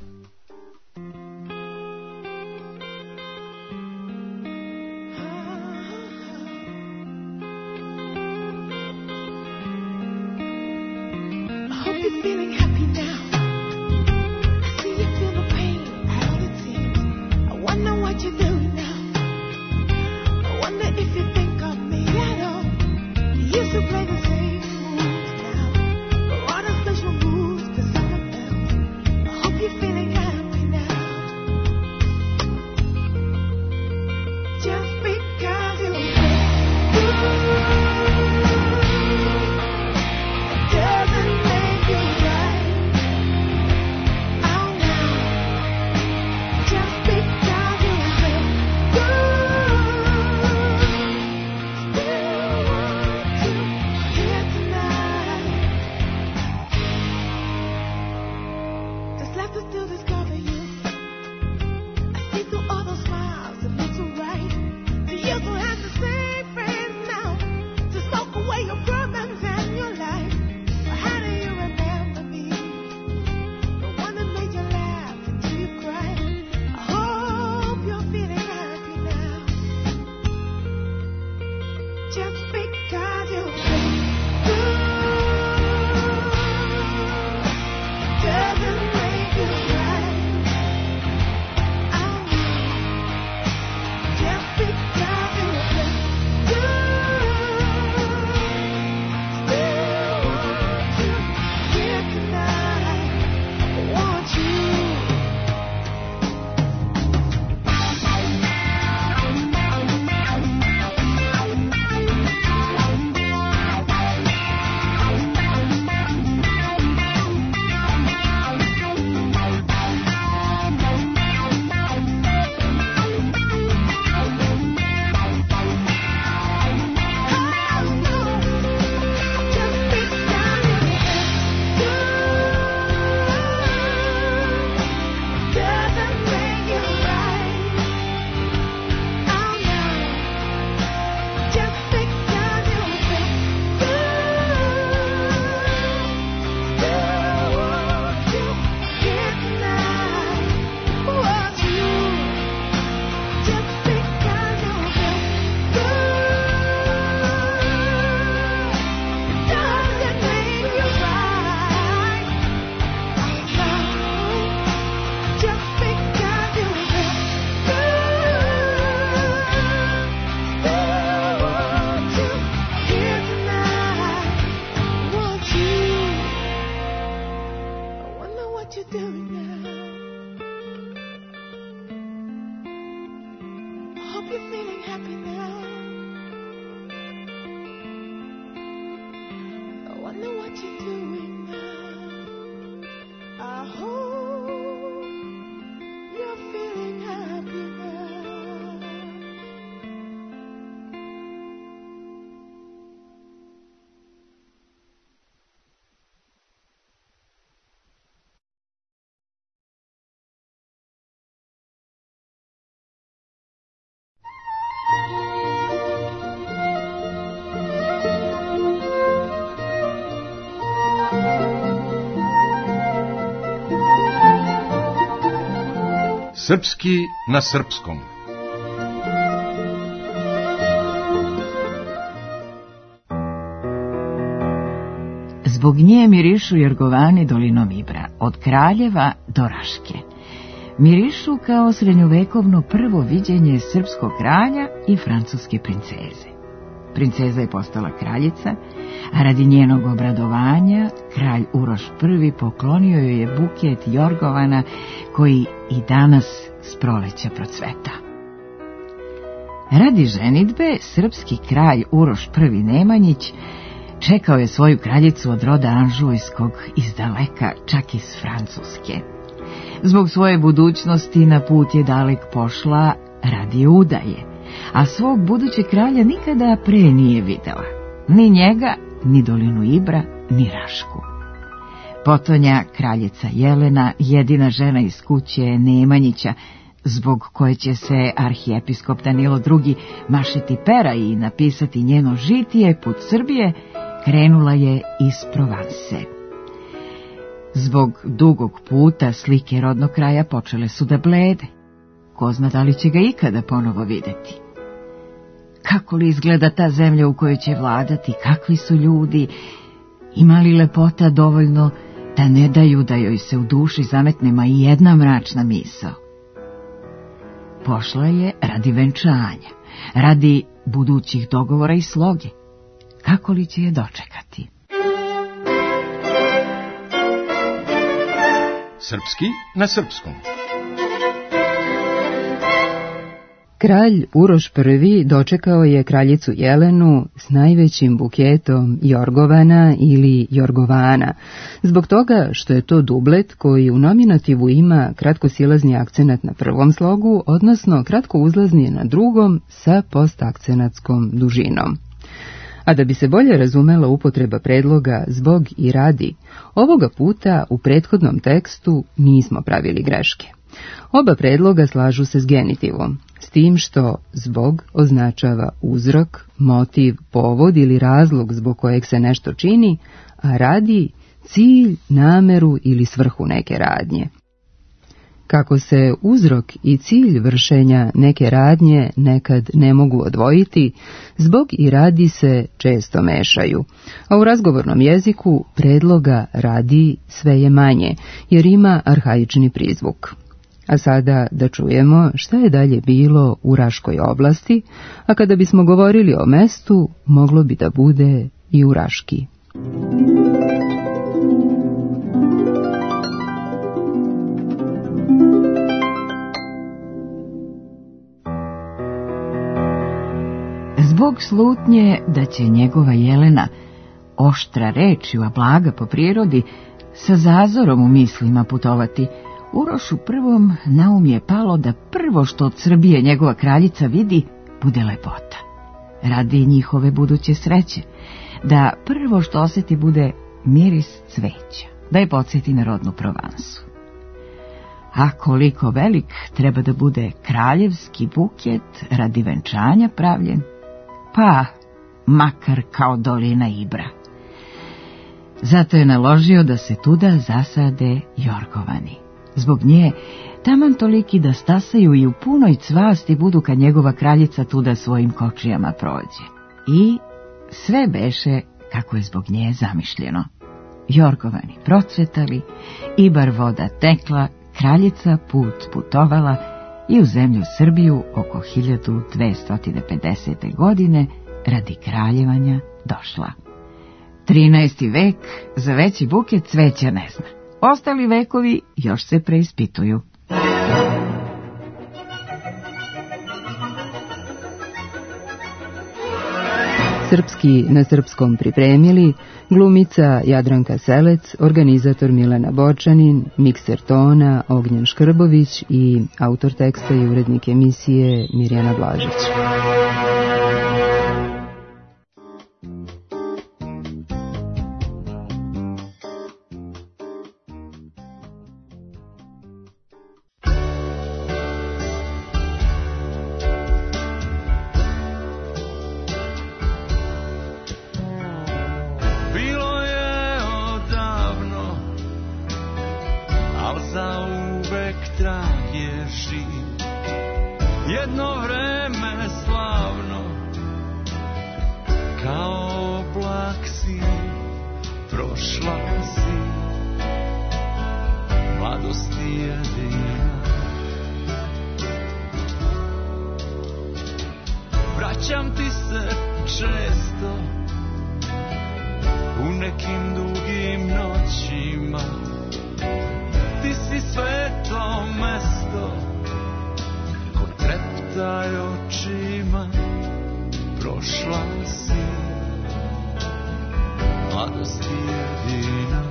Speaker 2: Feeling happy now. I see you feel the pain at all it seems. I wonder what you're doing now. I wonder if you think of me at all. You used to play the same moves now, but on a special moves to someone else. I hope you're feeling happy now. Just because you doesn't make you right.
Speaker 5: Srpski na srpskom.
Speaker 22: Zbog nje mirišu jergovani dolinom Ibra, od Kraljeva do Raške. Mirišu kao srednjovekovno prvo viđenje srpskog kralja i francuske princeze. Princeza je postala kraljica, a radi njenog obradovanja kralj Uroš I poklonio joj je buket jorgovana koji i danas s proleća procveta. Radi ženidbe srpski kralj Uroš I Nemanjić čekao je svoju kraljicu od roda Anžujskog iz daleka, čak iz Francuske. Zbog svoje budućnosti na put je dalek pošla radi udaje, a svog budućeg kralja nikada pre nije videla. Ni njega, ni dolinu Ibra, ni Rašku. Potonja kraljica Jelena, jedina žena iz kuće Nemanjića, zbog koje će se arhijepiskop Danilo II mašiti pera i napisati njeno žitije put Srbije, krenula je iz Provanse. Zbog dugog puta slike rodnog kraja počele su da blede. Ko zna da li će ga ikada ponovo videti. Kako li izgleda ta zemlja u kojoj će vladati, kakvi su ljudi, ima li lepota dovoljno da ne daju da joj se u duši zametne ma i jedna mračna misao. Pošla je radi venčanja, radi budućih dogovora i sloge. Kako li će je dočekati?
Speaker 5: Srpski na srpskom.
Speaker 6: Kralj Uroš I dočekao je kraljicu Jelenu s najvećim buketom jorgovana ili jorgovana, zbog toga što je to dublet koji u nominativu ima kratkosilazni akcenat na prvom slogu, odnosno kratko uzlazni na drugom sa postakcenatskom dužinom. A da bi se bolje razumela upotreba predloga zbog i radi, ovoga puta u prethodnom tekstu nismo pravili greške. Oba predloga slažu se s genitivom, s tim što zbog označava uzrok, motiv, povod ili razlog zbog kojeg se nešto čini, a radi cilj, nameru ili svrhu neke radnje. Kako se uzrok i cilj vršenja neke radnje nekad ne mogu odvojiti, zbog i radi se često mešaju, a u razgovornom jeziku predloga radi sve je manje, jer ima arhaični prizvuk. A sada da čujemo šta je dalje bilo u Raškoj oblasti, a kada bismo govorili o mestu, moglo bi da bude i u Raški.
Speaker 22: Zbog slutnje da će njegova Jelena, oštra rečju, a blaga po prirodi, sa zazorom u mislima putovati, Urošu prvom na um je palo da prvo što od Srbije njegova kraljica vidi bude lepota. Radi njihove buduće sreće, da prvo što osjeti bude miris cveća, da je podsjeti na rodnu Provansu. A koliko velik treba da bude kraljevski buket radi venčanja pravljen, pa makar kao dolina Ibra. Zato je naložio da se tuda zasade jorgovani. Zbog nje taman toliki da stasaju i u punoj cvasti budu kad njegova kraljica tuda svojim kočijama prođe. I sve beše kako je zbog nje zamišljeno. Jorgovani procvetali, Ibar voda tekla, kraljica put putovala i u zemlju Srbiju oko 1250. godine radi kraljevanja došla. 13. vek za veći buket cveća ne zna. Ostali vekovi još se preispituju.
Speaker 6: Srpski na srpskom pripremili glumica Jadranka Selec, organizator Milena Bočanin, mikser tona Ognjen Škrbović i autor teksta i urednik emisije Mirjana Blažić.
Speaker 23: Vraćam ti se često u nekim dugim noćima. Ti si sveto mesto ko treptaj očima. Prošla si mladosti jedina.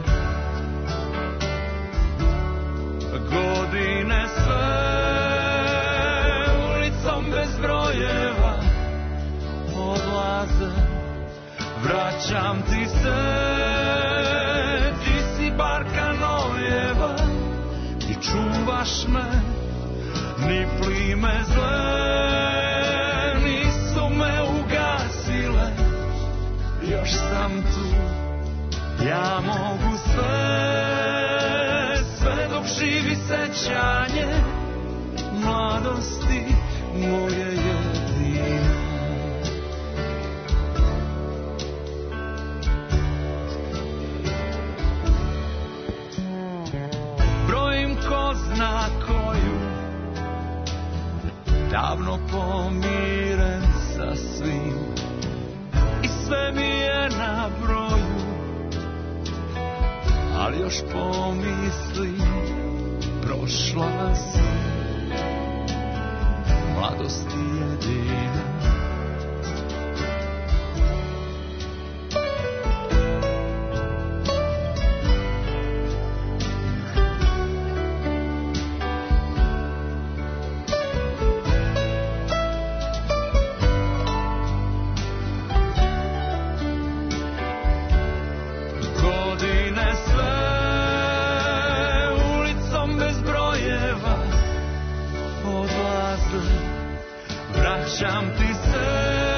Speaker 23: Godine sve ulicom bez brojeva vraćam ti se, ti si barka Nojeva i čuvaš me, ni plime zle nisu me ugasile, još sam tu, ja mogu sve, sve dok živi sećanje mladosti moje jedine. Brojim ko zna koju, davno pomiren sa svim, i sve mi je na broju, ali još pomislim, prošla si, mladosti jedina. Godine sve ulicom bez brojeva odlaze, vraćam ti se,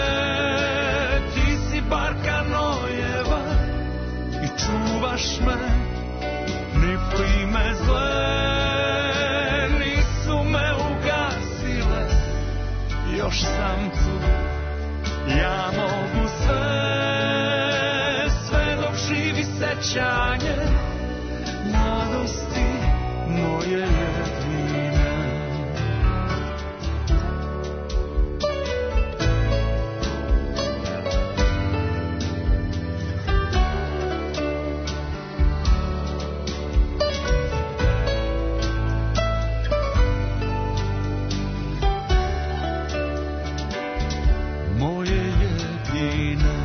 Speaker 23: ti si barka Nojeva i čuvaš me, ni plime zle nisu me ugasile, još sam tu, ja mogu sve, sve dok živi sećanje mladosti moje jedine. Moje jedine.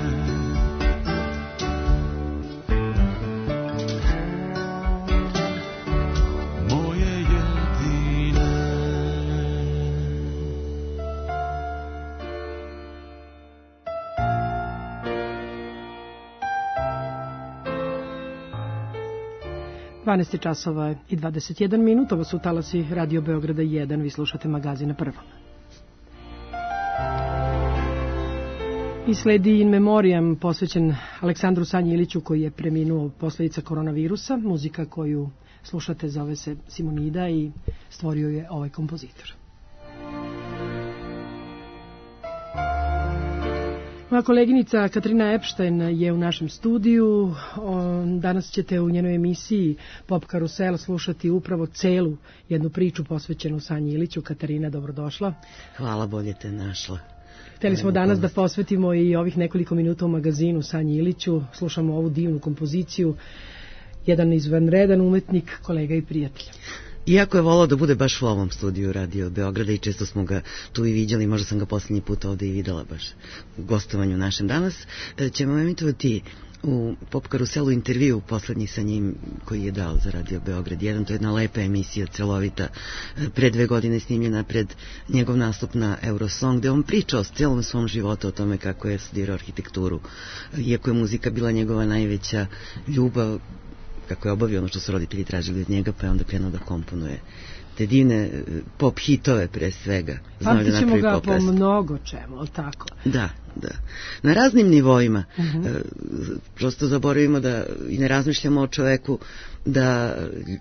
Speaker 23: Moje jedine.
Speaker 3: Dvanaest časova i 21 minut. Ovo su talasi Radio Beograda 1. Vi slušate magazin na Prvom. I sledi in memoriam posvećen Aleksandru Sanji Iliću, koji je preminuo od posljedica koronavirusa. Muzika koju slušate zove se Simonida i stvorio je ovaj kompozitor. Moja koleginica Katarina Epštajn je u našem studiju. Danas ćete u njenoj emisiji Pop Karusel slušati upravo celu jednu priču posvećenu Sanji Iliću. Katarina, dobrodošla.
Speaker 7: Hvala, bolje te našla.
Speaker 3: Htjeli smo danas da posvetimo i ovih nekoliko minuta u magazinu Sanji Iliću. Slušamo ovu divnu kompoziciju. Jedan izvanredan umetnik, kolega i prijatelj.
Speaker 7: Iako je volao da bude baš u ovom studiju Radio Beograda i često smo ga tu i viđali, možda sam ga posljednji put ovde i videla baš u gostovanju našem danas, ćemo emitovati u Pop Karuselu intervju poslednji sa njim koji je dao za Radio Beograd 1. To je jedna lepa emisija, celovita, pre 2 godine snimljena pred njegov nastup na Eurosong, gde on priča o celom svom životu, o tome kako je studirao arhitekturu, iako je muzika bila njegova najveća ljubav, kako je obavio ono što su roditelji tražili od njega, pa je onda krenuo da komponuje te divne pop hitove pre svega.
Speaker 3: Pamtit ćemo ga po mnogo čemu, ali tako?
Speaker 7: Da. Na raznim nivoima. Prosto zaboravimo da i ne razmišljamo o čoveku da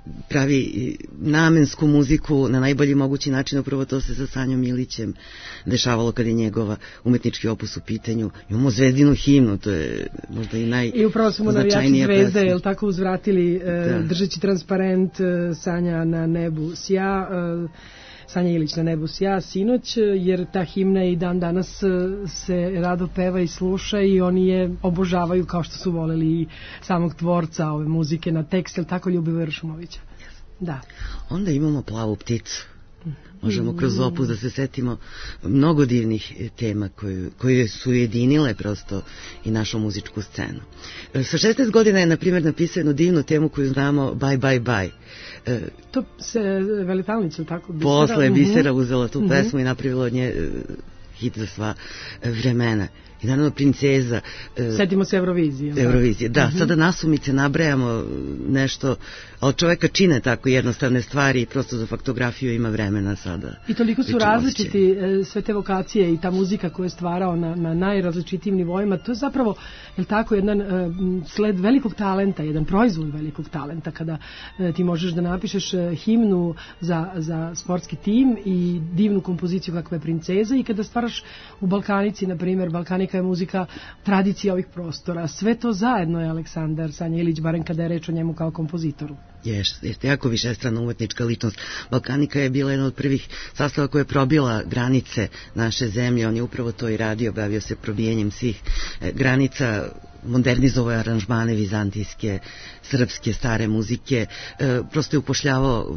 Speaker 7: pravi namensku muziku na najbolji mogući način. Upravo to se sa Sanjom Ilićem dešavalo kad je njegova umetnički opus u pitanju. Imamo Zvezdinu himnu, to je možda i najznačajnija pesma.
Speaker 3: I upravo smo navijači Zvezde, jel tako, uzvratili držeći transparent Sanja na nebu sja, Sanja Ilić na nebu sja sinoć, jer ta himna i dan danas se rado peva i sluša i oni je obožavaju kao što su voleli i samog tvorca ove muzike na tekst, jel tako, Ljubivoja Ršumovića? Da.
Speaker 7: Onda imamo Plavu pticu. Možemo kroz opus da se setimo mnogo divnih tema koje su ujedinile prosto i našu muzičku scenu. Sa 16 godina je, na primjer, napisao jednu divnu temu koju znamo, Bye, bye, bye.
Speaker 3: To se Velitavnica, tako? Bisera?
Speaker 7: Posle je Bisera uzela tu pesmu i napravila od nje hit za sva vremena. i naravno Princeza.
Speaker 3: Setimo se Eurovizije.
Speaker 7: Eurovizije, da, sada nasumice nabrajamo nešto, ali čoveka čine tako jednostavne stvari i prosto za faktografiju ima vremena sada.
Speaker 3: I toliko su različiti sve te vokacije i ta muzika koju je stvarao na najrazličitijim nivoima, to je zapravo, je tako, jedan sled velikog talenta, jedan proizvod velikog talenta, kada ti možeš da napišeš himnu za sportski tim i divnu kompoziciju kakva je Princeza, i kada stvaraš u Balkanici, na primjer, Balkanika je muzika tradicija ovih prostora. Sve to zajedno je Aleksandar Sanja Ilić, barem kada je reč o njemu kao kompozitoru.
Speaker 7: Jeste jako višestrana umetnička ličnost. Balkanika je bila jedna od prvih sastava koja je probila granice naše zemlje. On je upravo to i radio, bavio se probijenjem svih granica, modernizovao je aranžmane vizantijske, srpske, stare muzike, prosto je upošljavao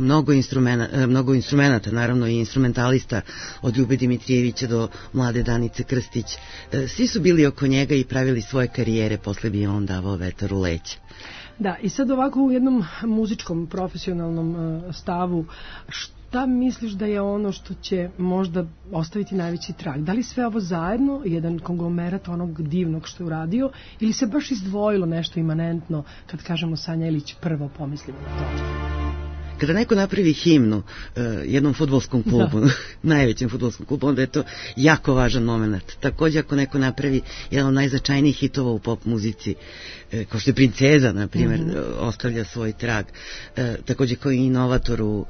Speaker 7: mnogo instrumenta, naravno i instrumentalista od Ljube Dimitrijevića do mlade Danice Krstić. Svi su bili oko njega i pravili svoje karijere, posle bi on davao vetar u leće.
Speaker 3: Da, i sad ovako u jednom muzičkom, profesionalnom stavu, šta misliš da je ono što će možda ostaviti najveći trag? Da li sve ovo zajedno, jedan konglomerat onog divnog što je uradio, ili se baš izdvojilo nešto imanentno, kad kažemo Sanja Ilić, prvo pomislimo na to?
Speaker 7: Kada neko napravi himnu jednom fudbalskom klubu, najvećem fudbalskom klubu, onda je to jako važan moment. Također ako neko napravi jedan od najznačajnijih hitova u pop muzici, kao što je Princeza, na primjer, ostavlja svoj trag. Također kao i inovator u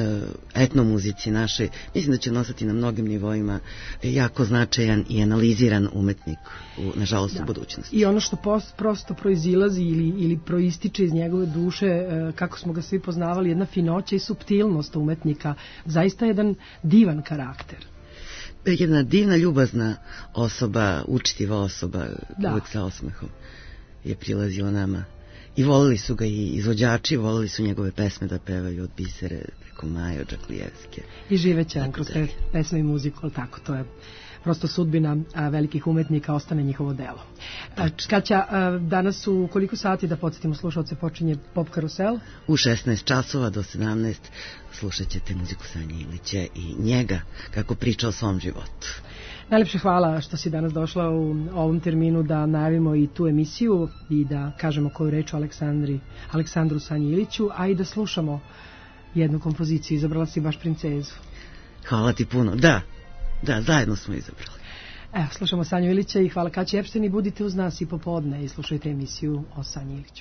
Speaker 7: etnomuzici našoj, mislim da će nositi na mnogim nivoima jako značajan i analiziran umetnik, nažalost, u budućnosti.
Speaker 3: I ono što prosto proizilazi ili proističe iz njegove duše, kako smo ga svi poznavali, jedna finoća i suptilnost umetnika, zaista jedan divan karakter.
Speaker 7: Jedna divna, ljubazna osoba, učtiva osoba, uvek sa osmehom je prilazila nama. I volili su ga i izvođači, volili su njegove pesme da pevaju od Bisere preko Maje, od Žaklijevske.
Speaker 3: I živeće on kroz te pesme i muziku, ali tako, to je prosto sudbina velikih umetnika, ostane njihovo delo. Kaća, danas u koliko sati, da podsjetimo slušalce, počinje Pop Karusel?
Speaker 7: U 16 časova do 17 slušat ćete muziku Sanje Ilića i njega kako priča o svom životu.
Speaker 3: Najlepše hvala što si danas došla u ovom terminu da najavimo i tu emisiju i da kažemo koju reč o Aleksandru Sanji Iliću, a i da slušamo jednu kompoziciju. Izabrala si baš Princezu.
Speaker 7: Hvala ti puno. Da, zajedno smo izabrali.
Speaker 3: Evo, slušamo Sanju Ilića i hvala Kaći Epšten i budite uz nas i popodne i slušajte emisiju o Sanji Iliću.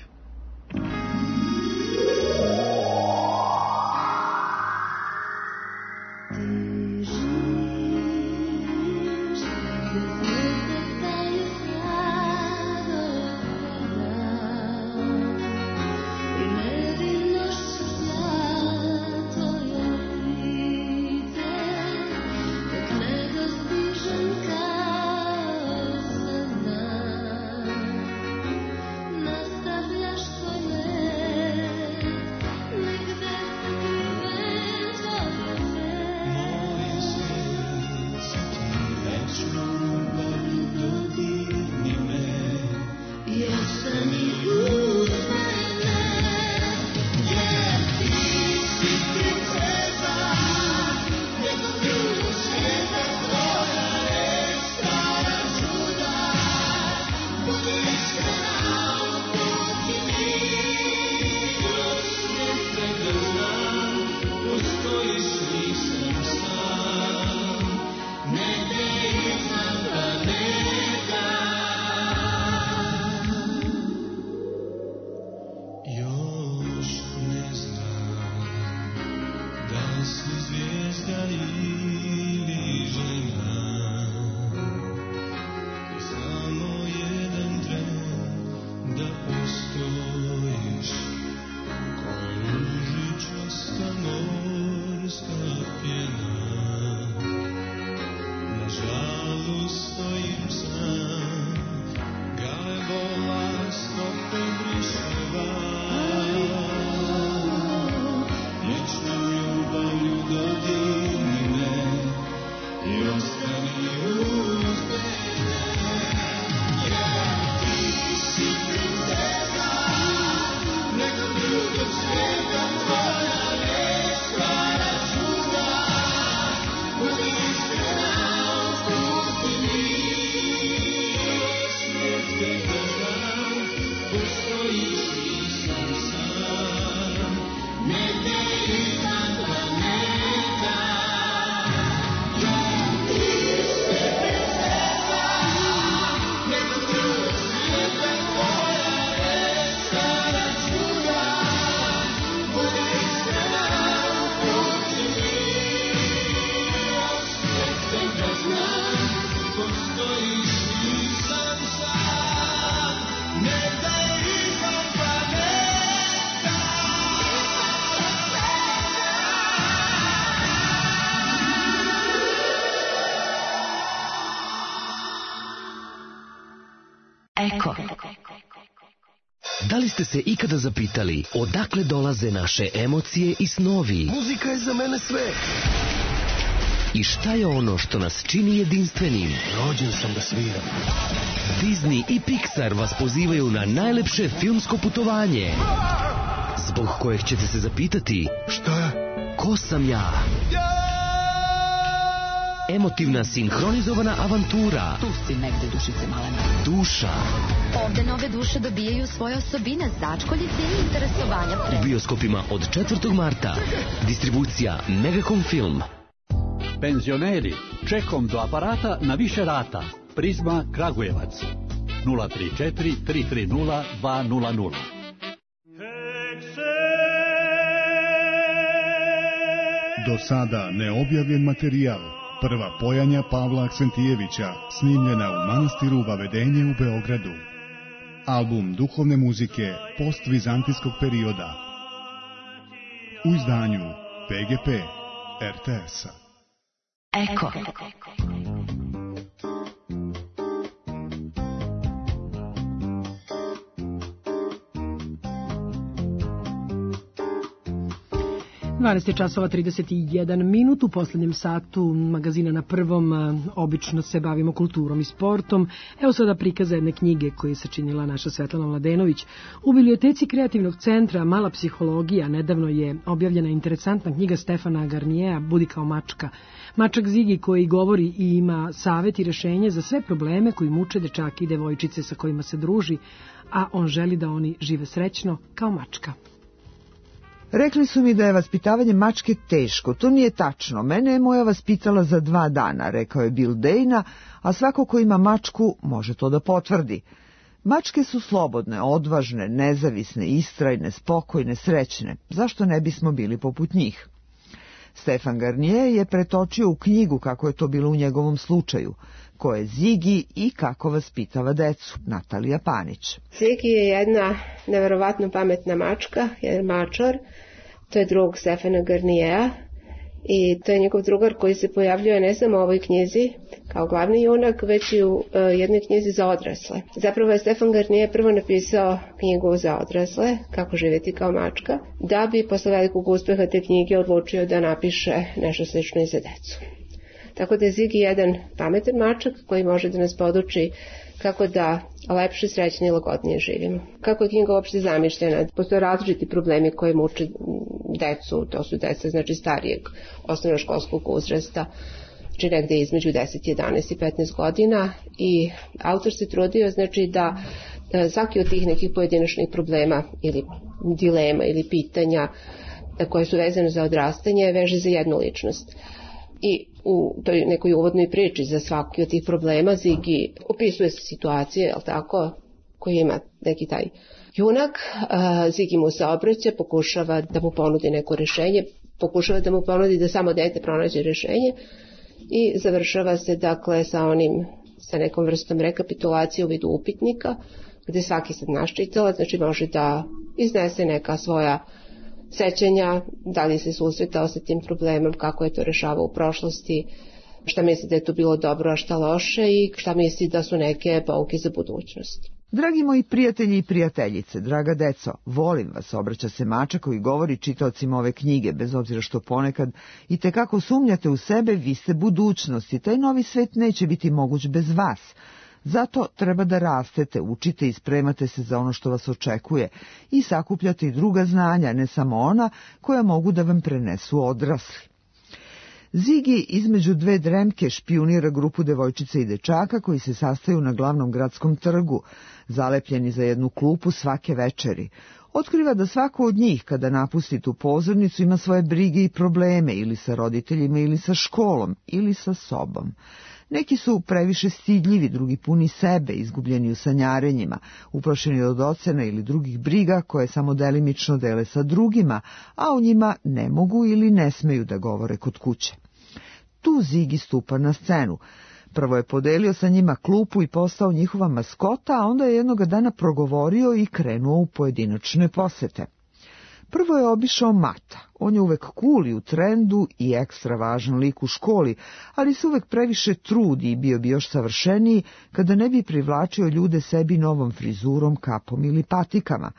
Speaker 23: Your
Speaker 8: ste se ikada zapitali odakle dolaze naše emocije i snovi?
Speaker 10: Muzika je za mene sve.
Speaker 8: I šta je ono što nas čini jedinstvenim?
Speaker 10: Rođen sam da sviram.
Speaker 8: Disney i Pixar vas pozivaju na najlepše filmsko putovanje, zbog kojeg ćete se zapitati:
Speaker 10: šta?
Speaker 8: Ko sam ja? Emotivna sinhronizovana avantura.
Speaker 18: Tu si negde, dušice malena.
Speaker 8: Duša.
Speaker 11: Ovde nove duše dobijaju svoje osobine, začkoljice i interesovanja.
Speaker 8: U bioskopima od 4. marta. Distribucija Megacom Film.
Speaker 9: Penzioneri, čekom do aparata na više rata. Prizma Kragujevac. 034 330 200.
Speaker 20: Do sada neobjavljen materijal. Prva pojanja Pavla Aksentijevića, snimljena u manastiru Vavedenje u Beogradu. Album duhovne muzike postvizantijskog perioda. U izdanju PGP RTS-a.
Speaker 18: Eko.
Speaker 3: 12 časova 31 minut. U poslednjem satu magazina Na prvom obično se bavimo kulturom i sportom. Evo sada prikaza jedne knjige koju je sačinila naša Svetlana Mladenović. U biblioteci Kreativnog centra Mala psihologija nedavno je objavljena interesantna knjiga Stefana Garniera Budi kao mačka. Mačak Zigi koji govori i ima savet i rešenje za sve probleme koji muče dečake i devojčice sa kojima se druži, a on želi da oni žive srećno kao mačka.
Speaker 24: Rekli su mi da je vaspitavanje mačke teško. To nije tačno. Mene je moja vaspitala za 2 dana, rekao je Bill Dana, a svako ko ima mačku može to da potvrdi. Mačke su slobodne, odvažne, nezavisne, istrajne, spokojne, srećne. Zašto ne bismo bili poput njih? Stefan Garnier je pretočio u knjigu kako je to bilo u njegovom slučaju. Ko je Zigi i kako vaspitava decu? Natalija Panić.
Speaker 25: Zigi je jedna neverovatno pametna mačka, jedan mačor. To je drug Stefana Garniera i to je njegov drugar koji se pojavljuje ne samo u ovoj knjizi kao glavni junak, već i u jednoj knjizi za odrasle. Zapravo je Stefan Garnier prvo napisao knjigu za odrasle, kako živjeti kao mačka, da bi posle velikog uspeha te knjige odlučio da napiše nešto slično i za decu. Tako da je Zigi jedan pametan mačak koji može da nas poduči kako da lepše, srećnije i lagodnije živimo. Kako je knjiga uopšte zamišljena? Postoje različiti problemi koji muče decu, to su deca znači starijeg osnovnoškolskog uzrasta, znači negde između 10, 11 i 15 godina i autor se trudio znači da svaki od tih nekih pojedinačnih problema ili dilema ili pitanja koje su vezane za odrastanje veže za jednu ličnost. I u toj nekoj uvodnoj priči za svaki od tih problema Zigi opisuje situacije, jel tako, koji ima neki taj junak. Zigi mu se obraća, pokušava da mu ponudi neko rešenje, pokušava da mu ponudi da samo dete pronađe rešenje i završava se dakle sa nekom vrstom rekapitulacije u vidu upitnika, gde svaki sad naš čitalac znači može da iznese neka svoja sećanja, da li se susretao sa tim problemom, kako je to rešavao u prošlosti, šta misli da je to bilo dobro, a šta loše i šta misli da su neke pouke za budućnost.
Speaker 24: Dragi moji prijatelji i prijateljice, draga deco, volim vas, obraća se mačak koji govori čitaocima ove knjige, bez obzira što ponekad i tekako sumnjate u sebe, vi ste budućnost i taj novi svet neće biti moguć bez vas. Zato treba da rastete, učite i spremate se za ono što vas očekuje i sakupljate i druga znanja, ne samo ona koja mogu da vam prenesu odrasli. Zigi između 2 dremke špijunira grupu devojčica i dečaka koji se sastaju na glavnom gradskom trgu, zalepljeni za jednu klupu svake večeri. Otkriva da svako od njih, kada napusti tu pozornicu, ima svoje brige i probleme, ili sa roditeljima, ili sa školom, ili sa sobom. Neki su previše stidljivi, drugi puni sebe, izgubljeni u sanjarenjima, uplašeni od ocena ili drugih briga koje samo delimično dele sa drugima, a o njima ne mogu ili ne smeju da govore kod kuće. Tu Zigi stupa na scenu. Prvo je podelio sa njima klupu i postao njihova maskota, a onda je jednoga dana progovorio i krenuo u pojedinačne posete. Prvo je obišao Mata. On je uvek cool i u trendu i ekstra važan lik u školi, ali se uvek previše trudi i bio bi još savršeniji kada ne bi privlačio ljude sebi novom frizurom, kapom ili patikama.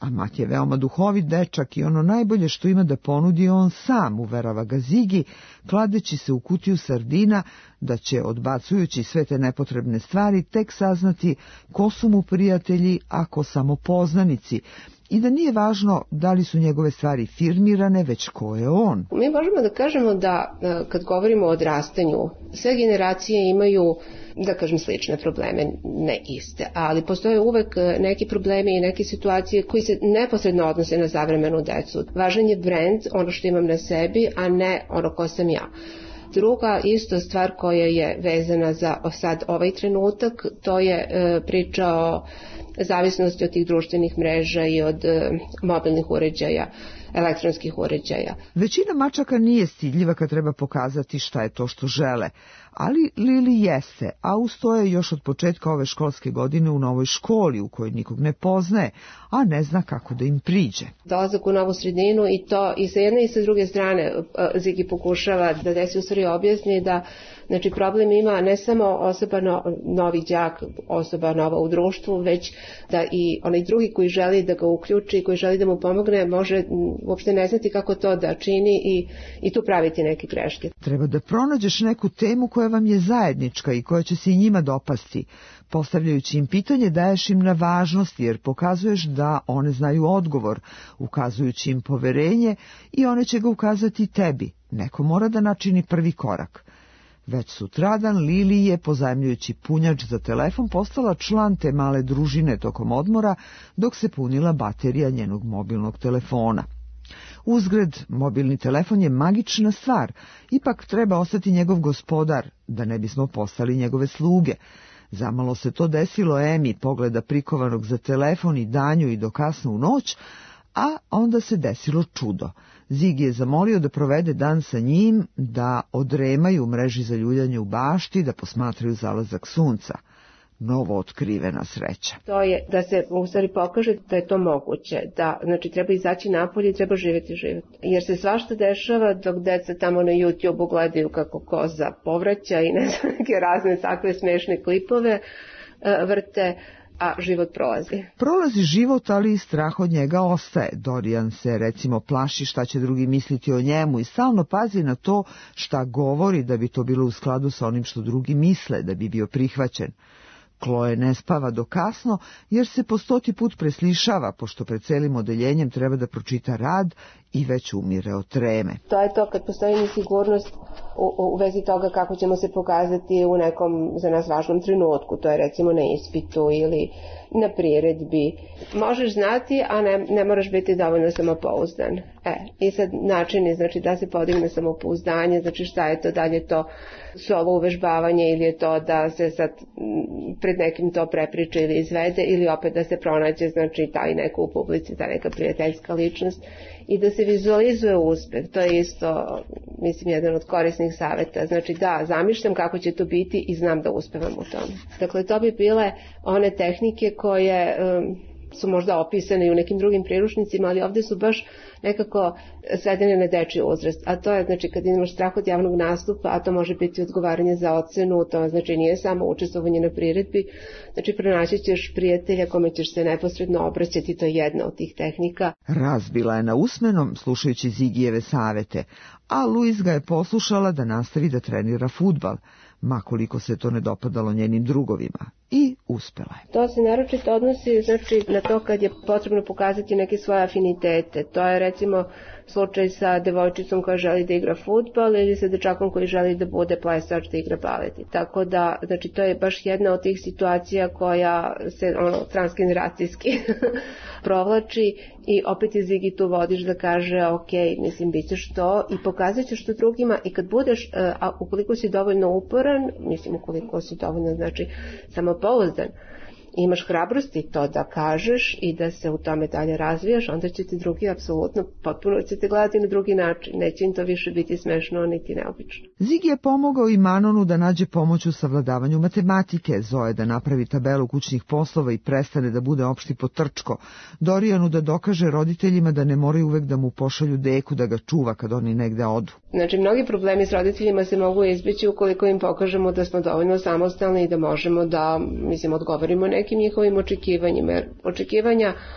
Speaker 24: A Mat je veoma duhovit dečak i ono najbolje što ima da ponudi on sam, uverava ga Zigi, kladeći se u kutiju sardina, da će, odbacujući sve te nepotrebne stvari, tek saznati ko su mu prijatelji, a ko samo poznanici, i da nije važno da li su njegove stvari firmirane, već ko je on.
Speaker 25: Mi možemo da kažemo da kad govorimo o odrastanju, sve generacije imaju, da kažem, slične probleme, ne iste, ali postoje uvek neki problemi i neke situacije koji se neposredno odnose na savremenu decu. Važan je brand, ono što imam na sebi, a ne ono ko sam ja. Druga isto stvar koja je vezana za sad ovaj trenutak, to je priča o zavisnosti od tih društvenih mreža i od mobilnih uređaja, elektronskih uređaja.
Speaker 24: Većina mačaka nije stidljiva kad treba pokazati šta je to što žele, ali Lili jeste, a ustoje još od početka ove školske godine u novoj školi u kojoj nikog ne poznaje, a ne zna kako da im priđe.
Speaker 25: Dolazak u novu sredinu i to i sa jedne i sa druge strane Zigi pokušava da desi u stvari objasni da znači problem ima ne samo osoba novi đak, osoba nova u društvu, već da i onaj drugi koji želi da ga uključi, koji želi da mu pomogne, može uopšte ne znati kako to da čini i tu praviti neke greške.
Speaker 24: Treba da pronađeš neku temu koja vam je zajednička i koja će se i njima dopasti. Postavljajući im pitanje daješ im na važnosti jer pokazuješ da one znaju odgovor, ukazujući im poverenje i one će ga ukazati tebi. Neko mora da načini prvi korak. Već sutradan Lili je, pozajmljujući punjač za telefon, postala član te male družine tokom odmora dok se punila baterija njenog mobilnog telefona. Uzgred, mobilni telefon je magična stvar, ipak treba ostati njegov gospodar, da ne bismo postali njegove sluge. Zamalo se to desilo Emi, pogleda prikovanog za telefon i danju i do kasno u noć, a onda se desilo čudo. Zigi je zamolio da provede dan sa njim, da odremaju u mreži za ljuljanje u bašti, da posmatraju zalazak sunca. Novo otkrivena sreća.
Speaker 25: To je da se u stvari pokaže da je to moguće, da znači treba izaći napolje i treba živjeti život. Jer se svašta dešava dok deca tamo na YouTube gledaju kako koza povraća i ne znam, neke razne takve smešne klipove vrte, a život prolazi.
Speaker 24: Prolazi život, ali i strah od njega ostaje. Dorian se recimo plaši šta će drugi misliti o njemu i stalno pazi na to šta govori da bi to bilo u skladu sa onim što drugi misle, da bi bio prihvaćen. Chloe ne spava do kasno jer se po 100. put preslišava, pošto pred celim odeljenjem treba da pročita rad i već umire od treme.
Speaker 25: To je to kad postoji nesigurnost u vezi toga kako ćemo se pokazati u nekom za nas važnom trenutku. To je recimo na ispitu ili na priredbi. Možeš znati, a ne moraš biti dovoljno samopouzdan. I sad načini, znači da se podigne samopouzdanje, znači šta je to, da li je to solo uvežbavanje ili je to da se sad pred nekim to prepriča ili izvede ili opet da se pronađe, znači taj neko u publici, ta neka prijateljska ličnost i da se vizualizuje uspeh. To je isto, mislim, jedan od korisnih saveta. Znači da, zamišljam kako će to biti i znam da uspevam u tome. Dakle, to bi bile one tehnike koje su možda opisane i u nekim drugim priručnicima, ali ovdje su baš nekako svedene na dečji uzrast. A to je, znači, kad imaš strah od javnog nastupa, a to može biti odgovaranje za ocenu, to znači nije samo učestvovanje na priredbi, znači pronaći ćeš prijatelja kome ćeš se neposredno obraćati, to je jedna od tih tehnika.
Speaker 24: Razbila je na usmenom, slušajući Zigijeve savete, a Luis ga je poslušala da nastavi da trenira fudbal, makoliko se to ne dopadalo njenim drugovima. I uspela je.
Speaker 25: To se naročito odnosi, znači, na to kad je potrebno pokazati neke svoje afinitete. To je recimo slučaj sa devojčicom koja želi da igra fudbal ili sa dečakom koji želi da bude plesač, da igra balet. Tako da, znači, to je baš jedna od tih situacija koja se transgeneracijski provlači i opet je Zigi tu vodiš da kaže ok, mislim, bit ćeš to i pokazat ćeš to drugima i kad budeš, a ukoliko si dovoljno uporan, mislim ukoliko si dovoljno, znači, samopouzdan, imaš hrabrosti to da kažeš i da se u tome dalje razvijaš, onda će ti drugi apsolutno potpuno će te gledati na drugi način. Neće im to više biti smešno niti neobično.
Speaker 24: Zigi je pomogao i Manonu da nađe pomoć u savladavanju matematike, Zoe da napravi tabelu kućnih poslova i prestane da bude opšti potrčko, Dorianu da dokaže roditeljima da ne moraju uvek da mu pošalju deku da ga čuva kad oni negde odu.
Speaker 25: Znači, mnogi problemi s roditeljima se mogu izbjeći ukoliko im pokažemo da smo dovoljno samostalni i da možemo da, mislim, odgovorimo nekim njihovim očekivanjima. Jer očekivanja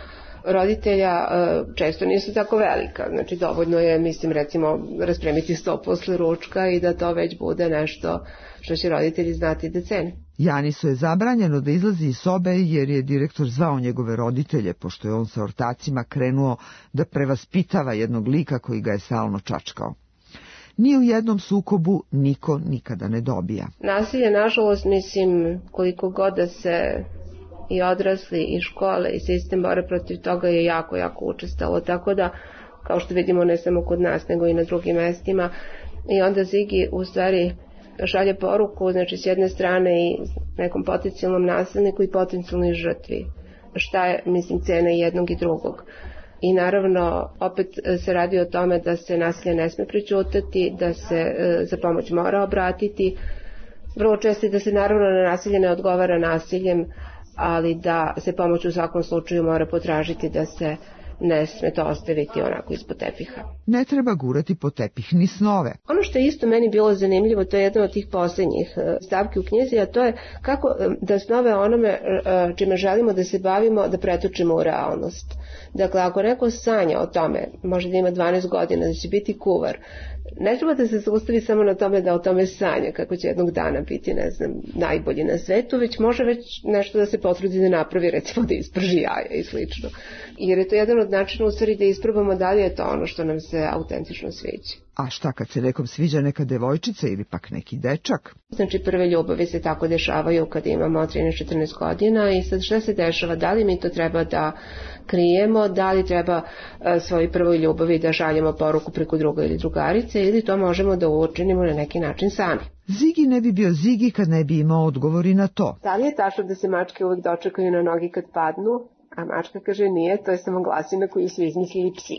Speaker 25: roditelja često nisu tako velika. Znači dovoljno je, mislim, recimo raspremiti sto posle ručka i da to već bude nešto što će roditelji znati da cene.
Speaker 24: Janisu je zabranjeno da izlazi iz sobe jer je direktor zvao njegove roditelje, pošto je on sa ortacima krenuo da prevaspitava jednog lika koji ga je stalno čačkao. Ni u jednom sukobu niko nikada ne dobija.
Speaker 25: Nasilje, nažalost, mislim, koliko god da se i odrasli i škole i sistem bore protiv toga je jako, jako učestalo. Tako da, kao što vidimo, ne samo kod nas, nego i na drugim mestima. I onda Zigi u stvari šalje poruku, znači s jedne strane i nekom potencijalnom nasilniku i potencijalnoj žrtvi. Šta je, mislim, cena jednog i drugog. I naravno, opet se radi o tome da se nasilje ne sme prećutati, da se za pomoć mora obratiti. Vrlo često da se naravno na nasilje ne odgovara nasiljem, ali da se pomoć u svakom slučaju mora potražiti, da se ne sme to ostaviti onako ispod tepiha.
Speaker 24: Ne treba gurati po tepih ni snove.
Speaker 25: Ono što je isto meni bilo zanimljivo, to je jedna od tih poslednjih stavki u knjizi, a to je kako da snove onome čime želimo da se bavimo, da pretočimo u realnost. Dakle, ako neko sanja o tome, može da ima 12 godina, da će biti kuvar, ne treba da se zaustavi samo na tome da o tome sanja, kako će jednog dana biti, ne znam, najbolji na svetu, već može već nešto da se potrudi da napravi, recimo da isprži jaja i slično. Jer je to jedan od načina u stvari da isprobamo da li je to ono što nam se autentično sviđa.
Speaker 24: A šta kad se nekom sviđa neka devojčica ili pak neki dečak?
Speaker 25: Znači prve ljubavi se tako dešavaju kada imamo 13-14 godina i sad šta se dešava? Da li mi to treba da krijemo, da li treba svoj prvoj ljubavi da šaljemo poruku preko druga ili drugarice ili to možemo da učinimo na neki način sami?
Speaker 24: Zigi ne bi bio Zigi kad ne bi imao odgovori na to.
Speaker 25: Da li je tačno da se mačke uvijek dočekaju na nogi kad padnu? A mačka kaže nije, to je samo glasina koju su izmislili psi.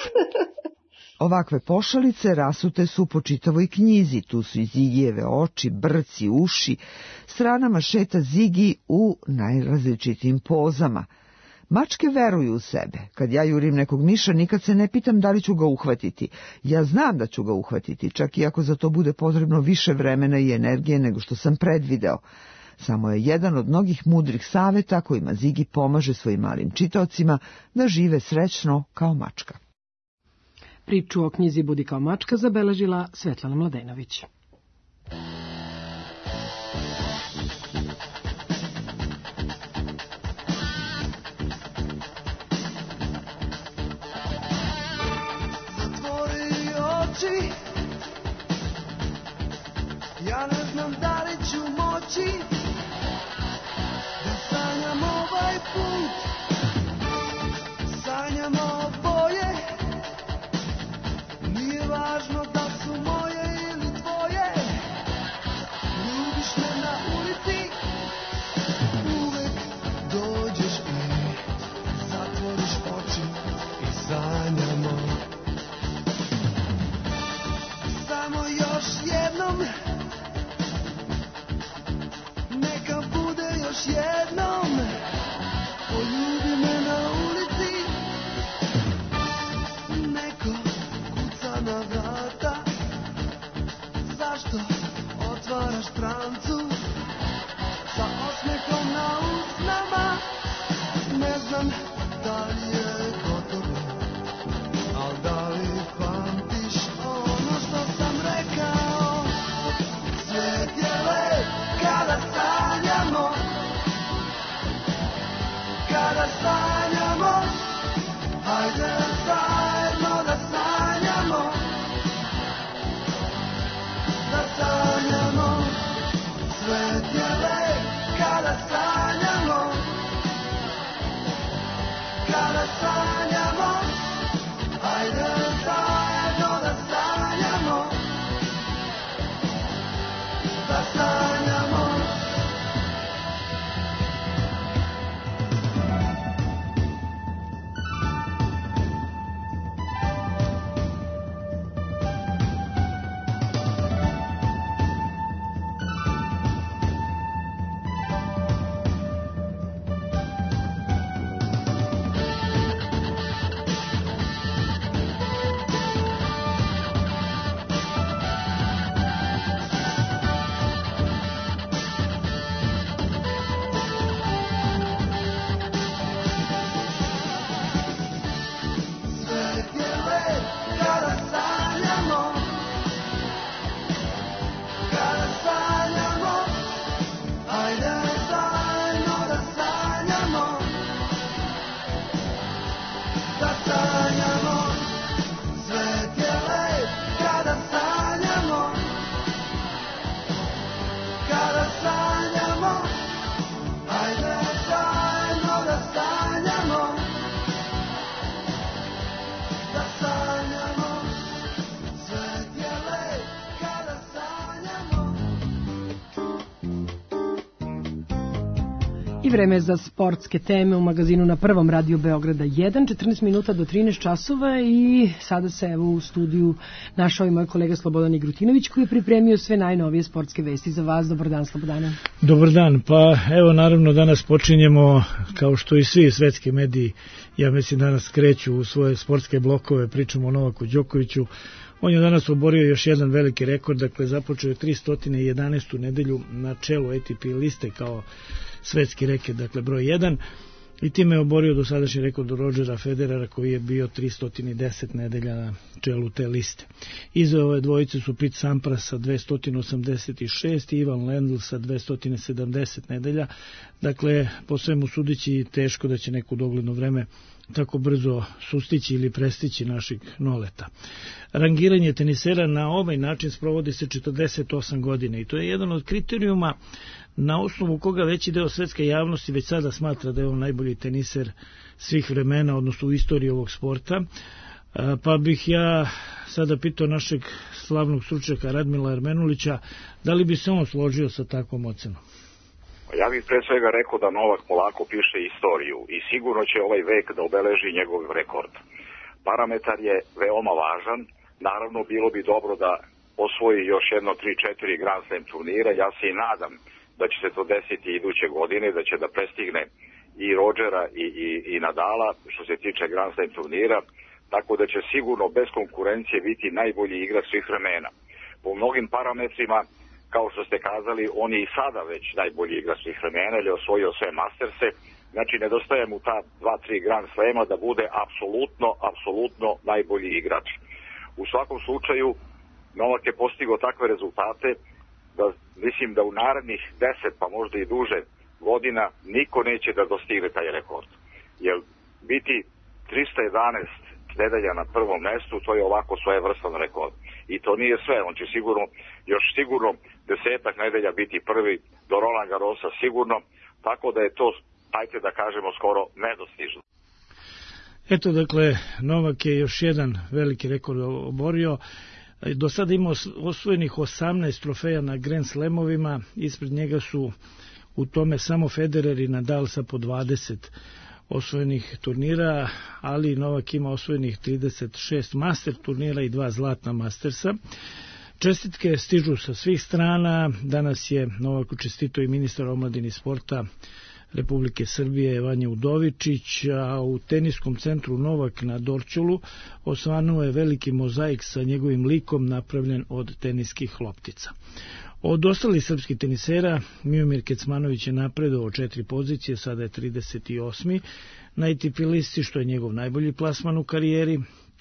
Speaker 24: Ovakve pošalice rasute su po čitavoj knjizi, tu su i Zigijeve oči, brci, uši, stranama šeta Zigi u najrazličitijim pozama. Mačke veruju u sebe. Kad ja jurim nekog miša, nikad se ne pitam da li ću ga uhvatiti. Ja znam da ću ga uhvatiti, čak i ako za to bude potrebno više vremena i energije nego što sam predvideo. Samo je jedan od mnogih mudrih saveta kojima Zigi pomaže svojim malim čitaocima da žive srećno kao mačka.
Speaker 3: Priču o knjizi Budi kao mačka zabeležila Svetlana Mladenović.
Speaker 23: Zatvori oči, ja ne znam da li ću moći da sanjam ovaj put, sanjam oboje. Nije važno da su moje ili tvoje, ljubiš me na ulici, uvek dođeš pet, zatvoriš oči i sanjamo. Samo još jednom, neka bude još jednom, poljubi me na ulici, da sanjamo, svet je lep kada sanjamo.
Speaker 3: I vreme je za sportske teme u magazinu na Prvom radiju Beograda 1, 14 minuta do 13 časova i sada se evo u studiju našao i moj kolega Slobodan Igrutinović koji je pripremio sve najnovije sportske vesti za vas. Dobar dan, Slobodane.
Speaker 13: Dobar dan, pa evo naravno danas počinjemo kao što i svi svetski mediji, ja mislim danas kreću u svoje sportske blokove, pričamo o Novaku Đokoviću. On je danas oborio još jedan veliki rekord, dakle započeo je 311. nedelju na čelu ATP liste kao svetski reket, dakle broj 1, i time je oborio dosadašnji rekord Rodgera Federera koji je bio 310 nedelja na čelu te liste. Iza ove dvojice su Pete Sampras sa 286 i Ivan Lendl sa 270 nedelja, dakle po svemu sudeći teško da će neko dogledno vreme tako brzo sustići ili prestići našeg Noleta. Rangiranje tenisera na ovaj način sprovodi se 48 godina i to je jedan od kriterijuma na osnovu koga veći deo svetske javnosti već sada smatra da je on najbolji teniser svih vremena, odnosno u istoriji ovog sporta. Pa bih ja sada pitao našeg slavnog stručnjaka Radmila Ermenulića, da li bi se on složio sa takvom ocenom?
Speaker 14: Ja bih pre svega rekao da Novak polako piše istoriju i sigurno će ovaj vek da obeleži njegov rekord. Parametar je veoma važan, naravno bilo bi dobro da osvoji još jedno 3-4 Grand Slam turnira, ja se i nadam da će se to desiti iduće godine, da će da prestigne i Rodgera i Nadala što se tiče Grand Slam turnira, tako da će sigurno bez konkurencije biti najbolji igrač svih vremena. Po mnogim parametrima, kao što ste kazali, on je i sada već najbolji igrač svih vremena, jer je osvojio sve Masterse, znači nedostaje mu ta 2-3 Grand Slema da bude apsolutno najbolji igrač. U svakom slučaju, Novak je postigao takve rezultate da mislim da u narednih 10 pa možda i duže godina niko neće da dostigne taj rekord. Jer biti 311 nedelja na prvom mestu, to je ovako svojevrstan rekord. I to nije sve, on će sigurno 10 nedelja biti prvi, do Roland Garrosa sigurno, tako da je to, ajte da kažemo, skoro nedostižno.
Speaker 13: Eto, dakle, Novak je još jedan veliki rekord oborio. Do sada imao osvojenih 18 trofeja na Grand Slamovima, ispred njega su u tome samo Federer i Nadal sa po 20 osvojenih turnira, ali Novak ima osvojenih 36 master turnira i 2 zlatna mastersa. Čestitke stižu sa svih strana, danas je Novaku čestitao i ministar omladine i sporta Republike Srbije Vanja Udovičić, a u teniskom centru Novak na Dorćolu osvanuo je veliki mozaik sa njegovim likom napravljen od teniskih loptica. Od ostalih srpskih tenisera Miomir Kecmanović je napredovao 4 pozicije, sada je 38. na ATP listi, što je njegov najbolji plasman u karijeri.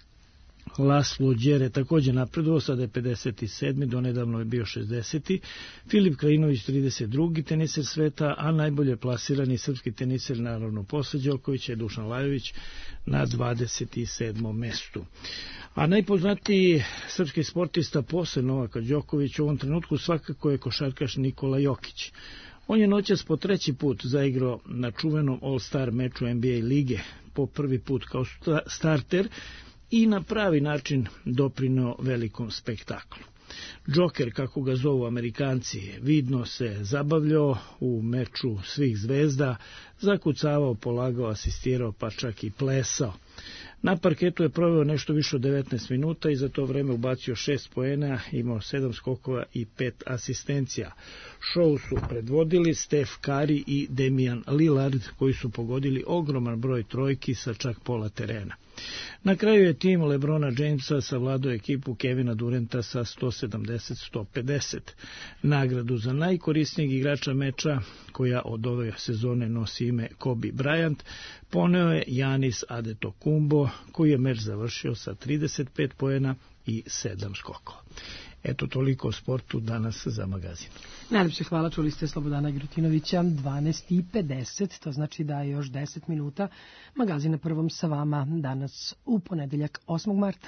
Speaker 13: Laslo Đere također napredovao, sada je 57. donedavno je bio 60. Filip Krajinović 32. teniser sveta, a najbolje plasirani srpski teniser, naravno posle Đokovića, je Dušan Lajović na 27. mestu. A najpoznatiji srpski sportista posle Novaka Đokovića u ovom trenutku svakako je košarkaš Nikola Jokić. On je noćas po 3. put zaigrao na čuvenom All-Star meču NBA lige, po prvi put kao starter, i na pravi način doprineo velikom spektaklu. Joker, kako ga zovu Amerikanci, vidno se zabavljao u meču svih zvezda, zakucavao, polagao, asistirao, pa čak i plesao. Na parketu je proveo nešto više od 19 minuta i za to vreme ubacio 6 poena, imao 7 skokova i 5 asistencija. Šou su predvodili Steph Curry i Damian Lillard, koji su pogodili ogroman broj trojki sa čak pola terena. Na kraju je tim LeBrona Jamesa savladao ekipu Kevina Duranta sa 170-150. Nagradu za najkorisnijeg igrača meča, koja od ove sezone nosi ime Kobe Bryant, poneo je Giannis Antetokounmpo, koji je meč završio sa 35 poena i 7 skokova. Eto, toliko o sportu danas za magazin.
Speaker 3: Najlepše hvala, čuli ste Slobodana Igrutinovića, 12:50, to znači da je još 10 minuta. Magazin na Prvom sa vama danas u ponedeljak 8. marta.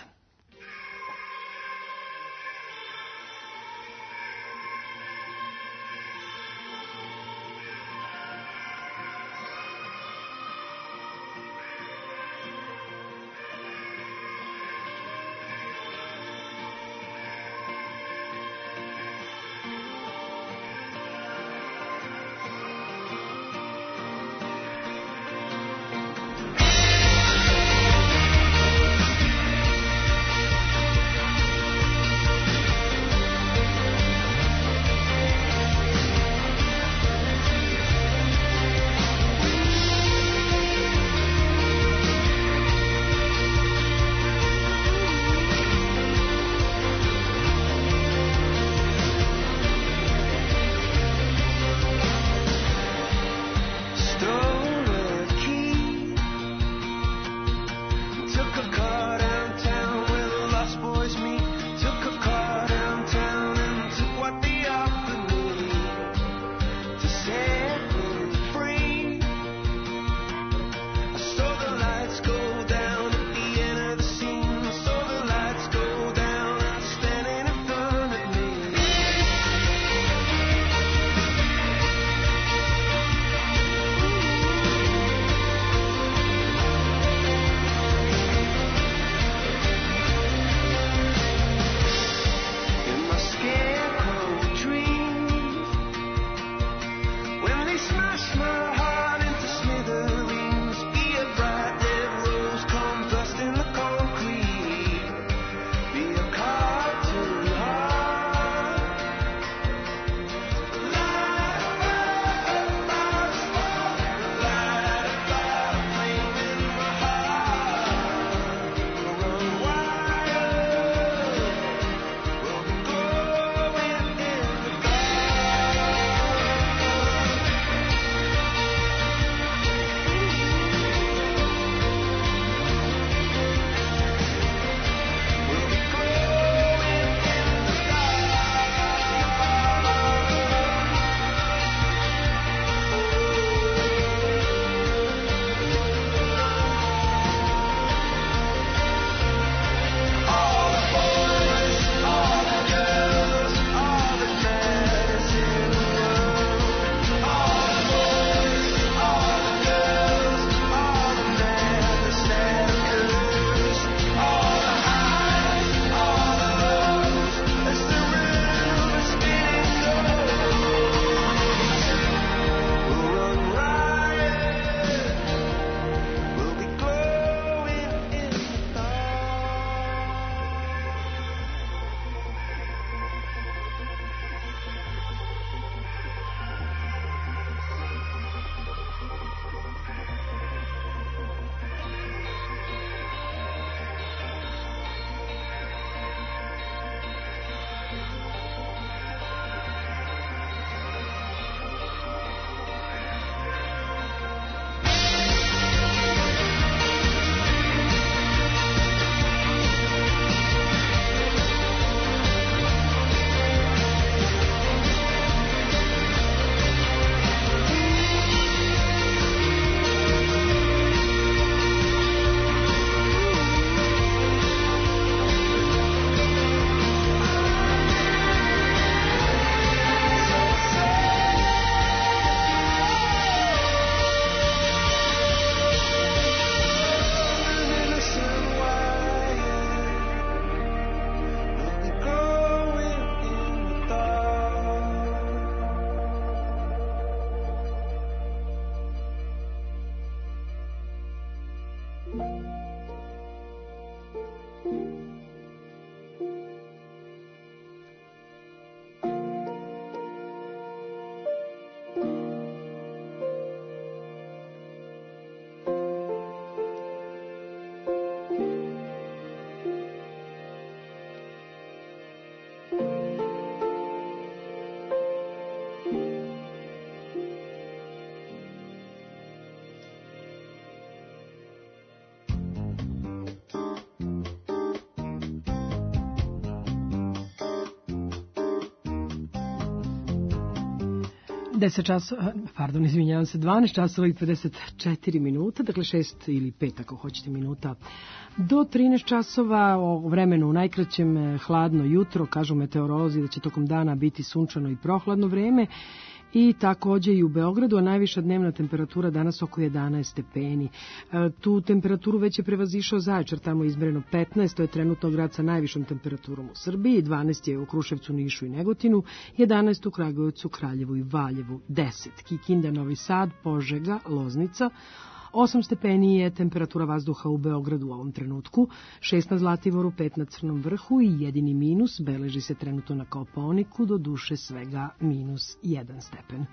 Speaker 3: 10 časova, pardon, izvinjavam se, 12 časova i 54 minuta, dakle 6 ili 5 ako hoćete minuta. Do 13 časova o vremenu u najkraćem hladno jutro, kažu meteorolozi da će tokom dana biti sunčano i prohladno vreme. I takođe i u Beogradu, a najviša dnevna temperatura danas oko 11 stepeni. Tu temperaturu već je prevazišao Zaječar, tamo je izmereno 15, to je trenutno grad sa najvišom temperaturom u Srbiji, 12 je u Kruševcu, Nišu i Negotinu, 11 u Kragujevcu, Kraljevu i Valjevu, 10 Kikinda, Novi Sad, Požega, Loznica, 8 stepeni je temperatura vazduha u Beogradu u ovom trenutku, 6 na Zlatiboru, 5 na Crnom vrhu i jedini minus beleži se trenutno na Kopaoniku, do duše svega minus 1 stepen.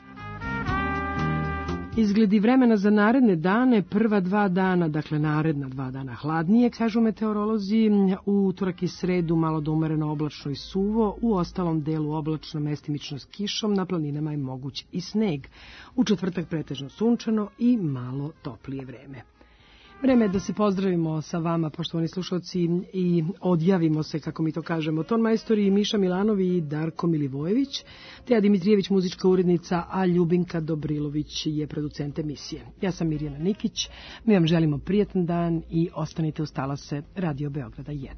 Speaker 3: Izgledi vremena za naredne dane, prva 2 dana, dakle naredna 2 dana hladnije, kažu meteorolozi, u utorak i sredu malo do umereno oblačno i suvo, u ostalom delu oblačno, mestimično s kišom, na planinama je moguć i sneg. U četvrtak pretežno sunčano i malo toplije vreme. Vreme je da se pozdravimo sa vama, poštovani slušalci, i odjavimo se, kako mi to kažemo, ton majstori Miša Milanovi i Darko Milivojević, Teja Dimitrijević, muzička urednica, a Ljubinka Dobrilović je producent emisije. Ja sam Mirjana Nikić, mi vam želimo prijatan dan i ostanite uz talase Radio Beograda 1.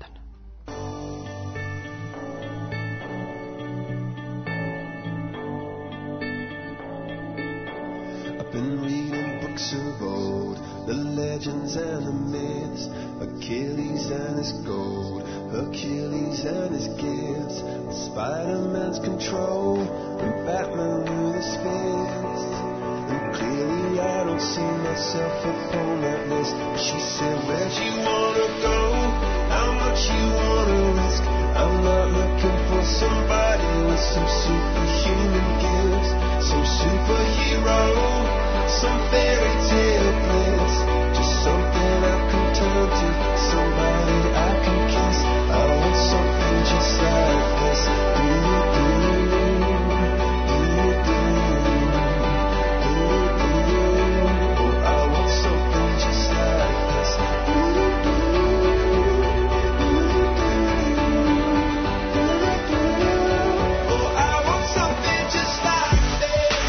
Speaker 12: I've been reading books of old, the legends and the myths, Achilles and his gold, Hercules and his gifts, Spider-Man's control, and Batman with his fists. And clearly I don't see myself upon that list. She said, where'd you wanna go? How much you wanna risk? I'm not looking for somebody with some superhuman gifts, some superhero, some fairy tale bliss, just something I can turn to, somebody I can kiss. I want something just like this. Oh, I want something just like this. Oh, I want something just like this.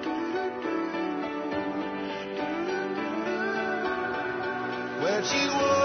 Speaker 12: Where'd you